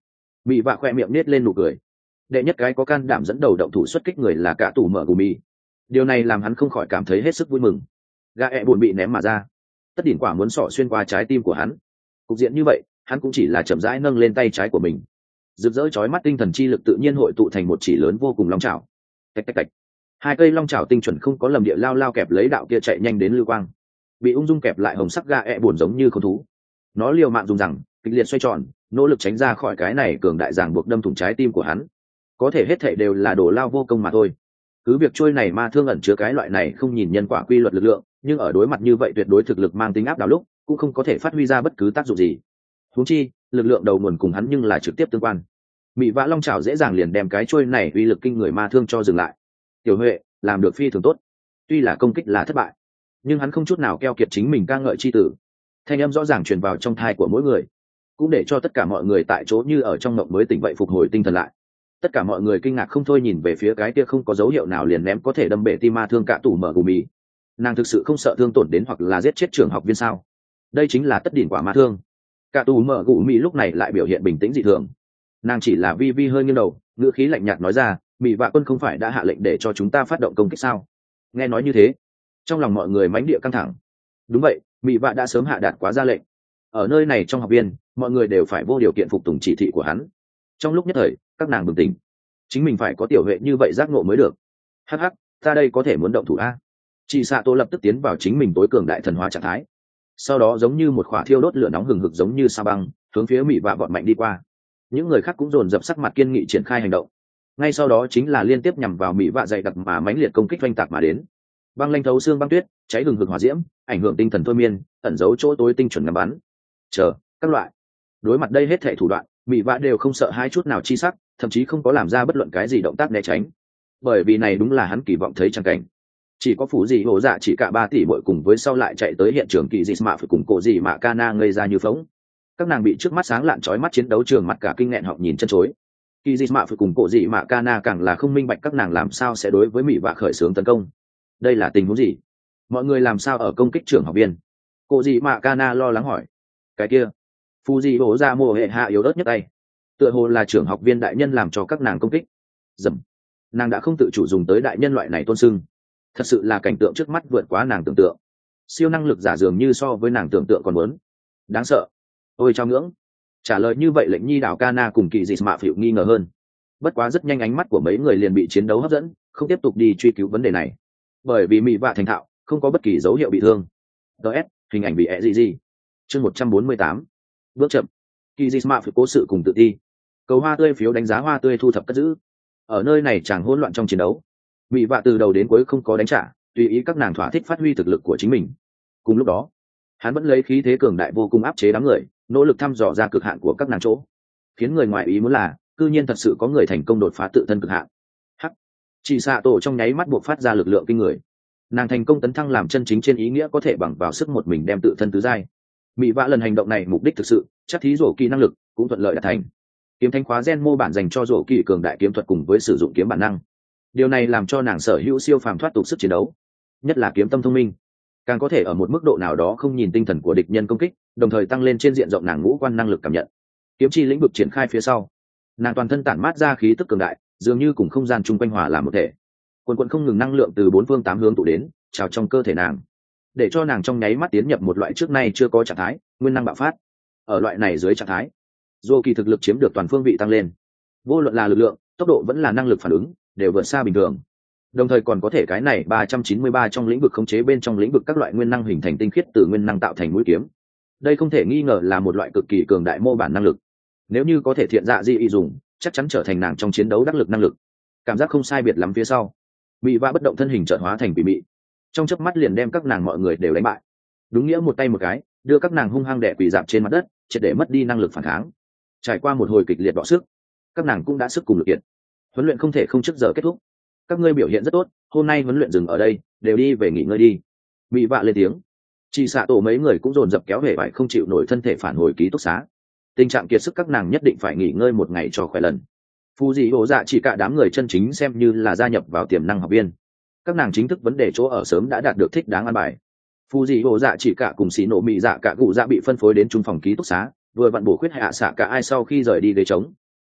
Mị vạ khoe miệng nết lên nụ cười. Đệ nhất cái có can đảm dẫn đầu động thủ xuất kích người là cả tù mở gù mì. Điều này làm hắn không khỏi cảm thấy hết sức vui mừng. Gã ẹ buồn bị ném mà ra, tất đỉnh quả muốn xỏ xuyên qua trái tim của hắn. Cục diện như vậy, hắn cũng chỉ là chậm rãi nâng lên tay trái của mình, rực rỡ chói mắt tinh thần chi lực tự nhiên hội tụ thành một chỉ lớn vô cùng long chảo. Tạch tạch tạch, hai cây long chảo tinh chuẩn không có lầm địa lao lao kẹp lấy đạo kia chạy nhanh đến lưu quang, bị ung dung kẹp lại hồng sắc gã ẹ buồn giống như con thú. Nó liều mạng dùng rằng kịch liệt xoay tròn, nỗ lực tránh ra khỏi cái này cường đại giằng buộc đâm thủng trái tim của hắn. Có thể hết thảy đều là đổ lao vô công mà thôi. Cứ việc trôi này ma thương ẩn chứa cái loại này không nhìn nhân quả quy luật lực lượng, nhưng ở đối mặt như vậy tuyệt đối thực lực mang tính áp đảo lúc cũng không có thể phát huy ra bất cứ tác dụng gì. Huống chi lực lượng đầu nguồn cùng hắn nhưng là trực tiếp tương quan. Mị vã long chảo dễ dàng liền đem cái trôi này uy lực kinh người ma thương cho dừng lại. Tiểu Huệ làm được phi thường tốt. Tuy là công kích là thất bại, nhưng hắn không chút nào keo kiệt chính mình ca ngợi chi tử. Thanh âm rõ ràng truyền vào trong tai của mỗi người, cũng để cho tất cả mọi người tại chỗ như ở trong mộng mới tỉnh vậy phục hồi tinh thần lại. Tất cả mọi người kinh ngạc không thôi nhìn về phía cái kia không có dấu hiệu nào liền ném có thể đâm bể tim ma thương cả tủ mở gù mì. Nàng thực sự không sợ thương tổn đến hoặc là giết chết trưởng học viên sao? Đây chính là tất đỉnh quả ma thương. Cả tù mở gù mì lúc này lại biểu hiện bình tĩnh dị thường. Nàng chỉ là vi vi hơi nghiêng đầu, ngữ khí lạnh nhạt nói ra, Mị vạ quân không phải đã hạ lệnh để cho chúng ta phát động công kích sao? Nghe nói như thế, trong lòng mọi người mãnh địa căng thẳng. Đúng vậy, Mị vạ đã sớm hạ đạt quá ra lệnh. Ở nơi này trong học viên, mọi người đều phải vô điều kiện phục tùng chỉ thị của hắn. Trong lúc nhất thời, các nàng bừng tỉnh, chính mình phải có Tiểu Huệ như vậy giác ngộ mới được. Hắc hắc, ta đây có thể muốn động thủ a. Chị Sạ Tô lập tức tiến vào chính mình tối cường đại thần hóa trạng thái, sau đó giống như một khỏa thiêu đốt lửa nóng hừng hực giống như sa băng hướng phía Mị vạ vọt mạnh đi qua. Những người khác cũng dồn dập sắc mặt kiên nghị triển khai hành động. Ngay sau đó chính là liên tiếp nhằm vào Mị vạ dày đặc mà mãnh liệt công kích oanh tạc mà đến. Băng lanh thấu xương băng tuyết, cháy hừng hực hỏa diễm, ảnh hưởng tinh thần thôi miên, ẩn giấu chỗ tối tinh chuẩn ngắm bắn. Chờ, các loại. Đối mặt đây hết thảy thủ đoạn, Mị vạ đều không sợ hai chút nào chi sắc, thậm chí không có làm ra bất luận cái gì động tác né tránh. Bởi vì này đúng là hắn kỳ vọng thấy chẳng cảnh. Chỉ có phủ gì hổ dạ chỉ cả 3 tỷ muội cùng với sau lại chạy tới hiện trường kỳ dị mạ phải cùng cổ gì mạ Kana ngây ra như phóng. Các nàng bị trước mắt sáng lạn chói mắt chiến đấu trường mặt cả kinh nghẹn họng nhìn chân chối. Kỳ dị mạ phải cùng cổ gì mạ Kana càng là không minh bạch các nàng làm sao sẽ đối với Mị vạ khởi xướng tấn công. Đây là tình huống gì? Mọi người làm sao ở công kích trưởng học viên? Cổ gì mạ Kana lo lắng hỏi. Cái kia, phù gì hổ dạ mồ hệ hạ yếu ớt nhất tay, tựa hồ là trưởng học viên đại nhân làm cho các nàng công kích. Dầm, nàng đã không tự chủ dùng tới đại nhân loại này tôn sưng. Thật sự là cảnh tượng trước mắt vượt quá nàng tưởng tượng. Siêu năng lực giả dường như so với nàng tưởng tượng còn muốn đáng sợ. Ôi cho ngưỡng. Trả lời như vậy lệnh nhi đảo Kana cùng kỳ dị mạ phịu nghi ngờ hơn. Bất quá rất nhanh ánh mắt của mấy người liền bị chiến đấu hấp dẫn, không tiếp tục đi truy cứu vấn đề này. Bởi vì Mị vạ thành thạo, không có bất kỳ dấu hiệu bị thương. DS, hình ảnh bị ẹ gì. Chương 148. Bước chậm. Kỳ dị mạ phịu cố sự cùng tự ti. Cầu hoa tươi phiếu đánh giá hoa tươi thu thập cất giữ. Ở nơi này chẳng hỗn loạn trong chiến đấu. Mị vạ từ đầu đến cuối không có đánh trả, tùy ý các nàng thỏa thích phát huy thực lực của chính mình. Cùng lúc đó, hắn vẫn lấy khí thế cường đại vô cùng áp chế đám người, nỗ lực thăm dò ra cực hạn của các nàng chỗ. Khiến người ngoài ý muốn là, cư nhiên thật sự có người thành công đột phá tự thân cực hạn. Hắc, Chỉ Xạ Tổ trong nháy mắt buộc phát ra lực lượng kinh người. Nàng thành công tấn thăng làm chân chính trên ý nghĩa có thể bằng vào sức một mình đem tự thân tứ giai. Mị vạ lần hành động này mục đích thực sự, chắc thí rổ kỳ năng lực cũng thuận lợi đạt thành. Kiếm thanh khóa gen mô bản dành cho rổ kỳ cường đại kiếm thuật cùng với sử dụng kiếm bản năng. Điều này làm cho nàng sở hữu siêu phàm thoát tục sức chiến đấu, nhất là kiếm tâm thông minh, càng có thể ở một mức độ nào đó không nhìn tinh thần của địch nhân công kích, đồng thời tăng lên trên diện rộng nàng ngũ quan năng lực cảm nhận. Kiếm chi lĩnh vực triển khai phía sau, nàng toàn thân tản mát ra khí tức cường đại, dường như cùng không gian chung quanh hòa làm một thể. Quần không ngừng năng lượng từ 4 phương 8 hướng tụ đến, trào trong cơ thể nàng, để cho nàng trong nháy mắt tiến nhập một loại trước nay chưa có trạng thái, nguyên năng bạo phát. Ở loại này dưới trạng thái, dù kỳ thực lực chiếm được toàn phương vị tăng lên, vô luận là lực lượng, tốc độ vẫn là năng lực phản ứng, đều vượt xa bình thường. Đồng thời còn có thể cái này 393 trong lĩnh vực khống chế bên trong lĩnh vực các loại nguyên năng hình thành tinh khiết từ nguyên năng tạo thành mũi kiếm. Đây không thể nghi ngờ là một loại cực kỳ cường đại mô bản năng lực. Nếu như có thể thiện dạ di y dùng, chắc chắn trở thành nàng trong chiến đấu đắc lực năng lực. Cảm giác không sai biệt lắm phía sau, Mị vạ bất động thân hình chợt hóa thành quỷ mị, trong chớp mắt liền đem các nàng mọi người đều đánh bại. Đúng nghĩa một tay một cái, đưa các nàng hung hăng đè quỳ dạp trên mặt đất, triệt để mất đi năng lực phản kháng. Trải qua một hồi kịch liệt đọ sức, các nàng cũng đã sức cùng lực kiện. Huấn luyện không thể không trước giờ kết thúc. Các ngươi biểu hiện rất tốt, hôm nay huấn luyện dừng ở đây, đều đi về nghỉ ngơi đi. Mị vạ lên tiếng. Chỉ Xạ Tổ mấy người cũng dồn dập kéo về vải không chịu nổi thân thể phản hồi ký túc xá. Tình trạng kiệt sức các nàng nhất định phải nghỉ ngơi một ngày cho khỏe lần. Phù dị hổ dạ chỉ cả đám người chân chính xem như là gia nhập vào tiềm năng học viên. Các nàng chính thức vấn đề chỗ ở sớm đã đạt được thích đáng an bài. Phù dị hổ dạ chỉ cả cùng xí nổ mị dạ cả cụ dạ bị phân phối đến trung phòng ký túc xá, vừa vặn bổ khuyết hạ xạ cả ai sau khi rời đi ghế trống.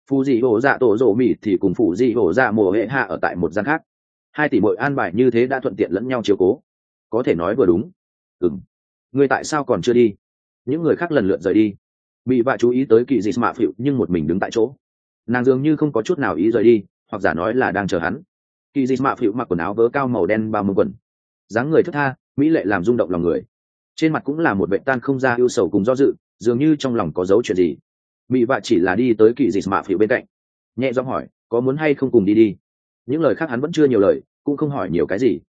Phù dị hổ dạ tổ rổ mì thì cùng phù dị hổ dạ mùa hệ hạ ở tại một gian khác. Hai tỷ muội an bài như thế đã thuận tiện lẫn nhau chiếu cố, có thể nói vừa đúng. Ngươi tại sao còn chưa đi? Những người khác lần lượt rời đi. Bị vạ chú ý tới kỳ dị mạ phịu nhưng một mình đứng tại chỗ. Nàng dường như không có chút nào ý rời đi, hoặc giả nói là đang chờ hắn. Kỳ dị mạ phịu mặc quần áo vớ cao màu đen bao mông quần, dáng người thướt tha mỹ lệ làm rung động lòng người, trên mặt cũng là một vệ tan không ra ưu sầu cùng do dự, dường như trong lòng có dấu chuyện gì. Bị vạ chỉ là đi tới kỳ dị mạ phịu bên cạnh, nhẹ giọng hỏi có muốn hay không cùng đi đi. Những lời khác hắn vẫn chưa nhiều lời, cũng không hỏi nhiều cái gì.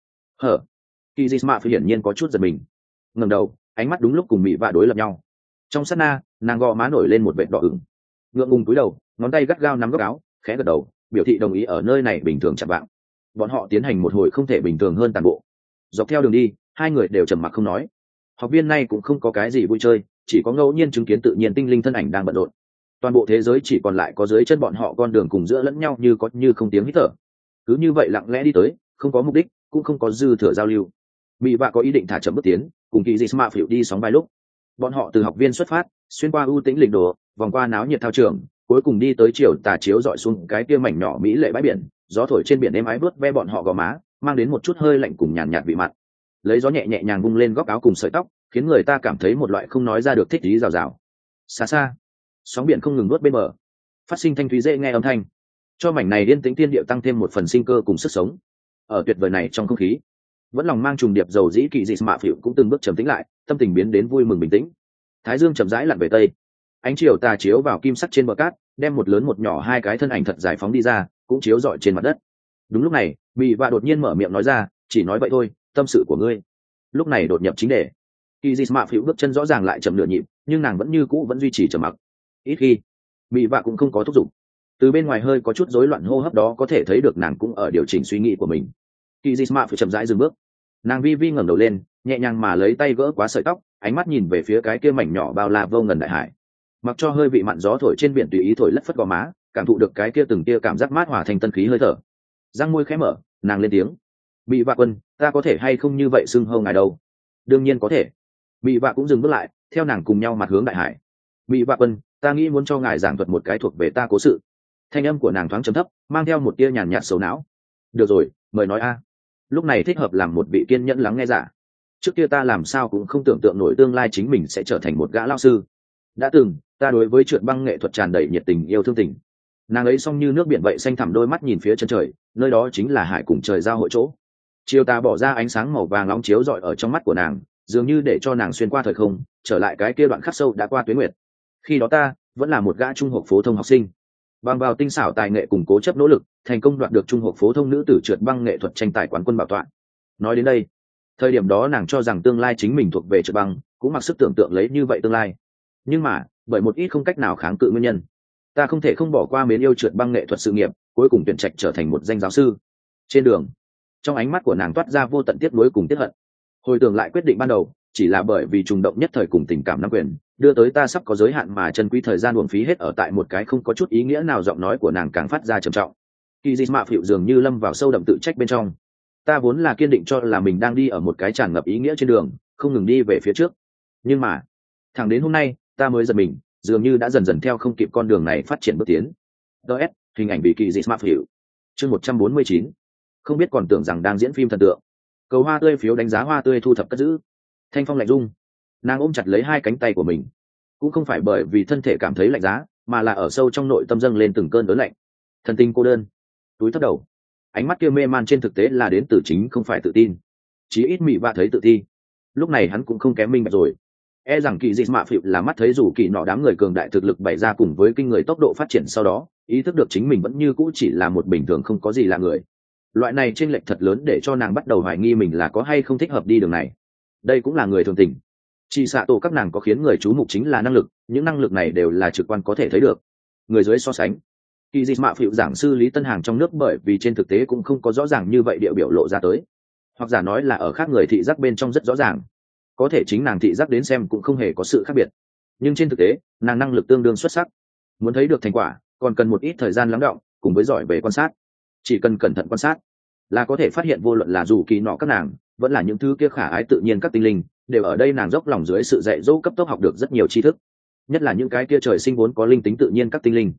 Kỳ dị mạ phịu hiển nhiên có chút giật mình, ngẩng đầu, ánh mắt đúng lúc cùng Bị vạ đối lập nhau. Trong sát na, nàng gò má nổi lên một vệt đỏ ửng, ngượng ngùng cúi đầu, ngón tay gắt gao nắm góc áo, khẽ gật đầu biểu thị đồng ý ở nơi này bình thường chạm vạng. Bọn họ tiến hành một hồi không thể bình thường hơn toàn bộ. Dọc theo đường đi, hai người đều trầm mặc không nói. Học viên này cũng không có cái gì vui chơi, chỉ có ngẫu nhiên chứng kiến tự nhiên tinh linh thân ảnh đang bận rộn. Toàn bộ thế giới chỉ còn lại có dưới chân bọn họ con đường cùng giữa lẫn nhau như có như không tiếng hít thở. Cứ như vậy lặng lẽ đi tới, không có mục đích, cũng không có dư thừa giao lưu. Bị vạ có ý định thả chậm bước tiến, cùng kỳ dị mạ phịu đi sóng vai lúc. Bọn họ từ học viên xuất phát, xuyên qua ưu tĩnh lịch đồ, vòng qua náo nhiệt thao trường, cuối cùng đi tới chiều tà chiếu dọi xuống cái kia mảnh nhỏ mỹ lệ bãi biển. Gió thổi trên biển êm ái vớt ve bọn họ gò má, mang đến một chút hơi lạnh cùng nhàn nhạt vị mặn. Lấy gió nhẹ nhẹ nhàng bung lên góc áo cùng sợi tóc, khiến người ta cảm thấy một loại không nói ra được thích ý rào rào. Xa xa, sóng biển không ngừng nuốt bên bờ, phát sinh thanh thúy dễ nghe âm thanh, cho mảnh này yên tĩnh thiên địa tăng thêm một phần sinh cơ cùng sức sống. Ở tuyệt vời này trong không khí, vẫn lòng mang trùng điệp dầu dĩ kỳ dị mạ phịu cũng từng bước trầm tĩnh lại, tâm tình biến đến vui mừng bình tĩnh. Thái dương chậm rãi lặn về tây, ánh chiều tà chiếu vào kim sắc trên bờ cát, đem một lớn một nhỏ hai cái thân ảnh thật giải phóng đi ra, cũng chiếu rọi trên mặt đất. Đúng lúc này, Bị vạ đột nhiên mở miệng nói ra, chỉ nói vậy thôi, tâm sự của ngươi. Lúc này đột nhập chính đề. Kỳ dị mạ phịu bước chân rõ ràng lại chậm nửa nhịp, nhưng nàng vẫn như cũ vẫn duy trì trầm mặc. Ít khi, Bị vạ cũng không có thúc giục. Từ bên ngoài hơi có chút rối loạn hô hấp đó có thể thấy được nàng cũng ở điều chỉnh suy nghĩ của mình. Kỳ dị mạ phịu chậm rãi dừng bước. Nàng vi vi ngẩng đầu lên, nhẹ nhàng mà lấy tay gỡ quá sợi tóc, ánh mắt nhìn về phía cái kia mảnh nhỏ bao la vô ngần đại hải. Mặc cho hơi vị mặn gió thổi trên biển tùy ý thổi lất phất gò má, cảm thụ được cái kia từng tia cảm giác mát hòa thành tân khí hơi thở. Răng môi khẽ mở, nàng lên tiếng: Bị vạ quân, ta có thể hay không như vậy xưng hô ngài đâu? Đương nhiên có thể. Bị vạ cũng dừng bước lại, theo nàng cùng nhau mặt hướng đại hải. Bị vạ quân, ta nghĩ muốn cho ngài giảng thuật một cái thuộc về ta cố sự. Thanh âm của nàng thoáng trầm thấp, mang theo một tia nhàn nhạt xấu não. Được rồi, mời nói a. Lúc này thích hợp làm một vị kiên nhẫn lắng nghe giả. Trước kia ta làm sao cũng không tưởng tượng nổi tương lai chính mình sẽ trở thành một gã lao sư. Đã từng, ta đối với trượt băng nghệ thuật tràn đầy nhiệt tình yêu thương tình. Nàng ấy xong như nước biển vậy xanh thẳm đôi mắt nhìn phía chân trời, nơi đó chính là hải cùng trời giao hội chỗ. Chiều tà bỏ ra ánh sáng màu vàng nóng chiếu rọi ở trong mắt của nàng, dường như để cho nàng xuyên qua thời không, trở lại cái kia đoạn khắc sâu đã qua tuyến nguyệt. Khi đó ta vẫn là một gã trung học phổ thông học sinh, bằng vào tinh xảo tài nghệ cùng cố chấp nỗ lực, thành công đoạt được trung học phổ thông nữ tử trượt băng nghệ thuật tranh tài quán quân bảo tọa. Nói đến đây, thời điểm đó nàng cho rằng tương lai chính mình thuộc về trượt băng, cũng mặc sức tưởng tượng lấy như vậy tương lai. Nhưng mà, bởi một ít không cách nào kháng cự nguyên nhân, ta không thể không bỏ qua mến yêu trượt băng nghệ thuật sự nghiệp, cuối cùng tuyển trạch trở thành một danh giáo sư. Trên đường, trong ánh mắt của nàng toát ra vô tận tiếc nuối cùng tiếc hận. Hồi tưởng lại quyết định ban đầu, chỉ là bởi vì trùng động nhất thời cùng tình cảm nắm quyền, đưa tới ta sắp có giới hạn mà chân quý thời gian uổng phí hết ở tại một cái không có chút ý nghĩa nào. Giọng nói của nàng càng phát ra trầm trọng. Kỳ dị mạ phịu dường như lâm vào sâu đậm tự trách bên trong. Ta vốn là kiên định cho là mình đang đi ở một cái tràn ngập ý nghĩa trên đường, không ngừng đi về phía trước. Nhưng mà, thẳng đến hôm nay, ta mới giật mình, dường như đã dần dần theo không kịp con đường này phát triển bước tiến. DS, hình ảnh bị kỳ dị mạ phịu. Chương 149. Không biết còn tưởng rằng đang diễn phim thần tượng. Cầu hoa tươi phiếu đánh giá hoa tươi thu thập cất giữ. Thanh phong lạnh rung, nàng ôm chặt lấy hai cánh tay của mình, cũng không phải bởi vì thân thể cảm thấy lạnh giá, mà là ở sâu trong nội tâm dâng lên từng cơn đớn lạnh. Thần tinh cô đơn, túi thấp đầu, ánh mắt kia mê man trên thực tế là đến từ chính không phải tự tin. Chí ít Mị Vạ thấy tự ti, lúc này hắn cũng không kém minh bạch rồi. E rằng kỳ dị mạ phịu là mắt thấy dù kỳ nọ đám người cường đại thực lực bày ra cùng với kinh người tốc độ phát triển sau đó, ý thức được chính mình vẫn như cũ chỉ là một bình thường không có gì là người. Loại này chênh lệch thật lớn để cho nàng bắt đầu hoài nghi mình là có hay không thích hợp đi đường này. Đây cũng là người thường tình. Chỉ xạ tổ các nàng có khiến người chú mục chính là năng lực, những năng lực này đều là trực quan có thể thấy được. Người dưới so sánh, kỳ dị mạ phịu giảng sư Lý Tân Hàng trong nước bởi vì trên thực tế cũng không có rõ ràng như vậy địa biểu lộ ra tới, hoặc giả nói là ở khác người thị giác bên trong rất rõ ràng. Có thể chính nàng thị giác đến xem cũng không hề có sự khác biệt, nhưng trên thực tế nàng năng lực tương đương xuất sắc. Muốn thấy được thành quả còn cần một ít thời gian lắng đọng cùng với giỏi về quan sát. Chỉ cần cẩn thận quan sát là có thể phát hiện vô luận là dù kỳ nọ các nàng vẫn là những thứ kia khả ái tự nhiên các tinh linh, đều ở đây nàng dốc lòng dưới sự dạy dỗ cấp tốc học được rất nhiều tri thức, nhất là những cái kia trời sinh vốn có linh tính tự nhiên các tinh linh.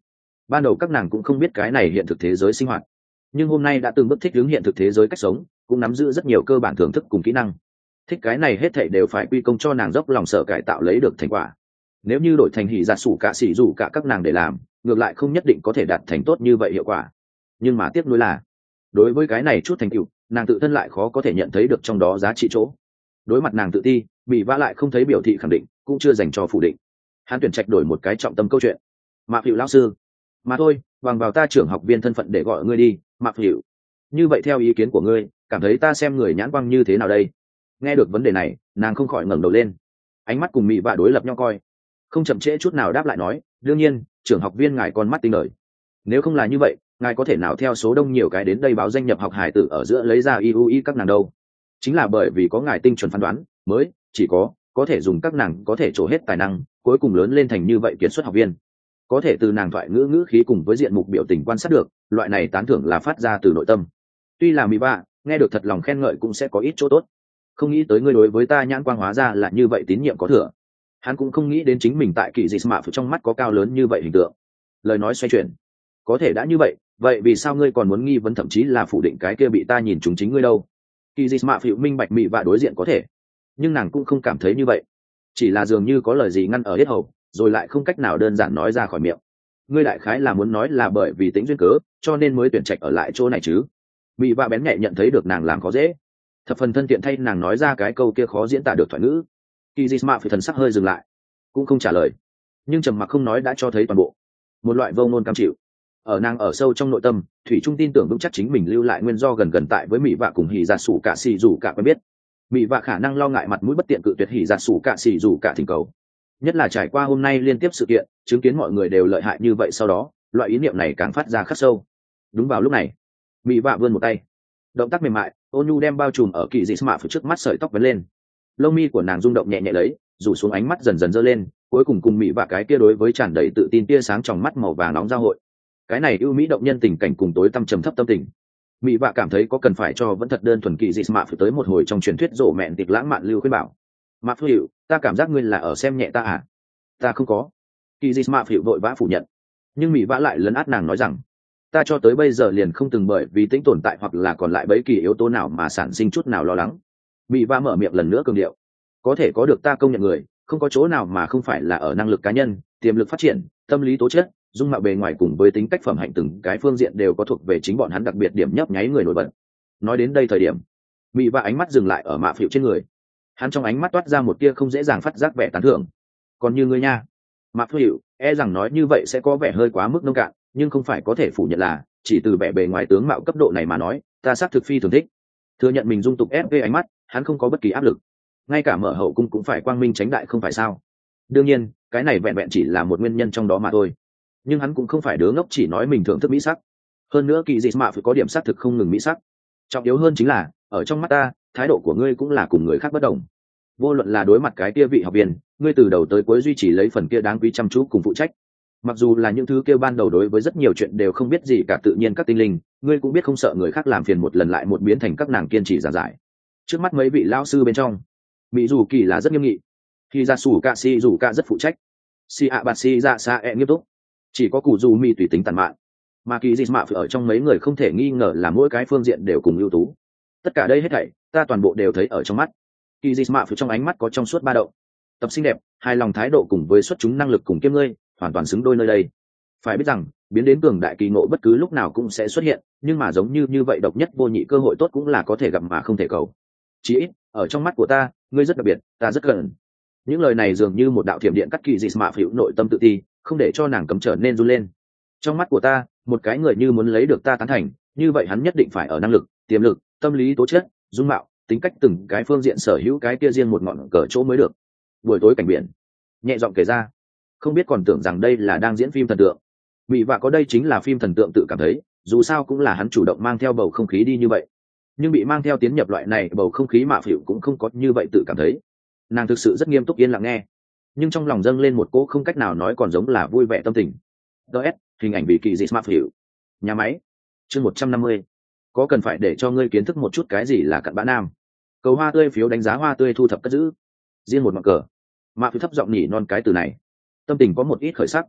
ban đầu các nàng cũng không biết cái này hiện thực thế giới sinh hoạt, nhưng hôm nay đã từng bước thích ứng hiện thực thế giới cách sống, cũng nắm giữ rất nhiều cơ bản thưởng thức cùng kỹ năng. Thích cái này hết thảy đều phải quy công cho nàng dốc lòng sở cải tạo lấy được thành quả. Nếu như đổi thành hỉ giả sủ cả xỉ rủ cả các nàng để làm, ngược lại không nhất định có thể đạt thành tốt như vậy hiệu quả. Nhưng mà tiếc nuối là, đối với cái này chút thành tựu, nàng tự thân lại khó có thể nhận thấy được trong đó giá trị chỗ. Đối mặt nàng tự ti, bị vã lại không thấy biểu thị khẳng định, cũng chưa dành cho phủ định. Hắn tuyển trạch đổi một cái trọng tâm câu chuyện. Mạc Phỉ lão sư, mà thôi, bằng vào ta trưởng học viên thân phận để gọi ngươi đi, Mạc Phỉ. Như vậy theo ý kiến của ngươi, cảm thấy ta xem người nhãn quang như thế nào đây? Nghe được vấn đề này, nàng không khỏi ngẩng đầu lên, ánh mắt cùng Mị Vạ đối lập nhau coi, không chậm trễ chút nào đáp lại nói, đương nhiên, trưởng học viên ngài con mắt tinh lợi. Nếu không là như vậy, ngài có thể nào theo số đông nhiều cái đến đây báo danh nhập học hài tử ở giữa lấy ra IUI các nàng đâu? Chính là bởi vì có ngài tinh chuẩn phán đoán, mới chỉ có thể dùng các nàng có thể trổ hết tài năng, cuối cùng lớn lên thành như vậy kiệt xuất học viên. Có thể từ nàng thoại ngữ khí cùng với diện mục biểu tình quan sát được, loại này tán thưởng là phát ra từ nội tâm. Tuy là Mị Vạ, nghe được thật lòng khen ngợi cũng sẽ có ít chỗ tốt. Không nghĩ tới ngươi đối với ta nhãn quang hóa ra là như vậy tín nhiệm có thừa. Hắn cũng không nghĩ đến chính mình tại kỳ dị mạ phụ trong mắt có cao lớn như vậy hình tượng. Lời nói xoay chuyển, có thể đã như vậy vì sao ngươi còn muốn nghi vấn thậm chí là phủ định cái kia bị ta nhìn trúng chính ngươi đâu? Kỳ dị mạ phụ minh bạch Mị Vạ đối diện có thể, nhưng nàng cũng không cảm thấy như vậy, chỉ là dường như có lời gì ngăn ở hết hầu, rồi lại không cách nào đơn giản nói ra khỏi miệng. Ngươi đại khái là muốn nói là bởi vì tính duyên cớ, cho nên mới tuyển trạch ở lại chỗ này chứ? Mị Vạ bén nhạy nhận thấy được nàng làm khó dễ, thập phần thân tiện thay nàng nói ra cái câu kia khó diễn tả được thoại ngữ. Kỳ dị mạ phụ thần sắc hơi dừng lại, cũng không trả lời, nhưng trầm mặc không nói đã cho thấy toàn bộ một loại vô ngôn cam chịu. Ở nàng ở sâu trong nội tâm, thủy trung tin tưởng vững chắc chính mình lưu lại nguyên do gần tại với Mị Vạ cùng hỉ giả sủ cả xì dù cả quen biết. Mị Vạ khả năng lo ngại mặt mũi bất tiện cự tuyệt hỉ giả sủ cả xì dù cả thỉnh cầu, nhất là trải qua hôm nay liên tiếp sự kiện, chứng kiến mọi người đều lợi hại như vậy, sau đó loại ý niệm này càng phát ra khắc sâu. Đúng vào lúc này, Mị Vạ vươn một tay, động tác mềm mại ôn nhu đem bao trùm ở kỳ dị mạ phía trước mắt sợi tóc vấn lên. Lông mi của nàng rung động nhẹ nhẹ lấy, rủ xuống, ánh mắt dần dần dơ lên, cuối cùng Mị Vạ cái kia đối với tràn đầy tự tin tia sáng trong mắt màu vàng nóng giao hội. Cái này ưu mỹ động nhân tình cảnh cùng tối tăm trầm thấp tâm tình, Mị Vạ cảm thấy có cần phải cho vẫn thật đơn thuần kỳ dị mạ phía tới một hồi trong truyền thuyết rộ mẹn tiệc lãng mạn lưu khuyên bảo. Mạ Phiu, ta cảm giác ngươi là ở xem nhẹ ta à? Ta không có. Kỳ dị mạ Phiu vội vã phủ nhận, nhưng Mị Vạ lại lấn át nàng nói rằng, ta cho tới bây giờ liền không từng bởi vì tính tồn tại hoặc là còn lại bất kỳ yếu tố nào mà sản sinh chút nào lo lắng. Mị Vạ mở miệng lần nữa cường điệu, có thể có được ta công nhận người, không có chỗ nào mà không phải là ở năng lực cá nhân, tiềm lực phát triển, tâm lý tố chất, dung mạo bề ngoài cùng với tính cách phẩm hạnh từng cái phương diện đều có thuộc về chính bọn hắn đặc biệt điểm nhấp nháy người nổi bật. Nói đến đây thời điểm, Mị Vạ ánh mắt dừng lại ở Mạ Phiu trên người, hắn trong ánh mắt toát ra một tia không dễ dàng phát giác vẻ tán thưởng. Còn như ngươi nha, Mạ Phiu, e rằng nói như vậy sẽ có vẻ hơi quá mức nông cạn, nhưng không phải có thể phủ nhận là chỉ từ vẻ bề ngoài tướng mạo cấp độ này mà nói, ta xác thực phi thường thích. Thừa nhận mình dung tục ép về ánh mắt, hắn không có bất kỳ áp lực, ngay cả mở hậu cung cũng phải quang minh tránh đại không phải sao? Đương nhiên, cái này vẹn vẹn chỉ là một nguyên nhân trong đó mà thôi. Nhưng hắn cũng không phải đứa ngốc chỉ nói mình thưởng thức mỹ sắc. Hơn nữa kỳ dị mạ phải có điểm xác thực không ngừng mỹ sắc. Trọng yếu hơn chính là, ở trong mắt ta, thái độ của ngươi cũng là cùng người khác bất đồng. Vô luận là đối mặt cái kia vị học viên, ngươi từ đầu tới cuối duy trì lấy phần kia đáng quý chăm chú cùng phụ trách. Mặc dù là những thứ kia ban đầu đối với rất nhiều chuyện đều không biết gì cả tự nhiên các tinh linh, ngươi cũng biết không sợ người khác làm phiền một lần lại một biến thành các nàng kiên trì giảng giải. Trước mắt mấy vị lao sư bên trong, mỹ dù kỳ là rất nghiêm nghị, khi ra sủ ca si dù ca rất phụ trách, si ạ bạt si ra xa nghiêm túc, chỉ có cụ dù mỹ tùy tính tàn mạn, mà kỳ dịch mạ ở trong mấy người không thể nghi ngờ là mỗi cái phương diện đều cùng ưu tú. Tất cả đây hết thảy ta toàn bộ đều thấy ở trong mắt. Kỳ dịch mạ trong ánh mắt có trong suốt ba động, tập xinh đẹp, hài lòng thái độ cùng với xuất chúng năng lực cùng kiêm ngươi hoàn toàn xứng đôi nơi đây. Phải biết rằng biến đến cường đại kỳ ngộ bất cứ lúc nào cũng sẽ xuất hiện, nhưng mà giống như vậy độc nhất vô nhị cơ hội tốt cũng là có thể gặp mà không thể cầu. Chỉ ít ở trong mắt của ta, ngươi rất đặc biệt, ta rất gần. Những lời này dường như một đạo thiểm điện cắt kỳ dị mạ phiểu nội tâm tự ti, không để cho nàng cấm trở nên run lên. Trong mắt của ta, một cái người như muốn lấy được ta tán thành, như vậy hắn nhất định phải ở năng lực, tiềm lực, tâm lý tố chất, dung mạo, tính cách từng cái phương diện sở hữu cái kia riêng một ngọn cờ chỗ mới được. Buổi tối cảnh biển, nhẹ giọng kể ra, không biết còn tưởng rằng đây là đang diễn phim thần tượng. Mị Vạ có đây chính là phim thần tượng tự cảm thấy, dù sao cũng là hắn chủ động mang theo bầu không khí đi như vậy. Nhưng bị mang theo tiến nhập loại này bầu không khí Mạ Phỉu cũng không có như vậy tự cảm thấy. Nàng thực sự rất nghiêm túc yên lặng nghe, nhưng trong lòng dâng lên một cỗ không cách nào nói còn giống là vui vẻ tâm tình. DS, hình ảnh bị kỳ dị Mạ Phỉu. Nhà máy. Chương 150. Có cần phải để cho ngươi kiến thức một chút cái gì là cặn bã nam. Cầu hoa tươi phiếu đánh giá hoa tươi thu thập cất giữ. Riêng một mặt cờ. Mạ Phỉu thấp giọng nhỉ non cái từ này. Tâm tình có một ít khởi sắc.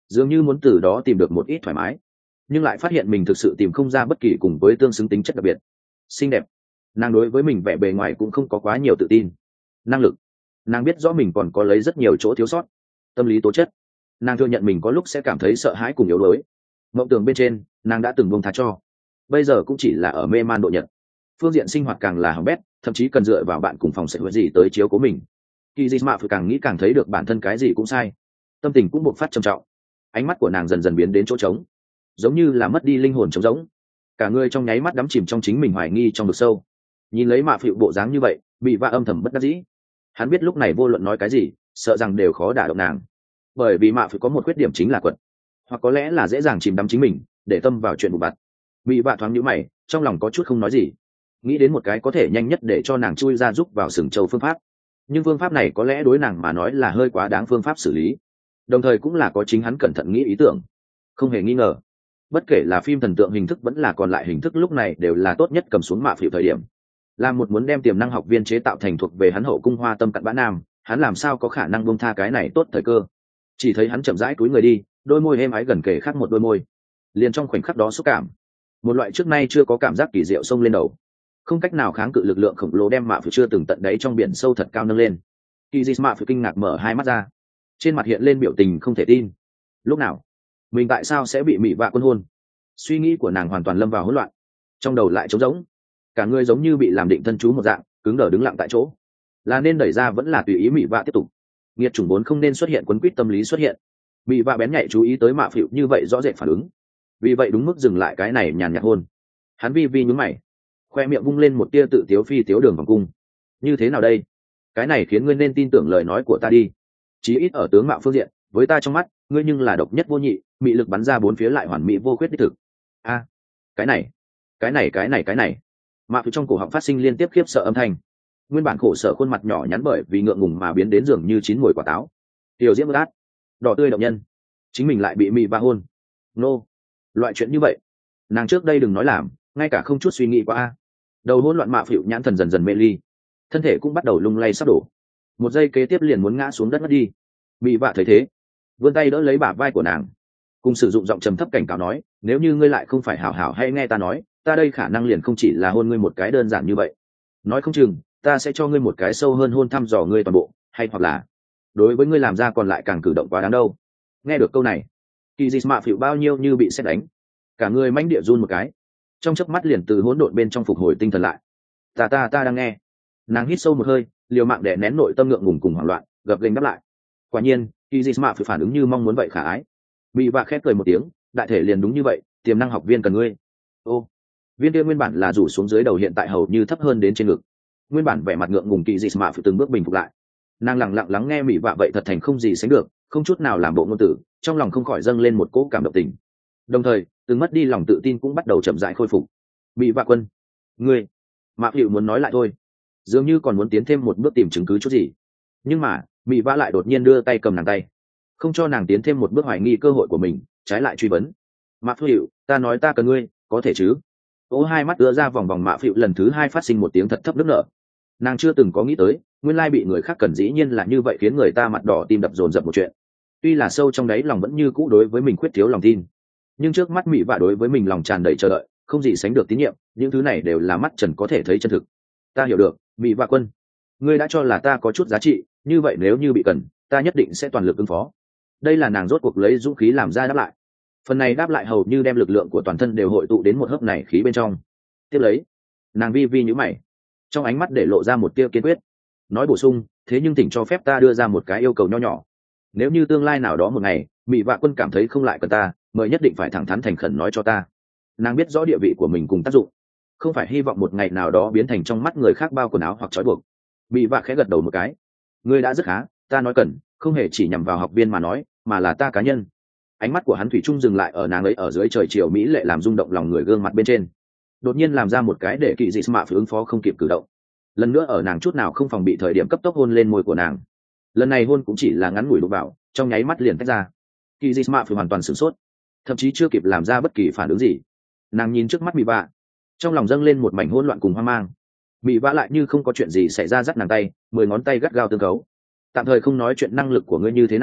dường như muốn từ đó tìm được một ít thoải mái, nhưng lại phát hiện mình thực sự tìm không ra bất kỳ cùng với tương xứng tính chất đặc biệt. Xinh đẹp, nàng đối với mình vẻ bề ngoài cũng không có quá nhiều tự tin. Năng lực, nàng biết rõ mình còn có lấy rất nhiều chỗ thiếu sót. Tâm lý tố chất, nàng thừa nhận mình có lúc sẽ cảm thấy sợ hãi cùng yếu đuối. Mộng tưởng bên trên nàng đã từng buông tha cho, bây giờ cũng chỉ là ở mê man độ nhật. Phương diện sinh hoạt càng là hỏng bét, thậm chí cần dựa vào bạn cùng phòng sẽ huệ gì tới chiếu cố mình. Kỳ Dị Mạ phải càng nghĩ càng thấy được bản thân cái gì cũng sai, tâm tình cũng bộc phát trầm trọng. Ánh mắt của nàng dần dần biến đến chỗ trống, giống như là mất đi linh hồn trống rỗng, cả người trong nháy mắt đắm chìm trong chính mình hoài nghi trong vực sâu. Nhìn lấy Mạ Phịu bộ dáng như vậy, bị va âm thầm bất đắc dĩ. Hắn biết lúc này vô luận nói cái gì, sợ rằng đều khó đả động nàng, bởi vì Mạ Phịu có một khuyết điểm chính là quật, hoặc có lẽ là dễ dàng chìm đắm chính mình, để tâm vào chuyện vụ vặt. Bị vạ thoáng nhíu mày, trong lòng có chút không nói gì, nghĩ đến một cái có thể nhanh nhất để cho nàng chui ra giúp vào sừng châu phương pháp, nhưng phương pháp này có lẽ đối nàng mà nói là hơi quá đáng phương pháp xử lý, đồng thời cũng là có chính hắn cẩn thận nghĩ ý tưởng. Không hề nghi ngờ, bất kể là phim thần tượng hình thức vẫn là còn lại hình thức, lúc này đều là tốt nhất cầm xuống Mạ Phịu thời điểm. Là một muốn đem tiềm năng học viên chế tạo thành thuộc về hắn hậu cung hoa tâm cận bã nam, hắn làm sao có khả năng buông tha cái này tốt thời cơ. Chỉ thấy hắn chậm rãi cúi người đi, đôi môi êm ái gần kề khác một đôi môi, liền trong khoảnh khắc đó xúc cảm, một loại trước nay chưa có cảm giác kỳ diệu xông lên đầu, không cách nào kháng cự lực lượng khổng lồ đem Mạ Phịu chưa từng tận đáy trong biển sâu thật cao nâng lên. Kỳ Dị Mạ Phịu kinh ngạc mở hai mắt ra, trên mặt hiện lên biểu tình không thể tin. Lúc nào mình tại sao sẽ bị Mị Vạ Quân hôn? Suy nghĩ của nàng hoàn toàn lâm vào hỗn loạn, trong đầu lại trống rỗng, cả người giống như bị làm định thân chú một dạng, cứng đờ đứng lặng tại chỗ. Là nên đẩy ra vẫn là tùy ý Mị Vạ tiếp tục? Nghiệt chủng vốn không nên xuất hiện, quấn quýt tâm lý xuất hiện. Mị Vạ bén nhạy chú ý tới Mạ Phịu như vậy rõ rệt phản ứng, vì vậy đúng mức dừng lại cái này nhàn nhạt hôn. Hắn vi vi nhướng mày, khoe miệng vung lên một tia tự tiếu phi tiếu đường vòng cung. Như thế nào đây? Cái này khiến ngươi nên tin tưởng lời nói của ta đi. Chí ít ở tướng mạo phương diện, với ta trong mắt, ngươi nhưng là độc nhất vô nhị, mị lực bắn ra bốn phía lại hoàn mỹ vô khuyết đích thực. A, cái này. Mạ Phịu trong cổ họng phát sinh liên tiếp khiếp sợ âm thanh. Nguyên bản khổ sở khuôn mặt nhỏ nhắn bởi vì ngượng ngùng mà biến đến dường như chín mùi quả táo. Tiểu diễm át, đỏ tươi động nhân, chính mình lại bị Mị Vạ hôn. Nô, loại chuyện như vậy, nàng trước đây đừng nói làm, ngay cả không chút suy nghĩ qua. Đầu hỗn loạn Mạ Phịu nhãn thần dần dần mê ly, thân thể cũng bắt đầu lung lay sắp đổ, một giây kế tiếp liền muốn ngã xuống đất mất đi. Mị Vạ thấy thế, vươn tay đỡ lấy bả vai của nàng, cùng sử dụng giọng trầm thấp cảnh cáo nói, nếu như ngươi lại không phải hảo hảo hay nghe ta nói, ta đây khả năng liền không chỉ là hôn ngươi một cái đơn giản như vậy, nói không chừng ta sẽ cho ngươi một cái sâu hơn hôn thăm dò ngươi toàn bộ, hay hoặc là đối với ngươi làm ra còn lại càng cử động quá đáng đâu. Nghe được câu này, Kỳ Dị Mạ Phịu bao nhiêu như bị sét đánh, cả người mãnh địa run một cái, trong chớp mắt liền từ hỗn độn bên trong phục hồi tinh thần lại. Ta đang nghe. Nàng hít sâu một hơi, liều mạng đè nén nội tâm ngượng ngùng cùng hoảng loạn, gập ghềnh đáp lại. Quả nhiên, Kỳ Dị Mạ Phịu phản ứng như mong muốn vậy khả ái. Mị Vạ khép cười một tiếng, đại thể liền đúng như vậy, tiềm năng học viên cần ngươi. Ô, viên kia nguyên bản là rủ xuống dưới đầu hiện tại hầu như thấp hơn đến trên ngực. Nguyên bản vẻ mặt ngượng ngùng Kỳ Dị Mạ Phịu từng bước bình phục lại. Nàng lặng lặng lắng nghe Mị Vạ vậy thật thành không gì sánh được, không chút nào làm bộ ngôn tử, trong lòng không khỏi dâng lên một cỗ cảm động tình. Đồng thời, từng mất đi lòng tự tin cũng bắt đầu chậm rãi khôi phục. Mị Vạ Quân, ngươi, Mạ Phịu muốn nói lại thôi, dường như còn muốn tiến thêm một bước tìm chứng cứ chút gì, nhưng mà Mị Vạ lại đột nhiên đưa tay cầm nàng tay, không cho nàng tiến thêm một bước hoài nghi cơ hội của mình, trái lại truy vấn. Mạ Phịu, ta nói ta cần ngươi, có thể chứ? Ô hai mắt đưa ra vòng vòng Mạ Phịu lần thứ hai phát sinh một tiếng thật thấp nức nở. Nàng chưa từng có nghĩ tới, nguyên lai bị người khác cần dĩ nhiên là như vậy, khiến người ta mặt đỏ tim đập dồn dập một chuyện. Tuy là sâu trong đáy lòng vẫn như cũ đối với mình khuyết thiếu lòng tin, nhưng trước mắt Mị Vạ đối với mình lòng tràn đầy chờ đợi, không gì sánh được tín nhiệm, những thứ này đều là mắt trần có thể thấy chân thực. Ta hiểu được, Mị Vạ Quân, ngươi đã cho là ta có chút giá trị, như vậy nếu như bị cần, ta nhất định sẽ toàn lực ứng phó. Đây là nàng rốt cuộc lấy dũng khí làm ra đáp lại. Phần này đáp lại hầu như đem lực lượng của toàn thân đều hội tụ đến một hớp này khí bên trong. Tiếp lấy, nàng vi vi nhíu mày, trong ánh mắt để lộ ra một tia kiên quyết, nói bổ sung, thế nhưng thỉnh cho phép ta đưa ra một cái yêu cầu nho nhỏ. Nếu như tương lai nào đó một ngày, Mị Vạ Quân cảm thấy không lại cần ta, mời nhất định phải thẳng thắn thành khẩn nói cho ta. Nàng biết rõ địa vị của mình cùng tác dụng, không phải hy vọng một ngày nào đó biến thành trong mắt người khác bao quần áo hoặc trói buộc. Mị Vạ khẽ gật đầu một cái, ngươi đã rất khá, ta nói cần, không hề chỉ nhằm vào học viên mà nói, mà là ta cá nhân. Ánh mắt của hắn thủy chung dừng lại ở nàng ấy ở dưới trời chiều mỹ lệ làm rung động lòng người gương mặt bên trên, đột nhiên làm ra một cái để Kỳ Dị Mạ Phịu ứng phó không kịp cử động. Lần nữa ở nàng chút nào không phòng bị thời điểm cấp tốc hôn lên môi của nàng. Lần này hôn cũng chỉ là ngắn ngủi đụng vào, trong nháy mắt liền tách ra. Kỳ Dị Mạ Phịu hoàn toàn sửng sốt, thậm chí chưa kịp làm ra bất kỳ phản ứng gì. Nàng nhìn trước mắt Mị Vạ, trong lòng dâng lên một mảnh hỗn loạn cùng hoang mang. Mị Vạ lại như không có chuyện gì xảy ra dắt nàng tay, 10 ngón tay gắt gao tương cấu. Tạm thời không nói chuyện năng lực của ngươi như thế nào,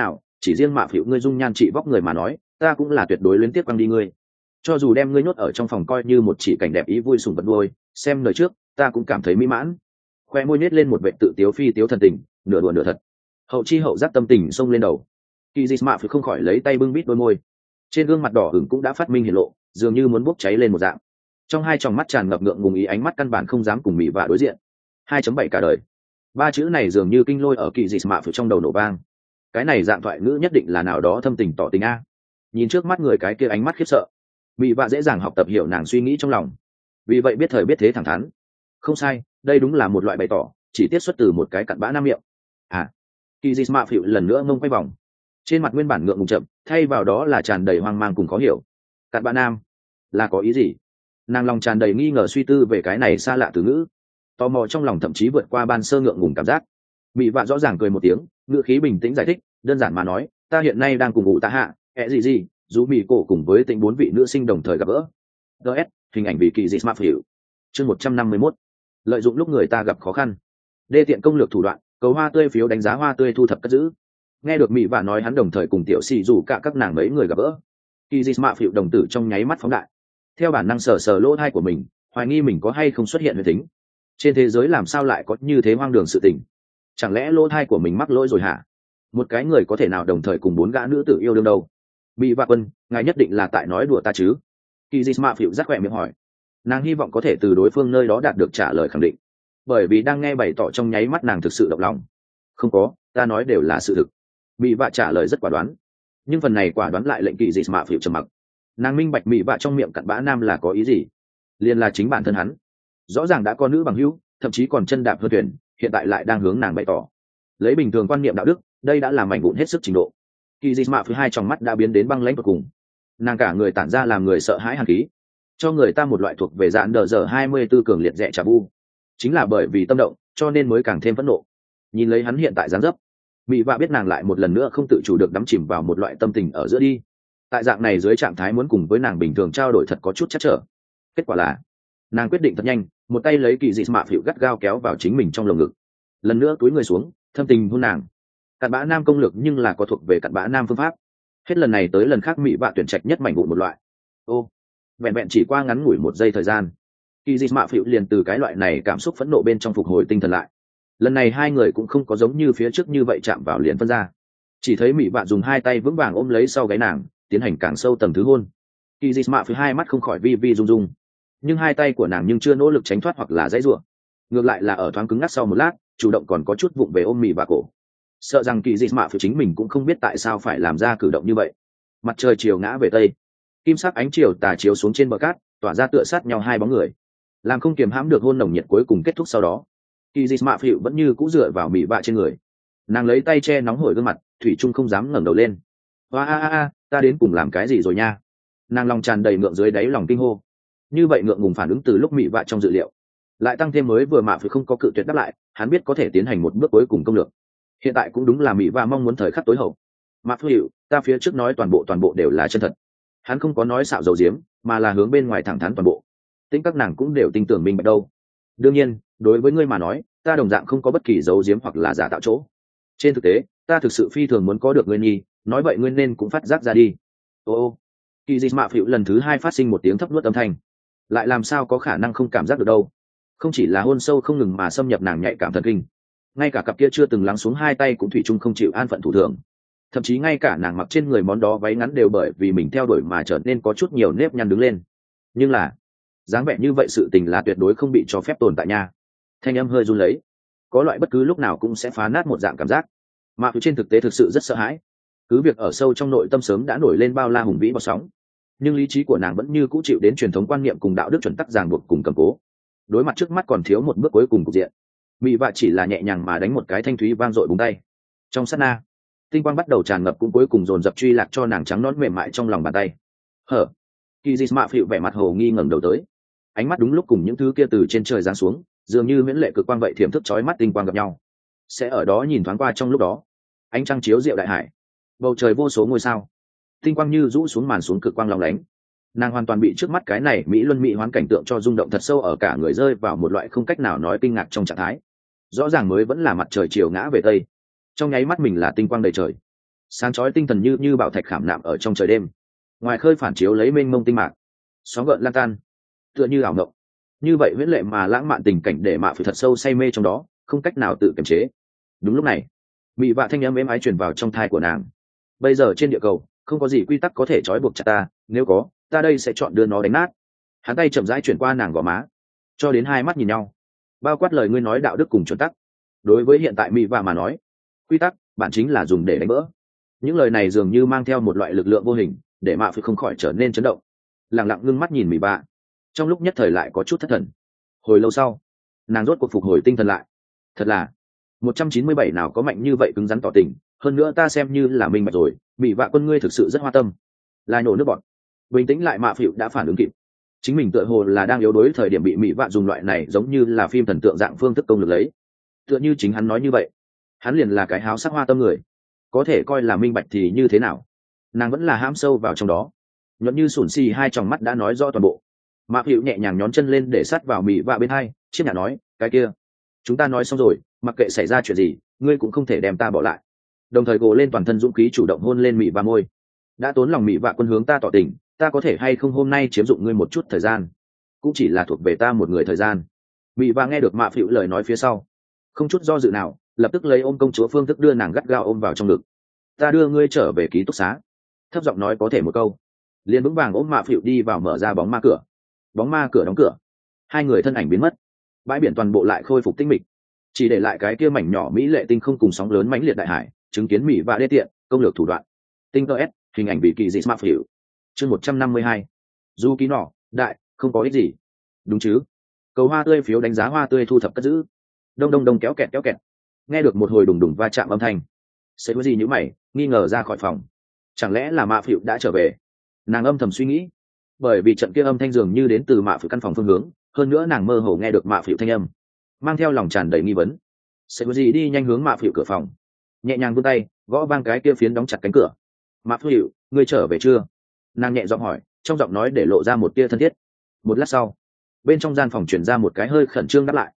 chỉ riêng mạ phịu ngươi dung nhan trị vóc người mà nói ta cũng là tuyệt đối luyến tiếc quăng đi ngươi, cho dù đem ngươi nhốt ở trong phòng coi như một chỉ cảnh đẹp ý vui sùng vật đuôi xem lời trước ta cũng cảm thấy mỹ mãn. Khoe môi nết lên một vệ tự tiếu phi tiếu thần tình, nửa đùa nửa thật, hậu chi hậu giác tâm tình xông lên đầu. Kỳ dị mạ phải không khỏi lấy tay bưng bít đôi môi, trên gương mặt đỏ ửng cũng đã phát minh hiển lộ, dường như muốn bốc cháy lên một dạng. Trong hai tròng mắt tràn ngập ngượng ngùng ý, ánh mắt căn bản không dám cùng mỹ vạ đối diện. 2.7 cả đời, ba chữ này dường như kinh lôi ở kỳ dị mạ phải trong đầu nổ vang. Cái này dạng thoại ngữ nhất định là nào đó thâm tình tỏ tình a. Nhìn trước mắt người cái kia ánh mắt khiếp sợ, mỹ vạ dễ dàng học tập hiểu nàng suy nghĩ trong lòng, vì vậy biết thời biết thế thẳng thắn. Không sai, đây đúng là một loại bày tỏ chỉ tiết xuất từ một cái cặn bã nam miệng. Kỳ dị mạ phịu lần nữa ngông quay vòng, trên mặt nguyên bản ngượng ngùng chậm thay vào đó là tràn đầy hoang mang cùng khó hiểu. Cặn bã nam là có ý gì? Nàng lòng tràn đầy nghi ngờ suy tư về cái này xa lạ từ ngữ, tò mò trong lòng thậm chí vượt qua ban sơ ngượng ngùng cảm giác. Mỹ vạ rõ ràng cười một tiếng, ngữ khí bình tĩnh giải thích, đơn giản mà nói, ta hiện nay đang cùng ngủ tạ hạ gì dù mỹ cổ cùng với tính 4 vị nữ sinh đồng thời gặp gỡ. gs hình ảnh vì kỳ dị mạ phịu. Chương 151. Lợi dụng lúc người ta gặp khó khăn, đê tiện công lược thủ đoạn, cầu hoa tươi phiếu đánh giá hoa tươi thu thập cất giữ. Nghe được mỹ vạ nói hắn đồng thời cùng tiểu xì dù cả các nàng mấy người gặp gỡ, kỳ dị mạ phịu đồng tử trong nháy mắt phóng đại, theo bản năng sờ sờ lỗ thai của mình, hoài nghi mình có hay không xuất hiện huyễn tính. Trên thế giới làm sao lại có như thế hoang đường sự tình? Chẳng lẽ lỗ thai của mình mắc lỗi rồi hả? Một cái người có thể nào đồng thời cùng 4 gã nữ tử yêu đương đâu? Mỹ vạ quân, ngài nhất định là tại nói đùa ta chứ? Kỳ dị mạ phịu rắc khỏe miệng hỏi. Nàng hy vọng có thể từ đối phương nơi đó đạt được trả lời khẳng định, bởi vì đang nghe bày tỏ trong nháy mắt nàng thực sự động lòng. Không có, ta nói đều là sự thực. Mỹ vạ trả lời rất quả đoán, nhưng phần này quả đoán lại lệnh kỳ dị mạ phịu trầm mặc. Nàng minh bạch mỹ vạ trong miệng cặn bã nam là có ý gì, liền là chính bản thân hắn rõ ràng đã có nữ bằng hữu, thậm chí còn chân đạp hơn thuyền, hiện tại lại đang hướng nàng bày tỏ lấy bình thường quan niệm đạo đức, đây đã làm mảnh vụn hết sức trình độ. Kỳ dị mạ phịu hai tròng mắt đã biến đến băng lãnh tột cùng, nàng cả người tản ra làm người sợ hãi hàn khí, cho người ta một loại thuộc về dạng đờ giờ 24 cường liệt rẻ trả bu. Chính là bởi vì tâm động cho nên mới càng thêm phẫn nộ. Nhìn lấy hắn hiện tại dáng dấp, mỹ vạ biết nàng lại một lần nữa không tự chủ được đắm chìm vào một loại tâm tình ở giữa đi. Tại dạng này dưới trạng thái muốn cùng với nàng bình thường trao đổi thật có chút chắc trở. Kết quả là nàng quyết định thật nhanh, một tay lấy kỳ dị mạ phịu gắt gao kéo vào chính mình trong lồng ngực, lần nữa cúi người xuống thâm tình hôn nàng. Cặn bã nam công lược nhưng là có thuộc về cặn bã nam phương pháp, hết lần này tới lần khác mỹ vạ tuyển trạch nhất mảnh vụn một loại. Ô, vẹn vẹn chỉ qua ngắn ngủi 1 giây thời gian, kỳ dị mạ phịu liền từ cái loại này cảm xúc phẫn nộ bên trong phục hồi tinh thần lại. Lần này hai người cũng không có giống như phía trước như vậy chạm vào liền phân ra, chỉ thấy mỹ vạ dùng 2 tay vững vàng ôm lấy sau gáy nàng, tiến hành càng sâu tầng thứ hôn. Kỳ dị mạ phịu hai mắt không khỏi vi vi rung rung, nhưng 2 tay của nàng nhưng chưa nỗ lực tránh thoát hoặc là dãy rủa, ngược lại là ở thoáng cứng ngắc sau một lát chủ động còn có chút vụng về ôm mỹ vạ cổ, sợ rằng kỳ dị mạ phịu chính mình cũng không biết tại sao phải làm ra cử động như vậy. Mặt trời chiều ngã về tây, kim sắc ánh chiều tà chiếu xuống trên bờ cát, tỏa ra tựa sát nhau hai bóng người, làm không kiềm hãm được hôn nồng nhiệt cuối cùng kết thúc. Sau đó kỳ dị mạ phịu vẫn như cũ dựa vào mỹ vạ trên người, nàng lấy tay che nóng hổi gương mặt, thủy trung không dám ngẩng đầu lên. Hoa ta đến cùng làm cái gì rồi nha? Nàng lòng tràn đầy ngượng dưới đáy lòng kinh hô. Như vậy ngượng ngùng phản ứng từ lúc mỹ vạ trong dự liệu, lại tăng thêm mới vừa mạ phịu không có cự tuyệt đáp lại, hắn biết có thể tiến hành một bước cuối cùng công lược. Hiện tại cũng đúng là mỹ vạ mong muốn thời khắc tối hậu. Mạ phịu, ta phía trước nói toàn bộ đều là chân thật. Hắn không có nói xạo dầu diếm, mà là hướng bên ngoài thẳng thắn toàn bộ. Tính các nàng cũng đều tin tưởng minh bạch đâu. Đương nhiên, đối với ngươi mà nói, ta đồng dạng không có bất kỳ dấu diếm hoặc là giả tạo chỗ. Trên thực tế, ta thực sự phi thường muốn có được ngươi nhi, nói vậy ngươi nên cũng phát giác ra đi. Ô, kỳ dị mạ phịu lần thứ 2 phát sinh một tiếng thấp nuốt âm thanh, lại làm sao có khả năng không cảm giác được đâu. Không chỉ là hôn sâu không ngừng mà xâm nhập nàng nhạy cảm thần kinh, ngay cả cặp kia chưa từng lắng xuống 2 tay cũng thủy chung không chịu an phận thủ thường. Thậm chí ngay cả nàng mặc trên người món đó váy ngắn đều bởi vì mình theo đuổi mà trở nên có chút nhiều nếp nhăn đứng lên. Nhưng là dáng vẻ như vậy sự tình là tuyệt đối không bị cho phép tồn tại nha. Thanh âm hơi run lấy, có loại bất cứ lúc nào cũng sẽ phá nát một dạng cảm giác. Mà trên thực tế thực sự rất sợ hãi, cứ việc ở sâu trong nội tâm sớm đã nổi lên bao la hùng vĩ bọt sóng, nhưng lý trí của nàng vẫn như cũ chịu đến truyền thống quan niệm cùng đạo đức chuẩn tắc ràng buộc cùng cầm cố. Đối mặt trước mắt còn thiếu một bước cuối cùng cục diện, mỹ vạ chỉ là nhẹ nhàng mà đánh một cái thanh thúy vang dội búng tay. Trong sát na, tinh quang bắt đầu tràn ngập cũng cuối cùng dồn dập truy lạc cho nàng trắng nõn mềm mại trong lòng bàn tay. Hở? Kỳ dị mạ phịu vẻ mặt hồ nghi ngẩng đầu tới, ánh mắt đúng lúc cùng những thứ kia từ trên trời giáng xuống, dường như miễn lệ cực quang vậy thiểm thức chói mắt tinh quang gặp nhau. Sẽ ở đó nhìn thoáng qua trong lúc đó, ánh trăng chiếu rượu đại hải, bầu trời vô số ngôi sao, tinh quang như rũ xuống màn xuống cực quang long lánh. Nàng hoàn toàn bị trước mắt cái này mỹ luân mỹ hoán cảnh tượng cho rung động thật sâu, ở cả người rơi vào một loại không cách nào nói kinh ngạc trong trạng thái. Rõ ràng mới vẫn là mặt trời chiều ngã về tây, trong nháy mắt mình là tinh quang đầy trời, sáng chói tinh thần như bảo thạch khảm nạm ở trong trời đêm, ngoài khơi phản chiếu lấy mênh mông tinh mạc, sóng gợn lan tan tựa như ảo mộng. Như vậy huyễn lệ mà lãng mạn tình cảnh để mạ phải thật sâu say mê trong đó, không cách nào tự kiềm chế. Đúng lúc này, mị vạ thanh âm êm ái truyền vào trong thai của nàng. Bây giờ trên địa cầu không có gì quy tắc có thể trói buộc chặt ta, nếu có, ta đây sẽ chọn đưa nó đánh nát. Hắn tay chậm rãi chuyển qua nàng gò má, cho đến hai mắt nhìn nhau, bao quát lời ngươi nói đạo đức cùng chuẩn tắc. Đối với hiện tại mị vạ mà nói, quy tắc bản chính là dùng để đánh vỡ. Những lời này dường như mang theo một loại lực lượng vô hình, để mạ phải không khỏi trở nên chấn động. Lặng lặng ngưng mắt nhìn mị vạ, trong lúc nhất thời lại có chút thất thần. Hồi lâu sau, nàng rốt cuộc phục hồi tinh thần lại. Thật là 197 nào có mạnh như vậy cứng rắn tỏ tình, hơn nữa ta xem như là minh bạch rồi, mị vạ quân ngươi thực sự rất hoa tâm. Là nổ nước bọt. Bình tĩnh lại mạ phịu đã phản ứng kịp. Chính mình tựa hồ là đang yếu đuối thời điểm bị mị vạ dùng loại này giống như là phim thần tượng dạng phương thức công lực lấy. Tựa như chính hắn nói như vậy, hắn liền là cái háo sắc hoa tâm người, có thể coi là minh bạch thì như thế nào. Nàng vẫn là hãm sâu vào trong đó, nhuận như sủn xì hai tròng mắt đã nói rõ toàn bộ. Mạ phịu nhẹ nhàng nhón chân lên để sát vào mị vạ bên hai, chiếc nhà nói, cái kia chúng ta nói xong rồi, mặc kệ xảy ra chuyện gì ngươi cũng không thể đem ta bỏ lại. Đồng thời gồ lên toàn thân dũng khí chủ động hôn lên mị vạ môi. Đã tốn lòng mị vạ quân hướng ta tỏ tình, ta có thể hay không hôm nay chiếm dụng ngươi một chút thời gian, cũng chỉ là thuộc về ta một người thời gian. Mị vạ nghe được mạ phịu lời nói phía sau, không chút do dự nào, lập tức lấy ôm công chúa phương thức đưa nàng gắt gao ôm vào trong ngực. Ta đưa ngươi trở về ký túc xá. Thấp giọng nói có thể một câu, liền vững vàng ôm mạ phịu đi vào, mở ra bóng ma cửa. Bóng ma cửa đóng cửa, hai người thân ảnh biến mất. Bãi biển toàn bộ lại khôi phục tinh mịch, chỉ để lại cái kia mảnh nhỏ mỹ lệ tinh không cùng sóng lớn mãnh liệt đại hải, chứng kiến mỹ và đê tiện công lược thủ đoạn. Tinh ts hình ảnh bị kỳ dị smart phiểu. Chương 152. Du ký nọ đại không có ích gì, đúng chứ? Cầu hoa tươi phiếu đánh giá hoa tươi thu thập cất giữ. Đông đông đông kéo kẹt kéo kẹt. Nghe được một hồi đùng đùng va chạm âm thanh, sẽ có gì nhữ mày nghi ngờ ra khỏi phòng. Chẳng lẽ là mạ phịu đã trở về? Nàng âm thầm suy nghĩ, bởi vì trận kia âm thanh dường như đến từ mạ phịu căn phòng phương hướng, hơn nữa nàng mơ hồ nghe được mạ phịu thanh âm, mang theo lòng tràn đầy nghi vấn. Sẽ có gì đi nhanh hướng mạ phịu cửa phòng, nhẹ nhàng vươn tay gõ vang cái kia phiến đóng chặt cánh cửa. Mạ phịu, ngươi trở về chưa? Nàng nhẹ giọng hỏi, trong giọng nói để lộ ra một tia thân thiết. Một lát sau, bên trong gian phòng chuyển ra một cái hơi khẩn trương đáp lại.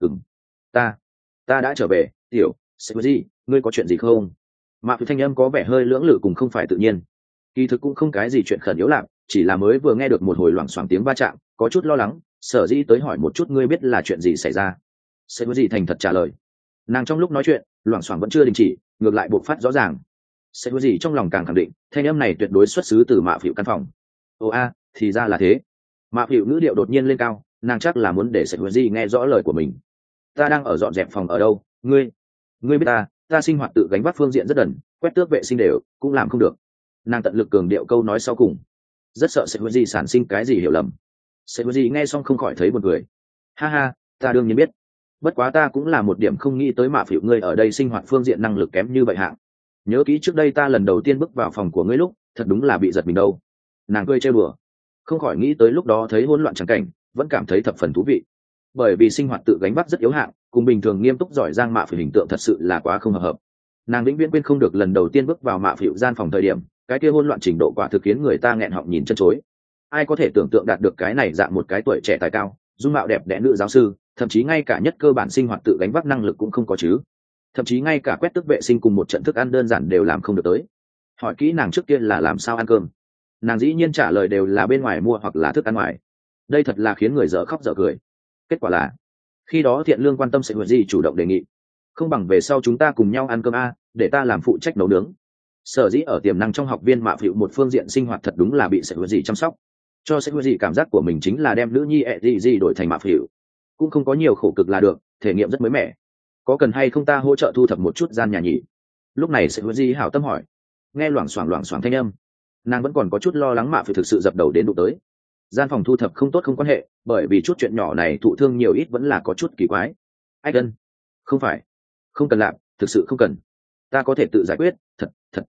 Ta đã trở về. Tiểu sẽ có gì, ngươi có chuyện gì không? Mạ phịu thanh âm có vẻ hơi lưỡng lự cùng không phải tự nhiên. Kỳ thực cũng không cái gì chuyện khẩn yếu làm, chỉ là mới vừa nghe được một hồi loảng xoảng tiếng va chạm, có chút lo lắng, sở dĩ tới hỏi một chút ngươi biết là chuyện gì xảy ra. Sẽ có gì thành thật trả lời. Nàng trong lúc nói chuyện loảng xoảng vẫn chưa đình chỉ, ngược lại bộc phát rõ ràng. Sẽ có gì trong lòng càng khẳng định thanh âm này tuyệt đối xuất xứ từ mạ phịu căn phòng. Ồ a, thì ra là thế. Mạ phịu ngữ điệu đột nhiên lên cao, nàng chắc là muốn để sẽ có gì nghe rõ lời của mình. Ta đang ở dọn dẹp phòng ở đâu, ngươi biết ta sinh hoạt tự gánh vác phương diện rất đần, quét tước vệ sinh đều cũng làm không được. Nàng tận lực cường điệu câu nói sau cùng, rất sợ sẽ có gì sản sinh cái gì hiểu lầm. Sẽ có gì nghe xong không khỏi thấy buồn cười. Ha ha, ta đương nhiên biết, bất quá ta cũng là một điểm không nghĩ tới mạ phịu ngươi ở đây sinh hoạt phương diện năng lực kém như vậy hạng. Nhớ kỹ trước đây ta lần đầu tiên bước vào phòng của ngươi lúc, thật đúng là bị giật mình đâu. Nàng cười trêu đùa, không khỏi nghĩ tới lúc đó thấy hỗn loạn trắng cảnh, vẫn cảm thấy thập phần thú vị. Bởi vì sinh hoạt tự gánh vác rất yếu hạng, cùng bình thường nghiêm túc giỏi giang mạ phịu hình tượng thật sự là quá không hợp. Nàng vĩnh viễn quên không được lần đầu tiên bước vào mạ phịu gian phòng thời điểm, cái kia hỗn loạn trình độ quả thực khiến người ta nghẹn họng nhìn chân chối. Ai có thể tưởng tượng đạt được cái này dạng một cái tuổi trẻ tài cao, dung mạo đẹp đẽ nữ giáo sư, thậm chí ngay cả nhất cơ bản sinh hoạt tự gánh vác năng lực cũng không có chứ. Thậm chí ngay cả quét tước vệ sinh cùng một trận thức ăn đơn giản đều làm không được tới. Hỏi kỹ nàng trước kia là làm sao ăn cơm, nàng dĩ nhiên trả lời đều là bên ngoài mua hoặc là thức ăn ngoài. Đây thật là khiến người dở khóc dở cười. Kết quả là khi đó Thiện Lương quan tâm sẽ gì chủ động đề nghị, không bằng về sau chúng ta cùng nhau ăn cơm a, để ta làm phụ trách nấu nướng. Sở dĩ ở tiềm năng trong học viên mạ phịu một phương diện sinh hoạt thật đúng là bị sẽ gì chăm sóc, cho sẽ gì cảm giác của mình chính là đem nữ nhi gì đổi thành mạ phịu, cũng không có nhiều khổ cực là được, thể nghiệm rất mới mẻ. Có cần hay không ta hỗ trợ thu thập một chút gian nhà nhỉ? Lúc này sẽ gì hảo tâm hỏi. Nghe loảng xoảng thanh âm, nàng vẫn còn có chút lo lắng mạ phịu thực sự dập đầu đến đụng tới. Gian phòng thu thập không tốt không quan hệ, bởi vì chút chuyện nhỏ này thụ thương nhiều ít vẫn là có chút kỳ quái. Ách ân, không phải, không cần làm, thực sự không cần, ta có thể tự giải quyết. Thật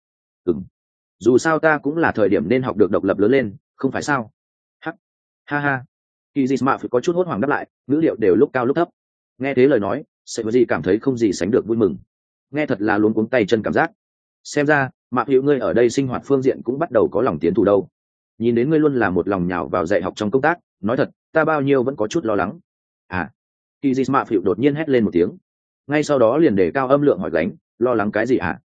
dù sao ta cũng là thời điểm nên học được độc lập lớn lên, không phải sao? Hắc, ha ha. Kỳ dị mạ phải có chút hốt hoảng đáp lại, ngữ liệu đều lúc cao lúc thấp. Nghe thế lời nói, sẽ có gì cảm thấy không gì sánh được vui mừng. Nghe thật là luống cuống tay chân cảm giác. Xem ra mạ hiệu ngươi ở đây sinh hoạt phương diện cũng bắt đầu có lòng tiến thủ đâu. Nhìn đến ngươi luôn là một lòng nhào vào dạy học trong công tác, nói thật ta bao nhiêu vẫn có chút lo lắng. Kỳ dị mạ hiệu đột nhiên hét lên một tiếng, ngay sau đó liền đề cao âm lượng hỏi gánh, lo lắng cái gì hả?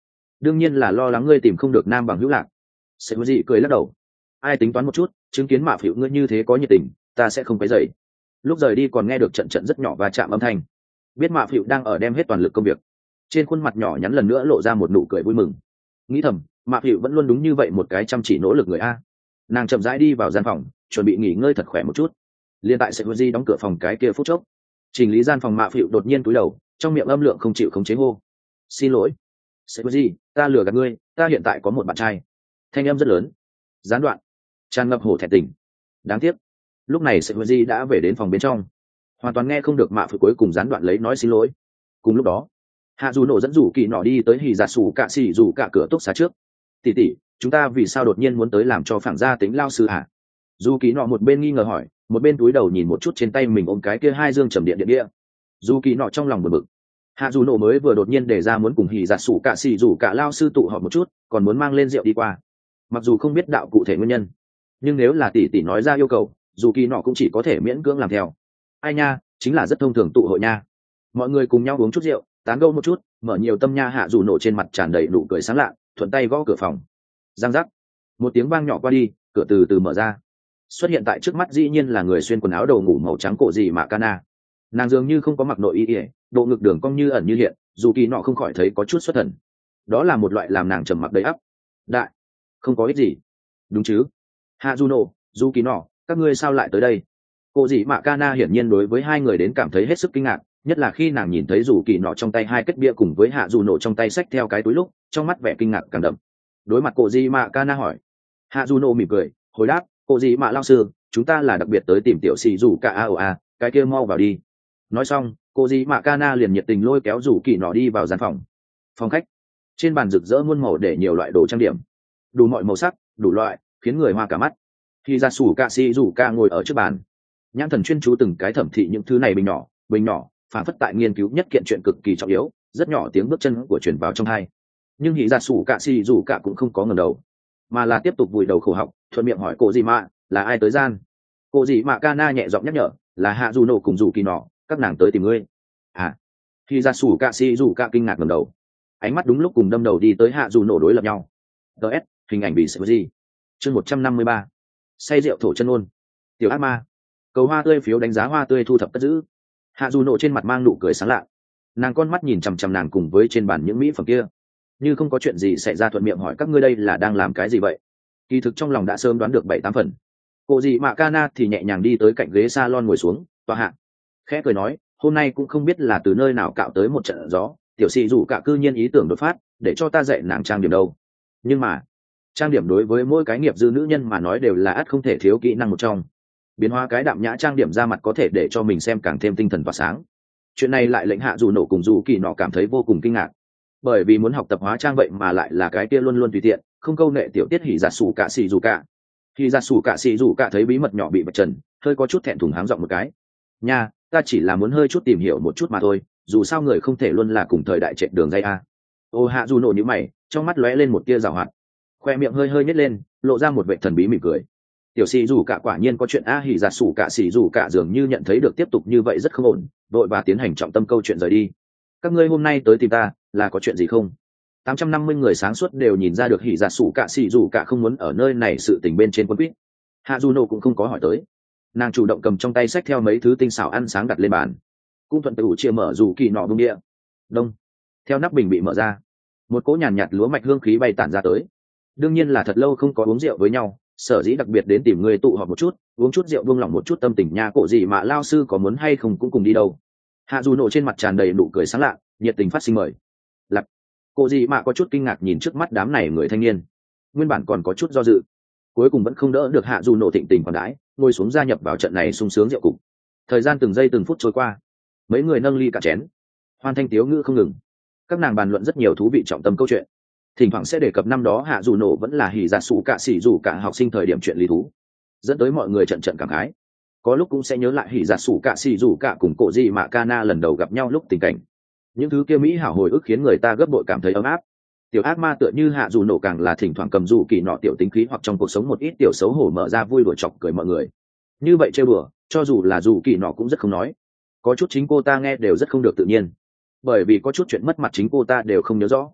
đương nhiên là lo lắng ngươi tìm không được nam bằng hữu lạc. Sẽ có gì cười lắc đầu. Ai tính toán một chút, chứng kiến mạ phịu ngươi như thế có nhiệt tình, ta sẽ không quấy rầy. Lúc rời đi còn nghe được trận trận rất nhỏ và chạm âm thanh, biết mạ phịu đang ở đem hết toàn lực công việc. Trên khuôn mặt nhỏ nhắn lần nữa lộ ra một nụ cười vui mừng. Nghĩ thầm, mạ phịu vẫn luôn đúng như vậy một cái chăm chỉ nỗ lực người a. Nàng chậm rãi đi vào gian phòng, chuẩn bị nghỉ ngơi thật khỏe một chút. Liên tại sẽ di đóng cửa phòng cái kia phút chốc, chỉnh lý gian phòng mạ phịu đột nhiên cúi đầu, trong miệng âm lượng không chịu khống chế hô: xin lỗi sẽ ta lừa gạt ngươi, ta hiện tại có một bạn trai. Thanh âm rất lớn, gián đoạn, tràn ngập hổ thẹn tình. Đáng tiếc lúc này sẽ đã về đến phòng bên trong, hoàn toàn nghe không được mạ phịu cuối cùng gián đoạn lấy nói xin lỗi. Cùng lúc đó hạ dù nổ dẫn rủ kỳ nọ đi tới hì giả sủ cạ xỉ rủ cả cửa túc xá trước. Tỷ tỷ, chúng ta vì sao đột nhiên muốn tới làm cho phản gia tính lao sư hả? Dù kỳ nọ một bên nghi ngờ hỏi, một bên túi đầu nhìn một chút trên tay mình ôm cái kia hai dương trầm điện điện đĩa. Dù kỳ nọ trong lòng bực bực, hạ dù nổ mới vừa đột nhiên đề ra muốn cùng hì giả sủ cạ xỉ rủ cả lao sư tụ họp một chút, còn muốn mang lên rượu đi qua. Mặc dù không biết đạo cụ thể nguyên nhân, nhưng nếu là tỷ tỷ nói ra yêu cầu, dù kỳ nọ cũng chỉ có thể miễn cưỡng làm theo. Ai nha, chính là rất thông thường tụ hội nha, mọi người cùng nhau uống chút rượu, tán gẫu một chút, mở nhiều tâm nha. Hạ dù nổ trên mặt tràn đầy nụ cười sáng lạ, thuận tay gõ cửa phòng. Giang giác, một tiếng vang nhỏ qua đi, cửa từ từ mở ra. Xuất hiện tại trước mắt dĩ nhiên là người xuyên quần áo đầu ngủ màu trắng cổ dị mạ Kana. Nàng dường như không có mặc nội y ỉa, độ ngực đường cong như ẩn như hiện, dù kỳ nọ không khỏi thấy có chút xuất thần. Đó là một loại làm nàng trầm mặc đầy ắp. Đại, không có ích gì, đúng chứ? Hạ dù nổ, dù kỳ nọ, các ngươi sao lại tới đây? Cô dị mạ Kana hiển nhiên đối với hai người đến cảm thấy hết sức kinh ngạc, nhất là khi nàng nhìn thấy dù kỳ nọ trong tay hai kết bia cùng với hạ dù nổ trong tay xách theo cái túi lúc, trong mắt vẻ kinh ngạc càng đậm. Đối mặt cô dị mạ Kana hỏi, hạ dù nổ mỉm cười hồi đáp: cô dị mạ lao sư, chúng ta là đặc biệt tới tìm tiểu xì dù cả a, cái kia mau vào đi. Nói xong cô dị mạ Kana liền nhiệt tình lôi kéo dù kỳ nọ đi vào gian phòng. Phòng khách, trên bàn rực rỡ muôn màu để nhiều loại đồ trang điểm, đủ mọi màu sắc, đủ loại, khiến người hoa cả mắt. Khi ra sủ cả xì dù cả ngồi ở trước bàn, nhãn thần chuyên chú từng cái thẩm thị những thứ này, bình nhỏ phản phất tại nghiên cứu nhất kiện chuyện cực kỳ trọng yếu. Rất nhỏ tiếng bước chân của truyền vào trong hai, nhưng hỉ ra sủ cả xì dù cả cũng không có ngẩng đầu, mà là tiếp tục vùi đầu khổ học, thuận miệng hỏi cô dị mạ là ai tới gian. Cô dị mạ Kana nhẹ giọng nhắc nhở, là hạ dù nổ cùng dù kỳ nọ, các nàng tới tìm ngươi. À, khi ra sủ cả xì dù cả kinh ngạc ngẩng đầu, ánh mắt đúng lúc cùng đâm đầu đi tới hạ dù nổ đối lập nhau. ts hình ảnh bị sợi gì chương 153, say rượu thổ chân ôn. Tiểu ác ma, cầu hoa tươi phiếu đánh giá hoa tươi thu thập cất giữ. Hạ dù nổ trên mặt mang nụ cười sáng lạ, nàng con mắt nhìn chằm chằm nàng cùng với trên bàn những mỹ phẩm kia, như không có chuyện gì xảy ra thuận miệng hỏi các ngươi đây là đang làm cái gì vậy. Kỳ thực trong lòng đã sớm đoán được 7-8 phần. Cô dị mạ Kana thì nhẹ nhàng đi tới cạnh ghế salon ngồi xuống, tòa hạ, khẽ cười nói, hôm nay cũng không biết là từ nơi nào cạo tới một trận gió, tiểu sĩ rủ cả cư nhiên ý tưởng đột phát, để cho ta dạy nàng trang điểm đâu. Nhưng mà trang điểm đối với mỗi cái nghiệp dư nữ nhân mà nói đều là ắt không thể thiếu kỹ năng một trong. Biến hóa cái đạm nhã trang điểm ra mặt có thể để cho mình xem càng thêm tinh thần tỏa sáng. Chuyện này lại lệnh hạ dù nổ cùng dù kỳ nọ cảm thấy vô cùng kinh ngạc, bởi vì muốn học tập hóa trang vậy mà lại là cái kia luôn luôn tùy tiện, không câu nệ tiểu tiết hỉ giả sủ cả xì dù cả. Hỉ giả sủ cả xì dù cả thấy bí mật nhỏ bị bật trần, hơi có chút thẹn thùng háng giọng một cái, nha, ta chỉ là muốn hơi chút tìm hiểu một chút mà thôi, dù sao người không thể luôn là cùng thời đại chạy đường dây a. Ô hạ dù nổ nhíu mày, trong mắt lóe lên một tia giảo hoạt, khoe miệng hơi hơi nhếch lên, lộ ra một vẻ thần bí mỉm cười. Tiểu sĩ dù cả quả nhiên có chuyện a. Hỉ giả sủ cả xì dù cả dường như nhận thấy được tiếp tục như vậy rất không ổn, đội và tiến hành trọng tâm câu chuyện rời đi. Các ngươi hôm nay tới tìm ta là có chuyện gì không? 850 người sáng suốt đều nhìn ra được hỉ giả sủ cả xì dù cả không muốn ở nơi này sự tình bên trên quân quýt. Hạ dù nổ cũng không có hỏi tới, nàng chủ động cầm trong tay xách theo mấy thứ tinh xảo ăn sáng đặt lên bàn, cũng thuận tự chia mở dù kỳ nọ bung địa đông. Theo nắp bình bị mở ra, một cỗ nhàn nhạt lúa mạch hương khí bay tản ra tới. Đương nhiên là thật lâu không có uống rượu với nhau, sở dĩ đặc biệt đến tìm người tụ họp một chút, uống chút rượu buông lỏng một chút tâm tình nha. Cổ gì mà lao sư có muốn hay không cũng cùng đi đâu. Hạ dù nổ trên mặt tràn đầy nụ cười sáng lạ, nhiệt tình phát sinh mời. Lặp, cổ gì mà có chút kinh ngạc nhìn trước mắt đám này người thanh niên, nguyên bản còn có chút do dự, cuối cùng vẫn không đỡ được hạ dù nổ thịnh tình còn đãi, ngồi xuống gia nhập vào trận này sung sướng rượu cục. Thời gian từng giây từng phút trôi qua, mấy người nâng ly cả chén, hoan thanh tiếu ngữ không ngừng. Các nàng bàn luận rất nhiều thú vị trọng tâm câu chuyện, thỉnh thoảng sẽ đề cập năm đó hạ dù nổ vẫn là hỉ giả sủ cả xỉ dù cả học sinh thời điểm chuyện lý thú, dẫn tới mọi người trận trận cảm khái. Có lúc cũng sẽ nhớ lại hỉ giả sủ cả xỉ dù cả cùng cổ gì mà Kana lần đầu gặp nhau lúc tình cảnh. Những thứ kia mỹ hảo hồi ức khiến người ta gấp bội cảm thấy ấm áp. Tiểu ác ma tựa như hạ dù nổ càng là thỉnh thoảng cầm dù kỳ nọ tiểu tính khí hoặc trong cuộc sống một ít tiểu xấu hổ mở ra vui đùa chọc cười mọi người. Như vậy chơi bừa, cho dù là dù kỳ nọ cũng rất không nói. Có chút chính cô ta nghe đều rất không được tự nhiên, bởi vì có chút chuyện mất mặt chính cô ta đều không nhớ rõ.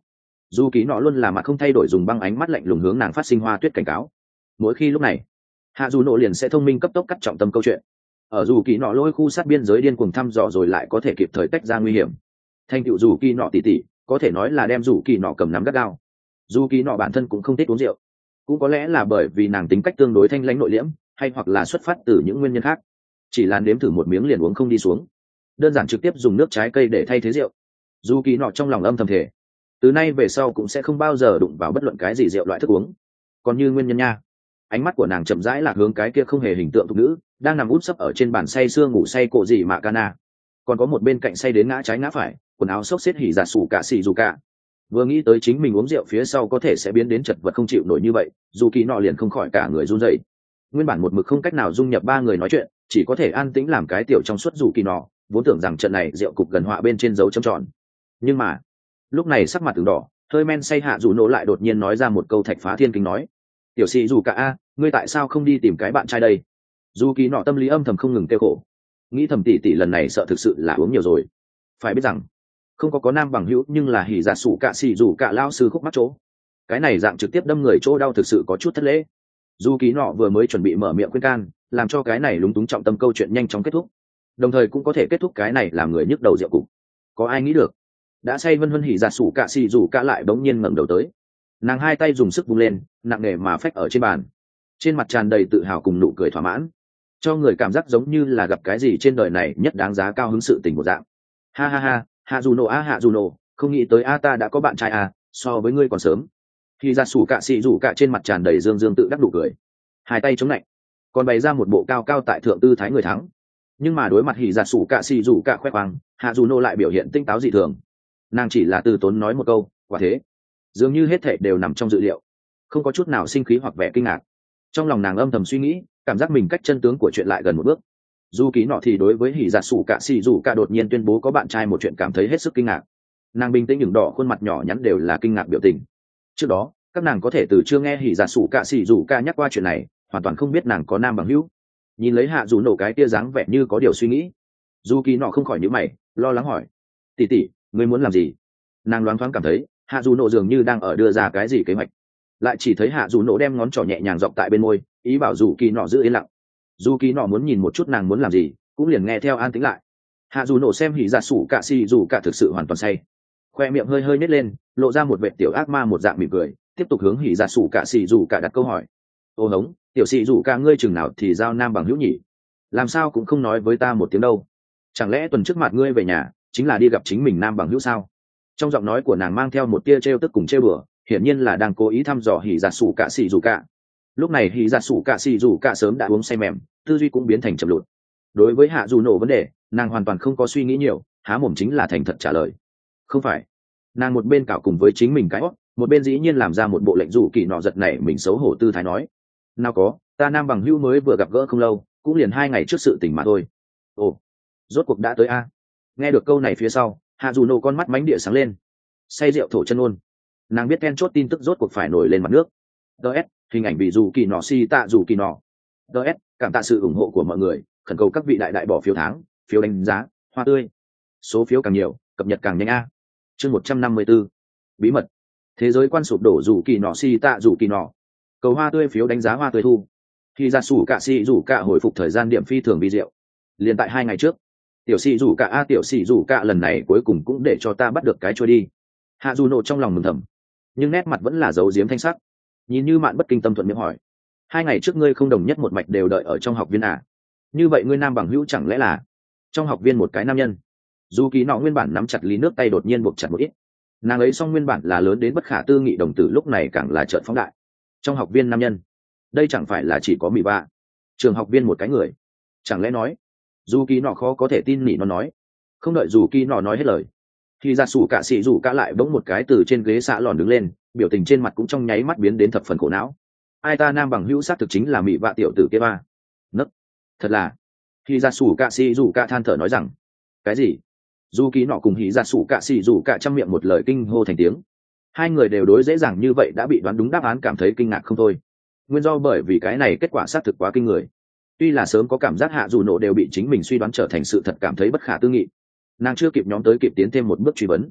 dù kỳ nọ luôn là mặt không thay đổi dùng băng ánh mắt lạnh lùng hướng nàng phát sinh hoa tuyết cảnh cáo. Mỗi khi lúc này hạ dù nộ liền sẽ thông minh cấp tốc cắt trọng tâm câu chuyện, ở dù kỳ nọ lôi khu sát biên giới điên cuồng thăm dò rồi lại có thể kịp thời tách ra nguy hiểm. Thành tựu dù kỳ nọ tỉ có thể nói là đem dù kỳ nọ cầm nắm gắt gao. Dù kỳ nọ bản thân cũng không thích uống rượu, cũng có lẽ là bởi vì nàng tính cách tương đối thanh lãnh nội liễm, hay hoặc là xuất phát từ những nguyên nhân khác, chỉ là nếm thử một miếng liền uống không đi xuống, đơn giản trực tiếp dùng nước trái cây để thay thế rượu. Dù kỳ nọ trong lòng âm thầm thể, từ nay về sau cũng sẽ không bao giờ đụng vào bất luận cái gì rượu loại thức uống. Còn như nguyên nhân nha, ánh mắt của nàng chậm rãi lạc hướng cái kia không hề hình tượng thục nữ đang nằm úp sấp ở trên bàn say sưa ngủ say cổ gì mà cana, còn có một bên cạnh say đến ngã trái ngã phải, quần áo xốc xếp hỉ giả sủ cả xì dù cả. Vừa nghĩ tới chính mình uống rượu phía sau có thể sẽ biến đến chật vật không chịu nổi như vậy, dù kỳ nọ liền không khỏi cả người run rẩy. Nguyên bản một mực không cách nào dung nhập ba người nói chuyện, chỉ có thể an tĩnh làm cái tiểu trong suốt dù kỳ nọ, vốn tưởng rằng trận này rượu cục gần họa bên trên dấu chấm tròn. Nhưng mà lúc này sắc mặt từng đỏ, hơi men say hạ dù nổ lại đột nhiên nói ra một câu thạch phá thiên kinh nói: tiểu sĩ dù cả a, ngươi tại sao không đi tìm cái bạn trai đây? Dù kỳ nọ tâm lý âm thầm không ngừng kêu khổ, nghĩ thầm tỷ lần này sợ thực sự là uống nhiều rồi. Phải biết rằng không có nam bằng hữu, nhưng là hỉ giả sủ cả xì dù cả lao sư khúc mắc chỗ, cái này dạng trực tiếp đâm người chỗ đau thực sự có chút thất lễ. Dù kỳ nọ vừa mới chuẩn bị mở miệng khuyên can, làm cho cái này lúng túng trọng tâm câu chuyện nhanh chóng kết thúc, đồng thời cũng có thể kết thúc cái này làm người nhức đầu rượu cục. Có ai nghĩ được đã say vân vân hỉ giả sủ cả xì dù cả lại bỗng nhiên ngẩng đầu tới, nàng hai tay dùng sức vung lên, nặng nề mà phách ở trên bàn, trên mặt tràn đầy tự hào cùng nụ cười thỏa mãn, cho người cảm giác giống như là gặp cái gì trên đời này nhất đáng giá cao hứng sự tình một dạng. Ha ha ha, hạ dù nổ a, hạ dù nổ, không nghĩ tới a ta đã có bạn trai à, so với ngươi còn sớm. Khi ra sủ cạ xì rủ cạ trên mặt tràn đầy dương dương tự đắc đủ cười, hai tay chống lạnh, còn bày ra một bộ cao cao tại thượng tư thái người thắng. Nhưng mà đối mặt hỉ ra sủ cạ xì rủ cạ khoe khoang, hạ dù nổ lại biểu hiện tinh táo dị thường. Nàng chỉ là từ tốn nói một câu quả thế, dường như hết thảy đều nằm trong dự liệu, không có chút nào sinh khí hoặc vẻ kinh ngạc. Trong lòng nàng âm thầm suy nghĩ, cảm giác mình cách chân tướng của chuyện lại gần một bước. Dù ký nọ thì đối với hỉ giả sủ cạ xì rủ cạ đột nhiên tuyên bố có bạn trai một chuyện cảm thấy hết sức kinh ngạc. Nàng bình tĩnh ửng đỏ khuôn mặt nhỏ nhắn đều là kinh ngạc biểu tình. Trước đó các nàng có thể từ chưa nghe hỉ giả sủ cạ xì rủ cạ nhắc qua chuyện này, hoàn toàn không biết nàng có nam bằng hữu. Nhìn lấy hạ dù nổ cái tia dáng vẻ như có điều suy nghĩ, dù ký nọ không khỏi nhíu mày, lo lắng hỏi: tỷ ngươi muốn làm gì? Nàng loáng thoáng cảm thấy hạ dù nổ dường như đang ở đưa ra cái gì kế hoạch, lại chỉ thấy hạ dù nổ đem ngón trỏ nhẹ nhàng dọc tại bên môi, ý bảo dù kỳ nọ giữ yên lặng. Dù kỳ nọ muốn nhìn một chút nàng muốn làm gì, cũng liền nghe theo an tĩnh lại. Hạ dù nổ xem hỉ giả sủ cạ xì dù cạ thực sự hoàn toàn say, khoe miệng hơi hơi nhếch lên, lộ ra một vệt tiểu ác ma một dạng mỉm cười, tiếp tục hướng hỉ giả sủ cạ xì dù cạ đặt câu hỏi: ô hống, tiểu xì dù cạ ngươi chừng nào thì giao nam bằng hữu nhỉ? Làm sao cũng không nói với ta một tiếng đâu? Chẳng lẽ tuần trước mặt ngươi về nhà chính là đi gặp chính mình nam bằng hữu sao? Trong giọng nói của nàng mang theo một tia trêu tức cùng trêu bừa, hiển nhiên là đang cố ý thăm dò hỉ giả sủ cạ xì dù cạ. Lúc này hỉ giả sủ cạ xì dù cạ sớm đã uống say mềm, tư duy cũng biến thành chậm lụt. Đối với hạ dù nổ vấn đề, nàng hoàn toàn không có suy nghĩ nhiều, há mồm chính là thành thật trả lời: không phải. Nàng một bên cạo cùng với chính mình cái hót, một bên dĩ nhiên làm ra một bộ lệnh rủ kỳ nọ giật nảy mình xấu hổ tư thái nói: nào có, ta nam bằng hữu mới vừa gặp gỡ không lâu, cũng liền 2 ngày trước sự tình mà thôi. Ồ, rốt cuộc đã tới a? Nghe được câu này phía sau, hạ dù nổ con mắt mánh địa sáng lên, say rượu thổ chân ôn. Nàng biết then chốt tin tức rốt cuộc phải nổi lên mặt nước. ts hình ảnh bị dù kỳ nọ si tạ dù kỳ nọ. ts cảm tạ sự ủng hộ của mọi người, khẩn cầu các vị đại bỏ phiếu tháng, phiếu đánh giá, hoa tươi, số phiếu càng nhiều cập nhật càng nhanh a. Chương 154, bí mật thế giới quan sụp đổ dù kỳ nọ si tạ dù kỳ nọ. Cầu hoa tươi, phiếu đánh giá, hoa tươi thu. Khi ra sủ cả si rủ cả hồi phục thời gian điểm phi thường vi diệu, liền tại 2 ngày trước. Tiểu sĩ rủ cả tiểu sĩ rủ cả lần này cuối cùng cũng để cho ta bắt được cái trôi đi. Hạ dù nổ trong lòng mừng thầm, nhưng nét mặt vẫn là giấu giếm thanh sắc, nhìn như mạn bất kinh tâm thuận miệng hỏi: 2 ngày trước ngươi không đồng nhất một mạch đều đợi ở trong học viên à? Như vậy ngươi nam bằng hữu chẳng lẽ là trong học viên một cái nam nhân? Dù kỳ nọ nguyên bản nắm chặt ly nước tay đột nhiên buộc chặt một ít, nàng ấy xong nguyên bản là lớn đến bất khả tư nghị đồng tử lúc này càng là trợn phóng đại. Trong học viên nam nhân, đây chẳng phải là chỉ có mì ba trường học viên một cái người? Chẳng lẽ nói? Dù kỳ nọ khó có thể tin nỉ nó nói. Không đợi dù kỳ nọ nói hết lời, khi ra sủ cả xì rủ cả lại bỗng một cái từ trên ghế xạ lòn đứng lên, biểu tình trên mặt cũng trong nháy mắt biến đến thập phần khổ não. Ai ta nam bằng hữu xác thực chính là mị vạ tiểu tử kia ba. Nấc, thật là. Khi ra sủ cả xì rủ cả than thở nói rằng: cái gì? Dù ký nọ cùng hỉ ra sủ cả xì rủ cả trong miệng một lời kinh hô thành tiếng. Hai người đều đối dễ dàng như vậy đã bị đoán đúng đáp án cảm thấy kinh ngạc không thôi. Nguyên do bởi vì cái này kết quả xác thực quá kinh người. Tuy là sớm có cảm giác hạ dù nổ đều bị chính mình suy đoán trở thành sự thật cảm thấy bất khả tư nghị, nàng chưa kịp nhóm tới kịp tiến thêm một bước truy vấn.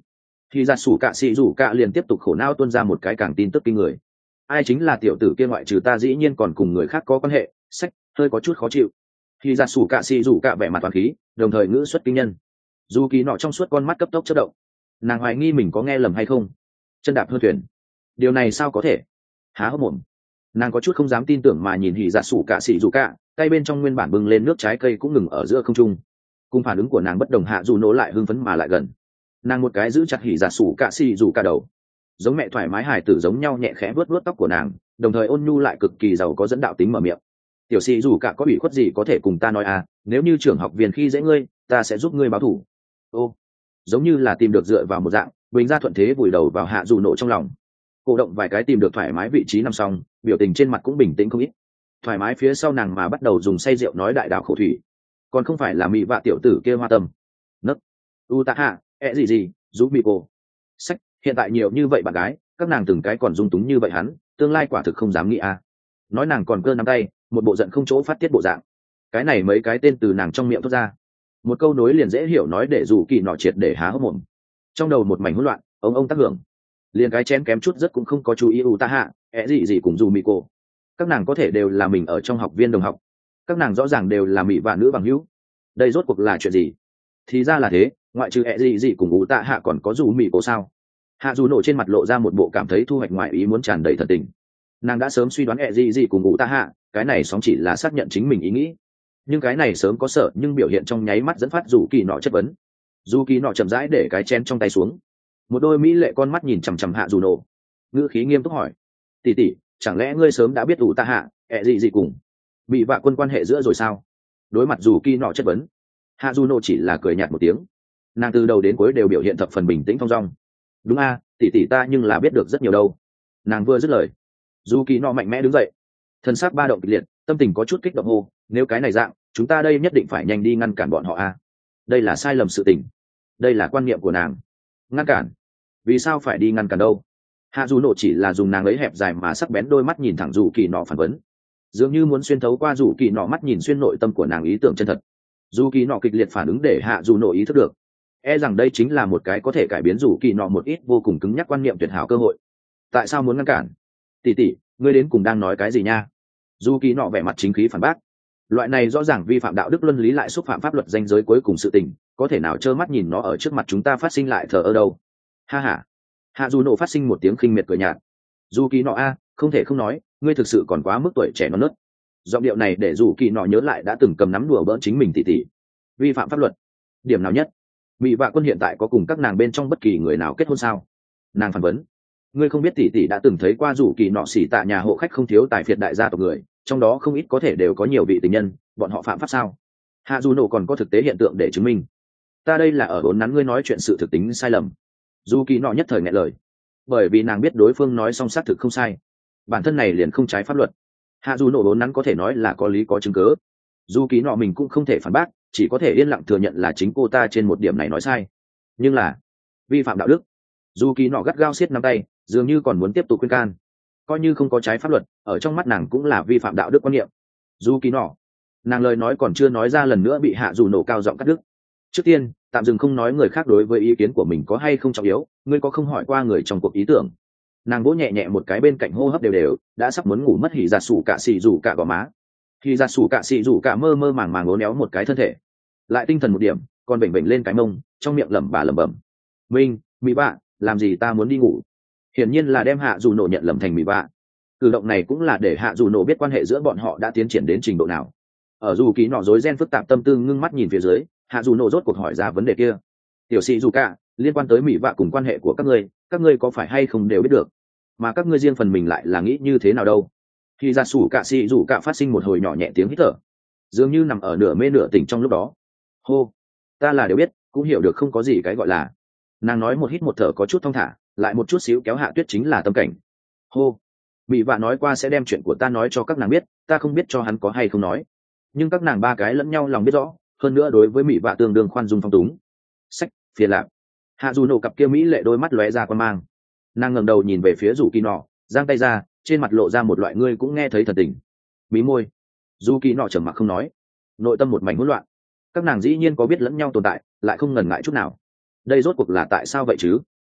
Thì ra sủ cạ xì rủ cạ liền tiếp tục khổ não tuôn ra một cái càng tin tức kinh người. Ai chính là tiểu tử kia, ngoại trừ ta dĩ nhiên còn cùng người khác có quan hệ, sách hơi có chút khó chịu. Thì ra sủ cạ xì rủ cạ vẻ mặt toàn khí, đồng thời ngữ xuất kinh nhân. Dù kỳ nọ trong suốt con mắt cấp tốc chớp động, nàng hoài nghi mình có nghe lầm hay không. Chân đạp hơn thuyền, điều này sao có thể? Há hốc mồm, nàng có chút không dám tin tưởng mà nhìn hỉ dạ sủ cạ xì rủ cạ, tay bên trong nguyên bản bưng lên nước trái cây cũng ngừng ở giữa không trung. Cùng phản ứng của nàng bất đồng, hạ dù nổ lại hưng phấn mà lại gần. Nàng một cái giữ chặt hỉ dạ sủ cạ xì rủ cạ đầu, giống mẹ thoải mái hài tử giống nhau nhẹ khẽ vuốt vuốt tóc của nàng, đồng thời ôn nhu lại cực kỳ giàu có dẫn đạo tính mở miệng. Tiểu sĩ rủ cạ có ủy khuất gì có thể cùng ta nói à, nếu như trưởng học viên khi dễ ngươi, ta sẽ giúp ngươi báo thù. Ô, giống như là tìm được dựa vào một dạng, bình ra thuận thế vùi đầu vào hạ dù nổ trong lòng, cổ động vài cái tìm được thoải mái vị trí nằm xong, biểu tình trên mặt cũng bình tĩnh không ít. Thoải mái phía sau nàng mà bắt đầu dùng say rượu nói đại đạo khổ thủy, còn không phải là mị vạ tiểu tử kia hoa tâm nấc u tạ hạ gì giúp bị cô sách. Hiện tại nhiều như vậy bạn gái, các nàng từng cái còn dung túng như vậy hắn, tương lai quả thực không dám nghĩ à. Nói nàng còn cơ nắm tay, một bộ giận không chỗ phát tiết bộ dạng. Cái này mấy cái tên từ nàng trong miệng thốt ra, một câu nối liền dễ hiểu nói để dù kỳ nọ triệt để há hốc mồm. Trong đầu một mảnh hỗn loạn, ông tác hưởng, liền cái chén kém chút rất cũng không có chú ý u ta hạ gì cùng dù mỹ cô. Các nàng có thể đều là mình ở trong học viên đồng học, các nàng rõ ràng đều là mỹ và nữ bằng hữu, đây rốt cuộc là chuyện gì? Thì ra là thế, ngoại trừ gì cùng u ta hạ còn có dù mỹ cô sao? Hạ dù nổ trên mặt lộ ra một bộ cảm thấy thu hoạch ngoại ý muốn tràn đầy thần tình. Nàng đã sớm suy đoán gì cùng u ta hạ, cái này sóng chỉ là xác nhận chính mình ý nghĩ, nhưng cái này sớm có sợ, nhưng biểu hiện trong nháy mắt dẫn phát dù kỳ nọ chất vấn. Dù kỳ nọ chậm rãi để cái chén trong tay xuống, một đôi mỹ lệ con mắt nhìn chằm chằm hạ dù nổ, ngữ khí nghiêm túc hỏi: tỷ tỷ, chẳng lẽ ngươi sớm đã biết ủ ta hạ gì cùng bị vạ quân quan hệ giữa rồi sao? Đối mặt dù kỳ nọ chất vấn, hạ dù nổ chỉ là cười nhạt một tiếng. Nàng từ đầu đến cuối đều biểu hiện thập phần bình tĩnh thong dong. Đúng a, tỷ tỷ ta nhưng là biết được rất nhiều đâu. Nàng vừa dứt lời, dù kỳ nọ mạnh mẽ đứng dậy, thân xác ba động kịch liệt, tâm tình có chút kích động hô: nếu cái này dạng, chúng ta đây nhất định phải nhanh đi ngăn cản bọn họ a. Đây là sai lầm sự tình, đây là quan niệm của nàng. Ngăn cản? Vì sao phải đi ngăn cản đâu? Hạ dù nổ chỉ là dùng nàng lấy hẹp dài mà sắc bén đôi mắt nhìn thẳng dù kỳ nọ phản vấn, dường như muốn xuyên thấu qua dù kỳ nọ mắt nhìn xuyên nội tâm của nàng ý tưởng chân thật. Dù kỳ nọ kịch liệt phản ứng để hạ dù nổ ý thức được, rằng đây chính là một cái có thể cải biến dù kỳ nọ một ít vô cùng cứng nhắc quan niệm tuyệt hảo cơ hội. Tại sao muốn ngăn cản? Tỷ tỷ, ngươi đến cùng đang nói cái gì nha? Dù kỳ nọ vẻ mặt chính khí phản bác. Loại này rõ ràng vi phạm đạo đức luân lý lại xúc phạm pháp luật danh giới cuối cùng sự tình, có thể nào trơ mắt nhìn nó ở trước mặt chúng ta phát sinh lại thờ ơ đâu? Ha ha. Hạ dù nổ phát sinh một tiếng khinh miệt cười nhạt. Dù kỳ nọ a, không thể không nói, ngươi thực sự còn quá mức tuổi trẻ non nớt. Giọng điệu này để dù kỳ nọ nhớ lại đã từng cầm nắm đùa bỡn chính mình tỷ tỷ. Vi phạm pháp luật? Điểm nào nhất? Mỹ vạ quân hiện tại có cùng các nàng bên trong bất kỳ người nào kết hôn sao? Nàng phản vấn. Ngươi không biết tỷ tỷ đã từng thấy qua dù kỳ nọ xỉ tạ nhà hộ khách không thiếu tài phiệt đại gia tộc người, trong đó không ít có thể đều có nhiều vị tình nhân, bọn họ phạm pháp sao? Hạ dù nổ còn có thực tế hiện tượng để chứng minh. Ta đây là ở vốn nắn ngươi nói chuyện sự thực tính sai lầm. Dù kỳ nọ nhất thời nghẹn lời, bởi vì nàng biết đối phương nói xong xác thực không sai, bản thân này liền không trái pháp luật. Hạ dù nổ vốn nắn có thể nói là có lý có chứng cớ, dù kỳ nọ mình cũng không thể phản bác, chỉ có thể yên lặng thừa nhận là chính cô ta trên một điểm này nói sai. Nhưng là vi phạm đạo đức. Dù kỳ nọ gắt gao siết nắm tay, dường như còn muốn tiếp tục khuyên can. Coi như không có trái pháp luật, ở trong mắt nàng cũng là vi phạm đạo đức quan niệm. Dù kỳ nọ, nàng lời nói còn chưa nói ra lần nữa bị hạ dù nổ cao giọng cắt đứt. Trước tiên tạm dừng không nói người khác đối với ý kiến của mình có hay không trọng yếu, ngươi có không hỏi qua người trong cuộc ý tưởng? Nàng vỗ nhẹ nhẹ một cái bên cạnh hô hấp đều đều, đã sắp muốn ngủ mất hỉ ra sủ cả xì rủ cả gò má. Hỉ ra sủ cả xì rủ cả mơ mơ màng màng uốn éo một cái thân thể, lại tinh thần một điểm, còn bệnh bệnh lên cái mông, trong miệng lẩm bẩm: minh mỹ bạ, làm gì ta muốn đi ngủ? Hiển nhiên là đem hạ dù nổ nhận lầm thành mỹ bạ. Cử động này cũng là để hạ dù nổ biết quan hệ giữa bọn họ đã tiến triển đến trình độ nào. Ở dù kỳ nọ rối ren phức tạp tâm tư ngưng mắt nhìn phía dưới, hạ dù nổ rốt cuộc hỏi ra vấn đề kia. Tiểu sĩ dù cả, liên quan tới mỹ vạ cùng quan hệ của các ngươi có phải hay không đều biết được, mà các ngươi riêng phần mình lại là nghĩ như thế nào đâu? Khi ra sủ cả sĩ dù cả phát sinh một hồi nhỏ nhẹ tiếng hít thở, dường như nằm ở nửa mê nửa tỉnh trong lúc đó. Hô, ta là đều biết, cũng hiểu được, không có gì cái gọi là. Nàng nói một hít một thở có chút thong thả, lại một chút xíu kéo hạ tuyết chính là tâm cảnh. Hô, mỹ vạ nói qua sẽ đem chuyện của ta nói cho các nàng biết, ta không biết cho hắn có hay không nói, nhưng các nàng ba cái lẫn nhau lòng biết rõ, hơn nữa đối với mỹ vạ tương đương khoan dung phong túng. Sách phiền lạc. Hạ dù nổ cặp kia mỹ lệ đôi mắt lóe ra quan mang, nàng ngẩng đầu nhìn về phía dù kỳ nọ, giang tay ra, trên mặt lộ ra một loại ngươi cũng nghe thấy thần tình. Mí môi, dù kỳ nọ trầm mặc không nói, nội tâm một mảnh hỗn loạn. Các nàng dĩ nhiên có biết lẫn nhau tồn tại, lại không ngần ngại chút nào. Đây rốt cuộc là tại sao vậy chứ?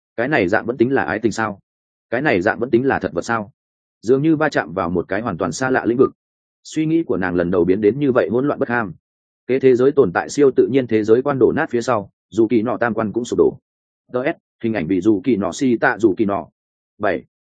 cái này dạng vẫn tính là ái tình sao? Cái này dạng vẫn tính là thật vật sao? Dường như va chạm vào một cái hoàn toàn xa lạ lĩnh vực, suy nghĩ của nàng lần đầu biến đến như vậy hỗn loạn bất ham. Kế thế giới tồn tại siêu tự nhiên thế giới quan đổ nát phía sau, dù kỳ nọ tam quan cũng sụp đổ. ts hình ảnh bị dù kỳ nọ si tạ dù kỳ nọ 7.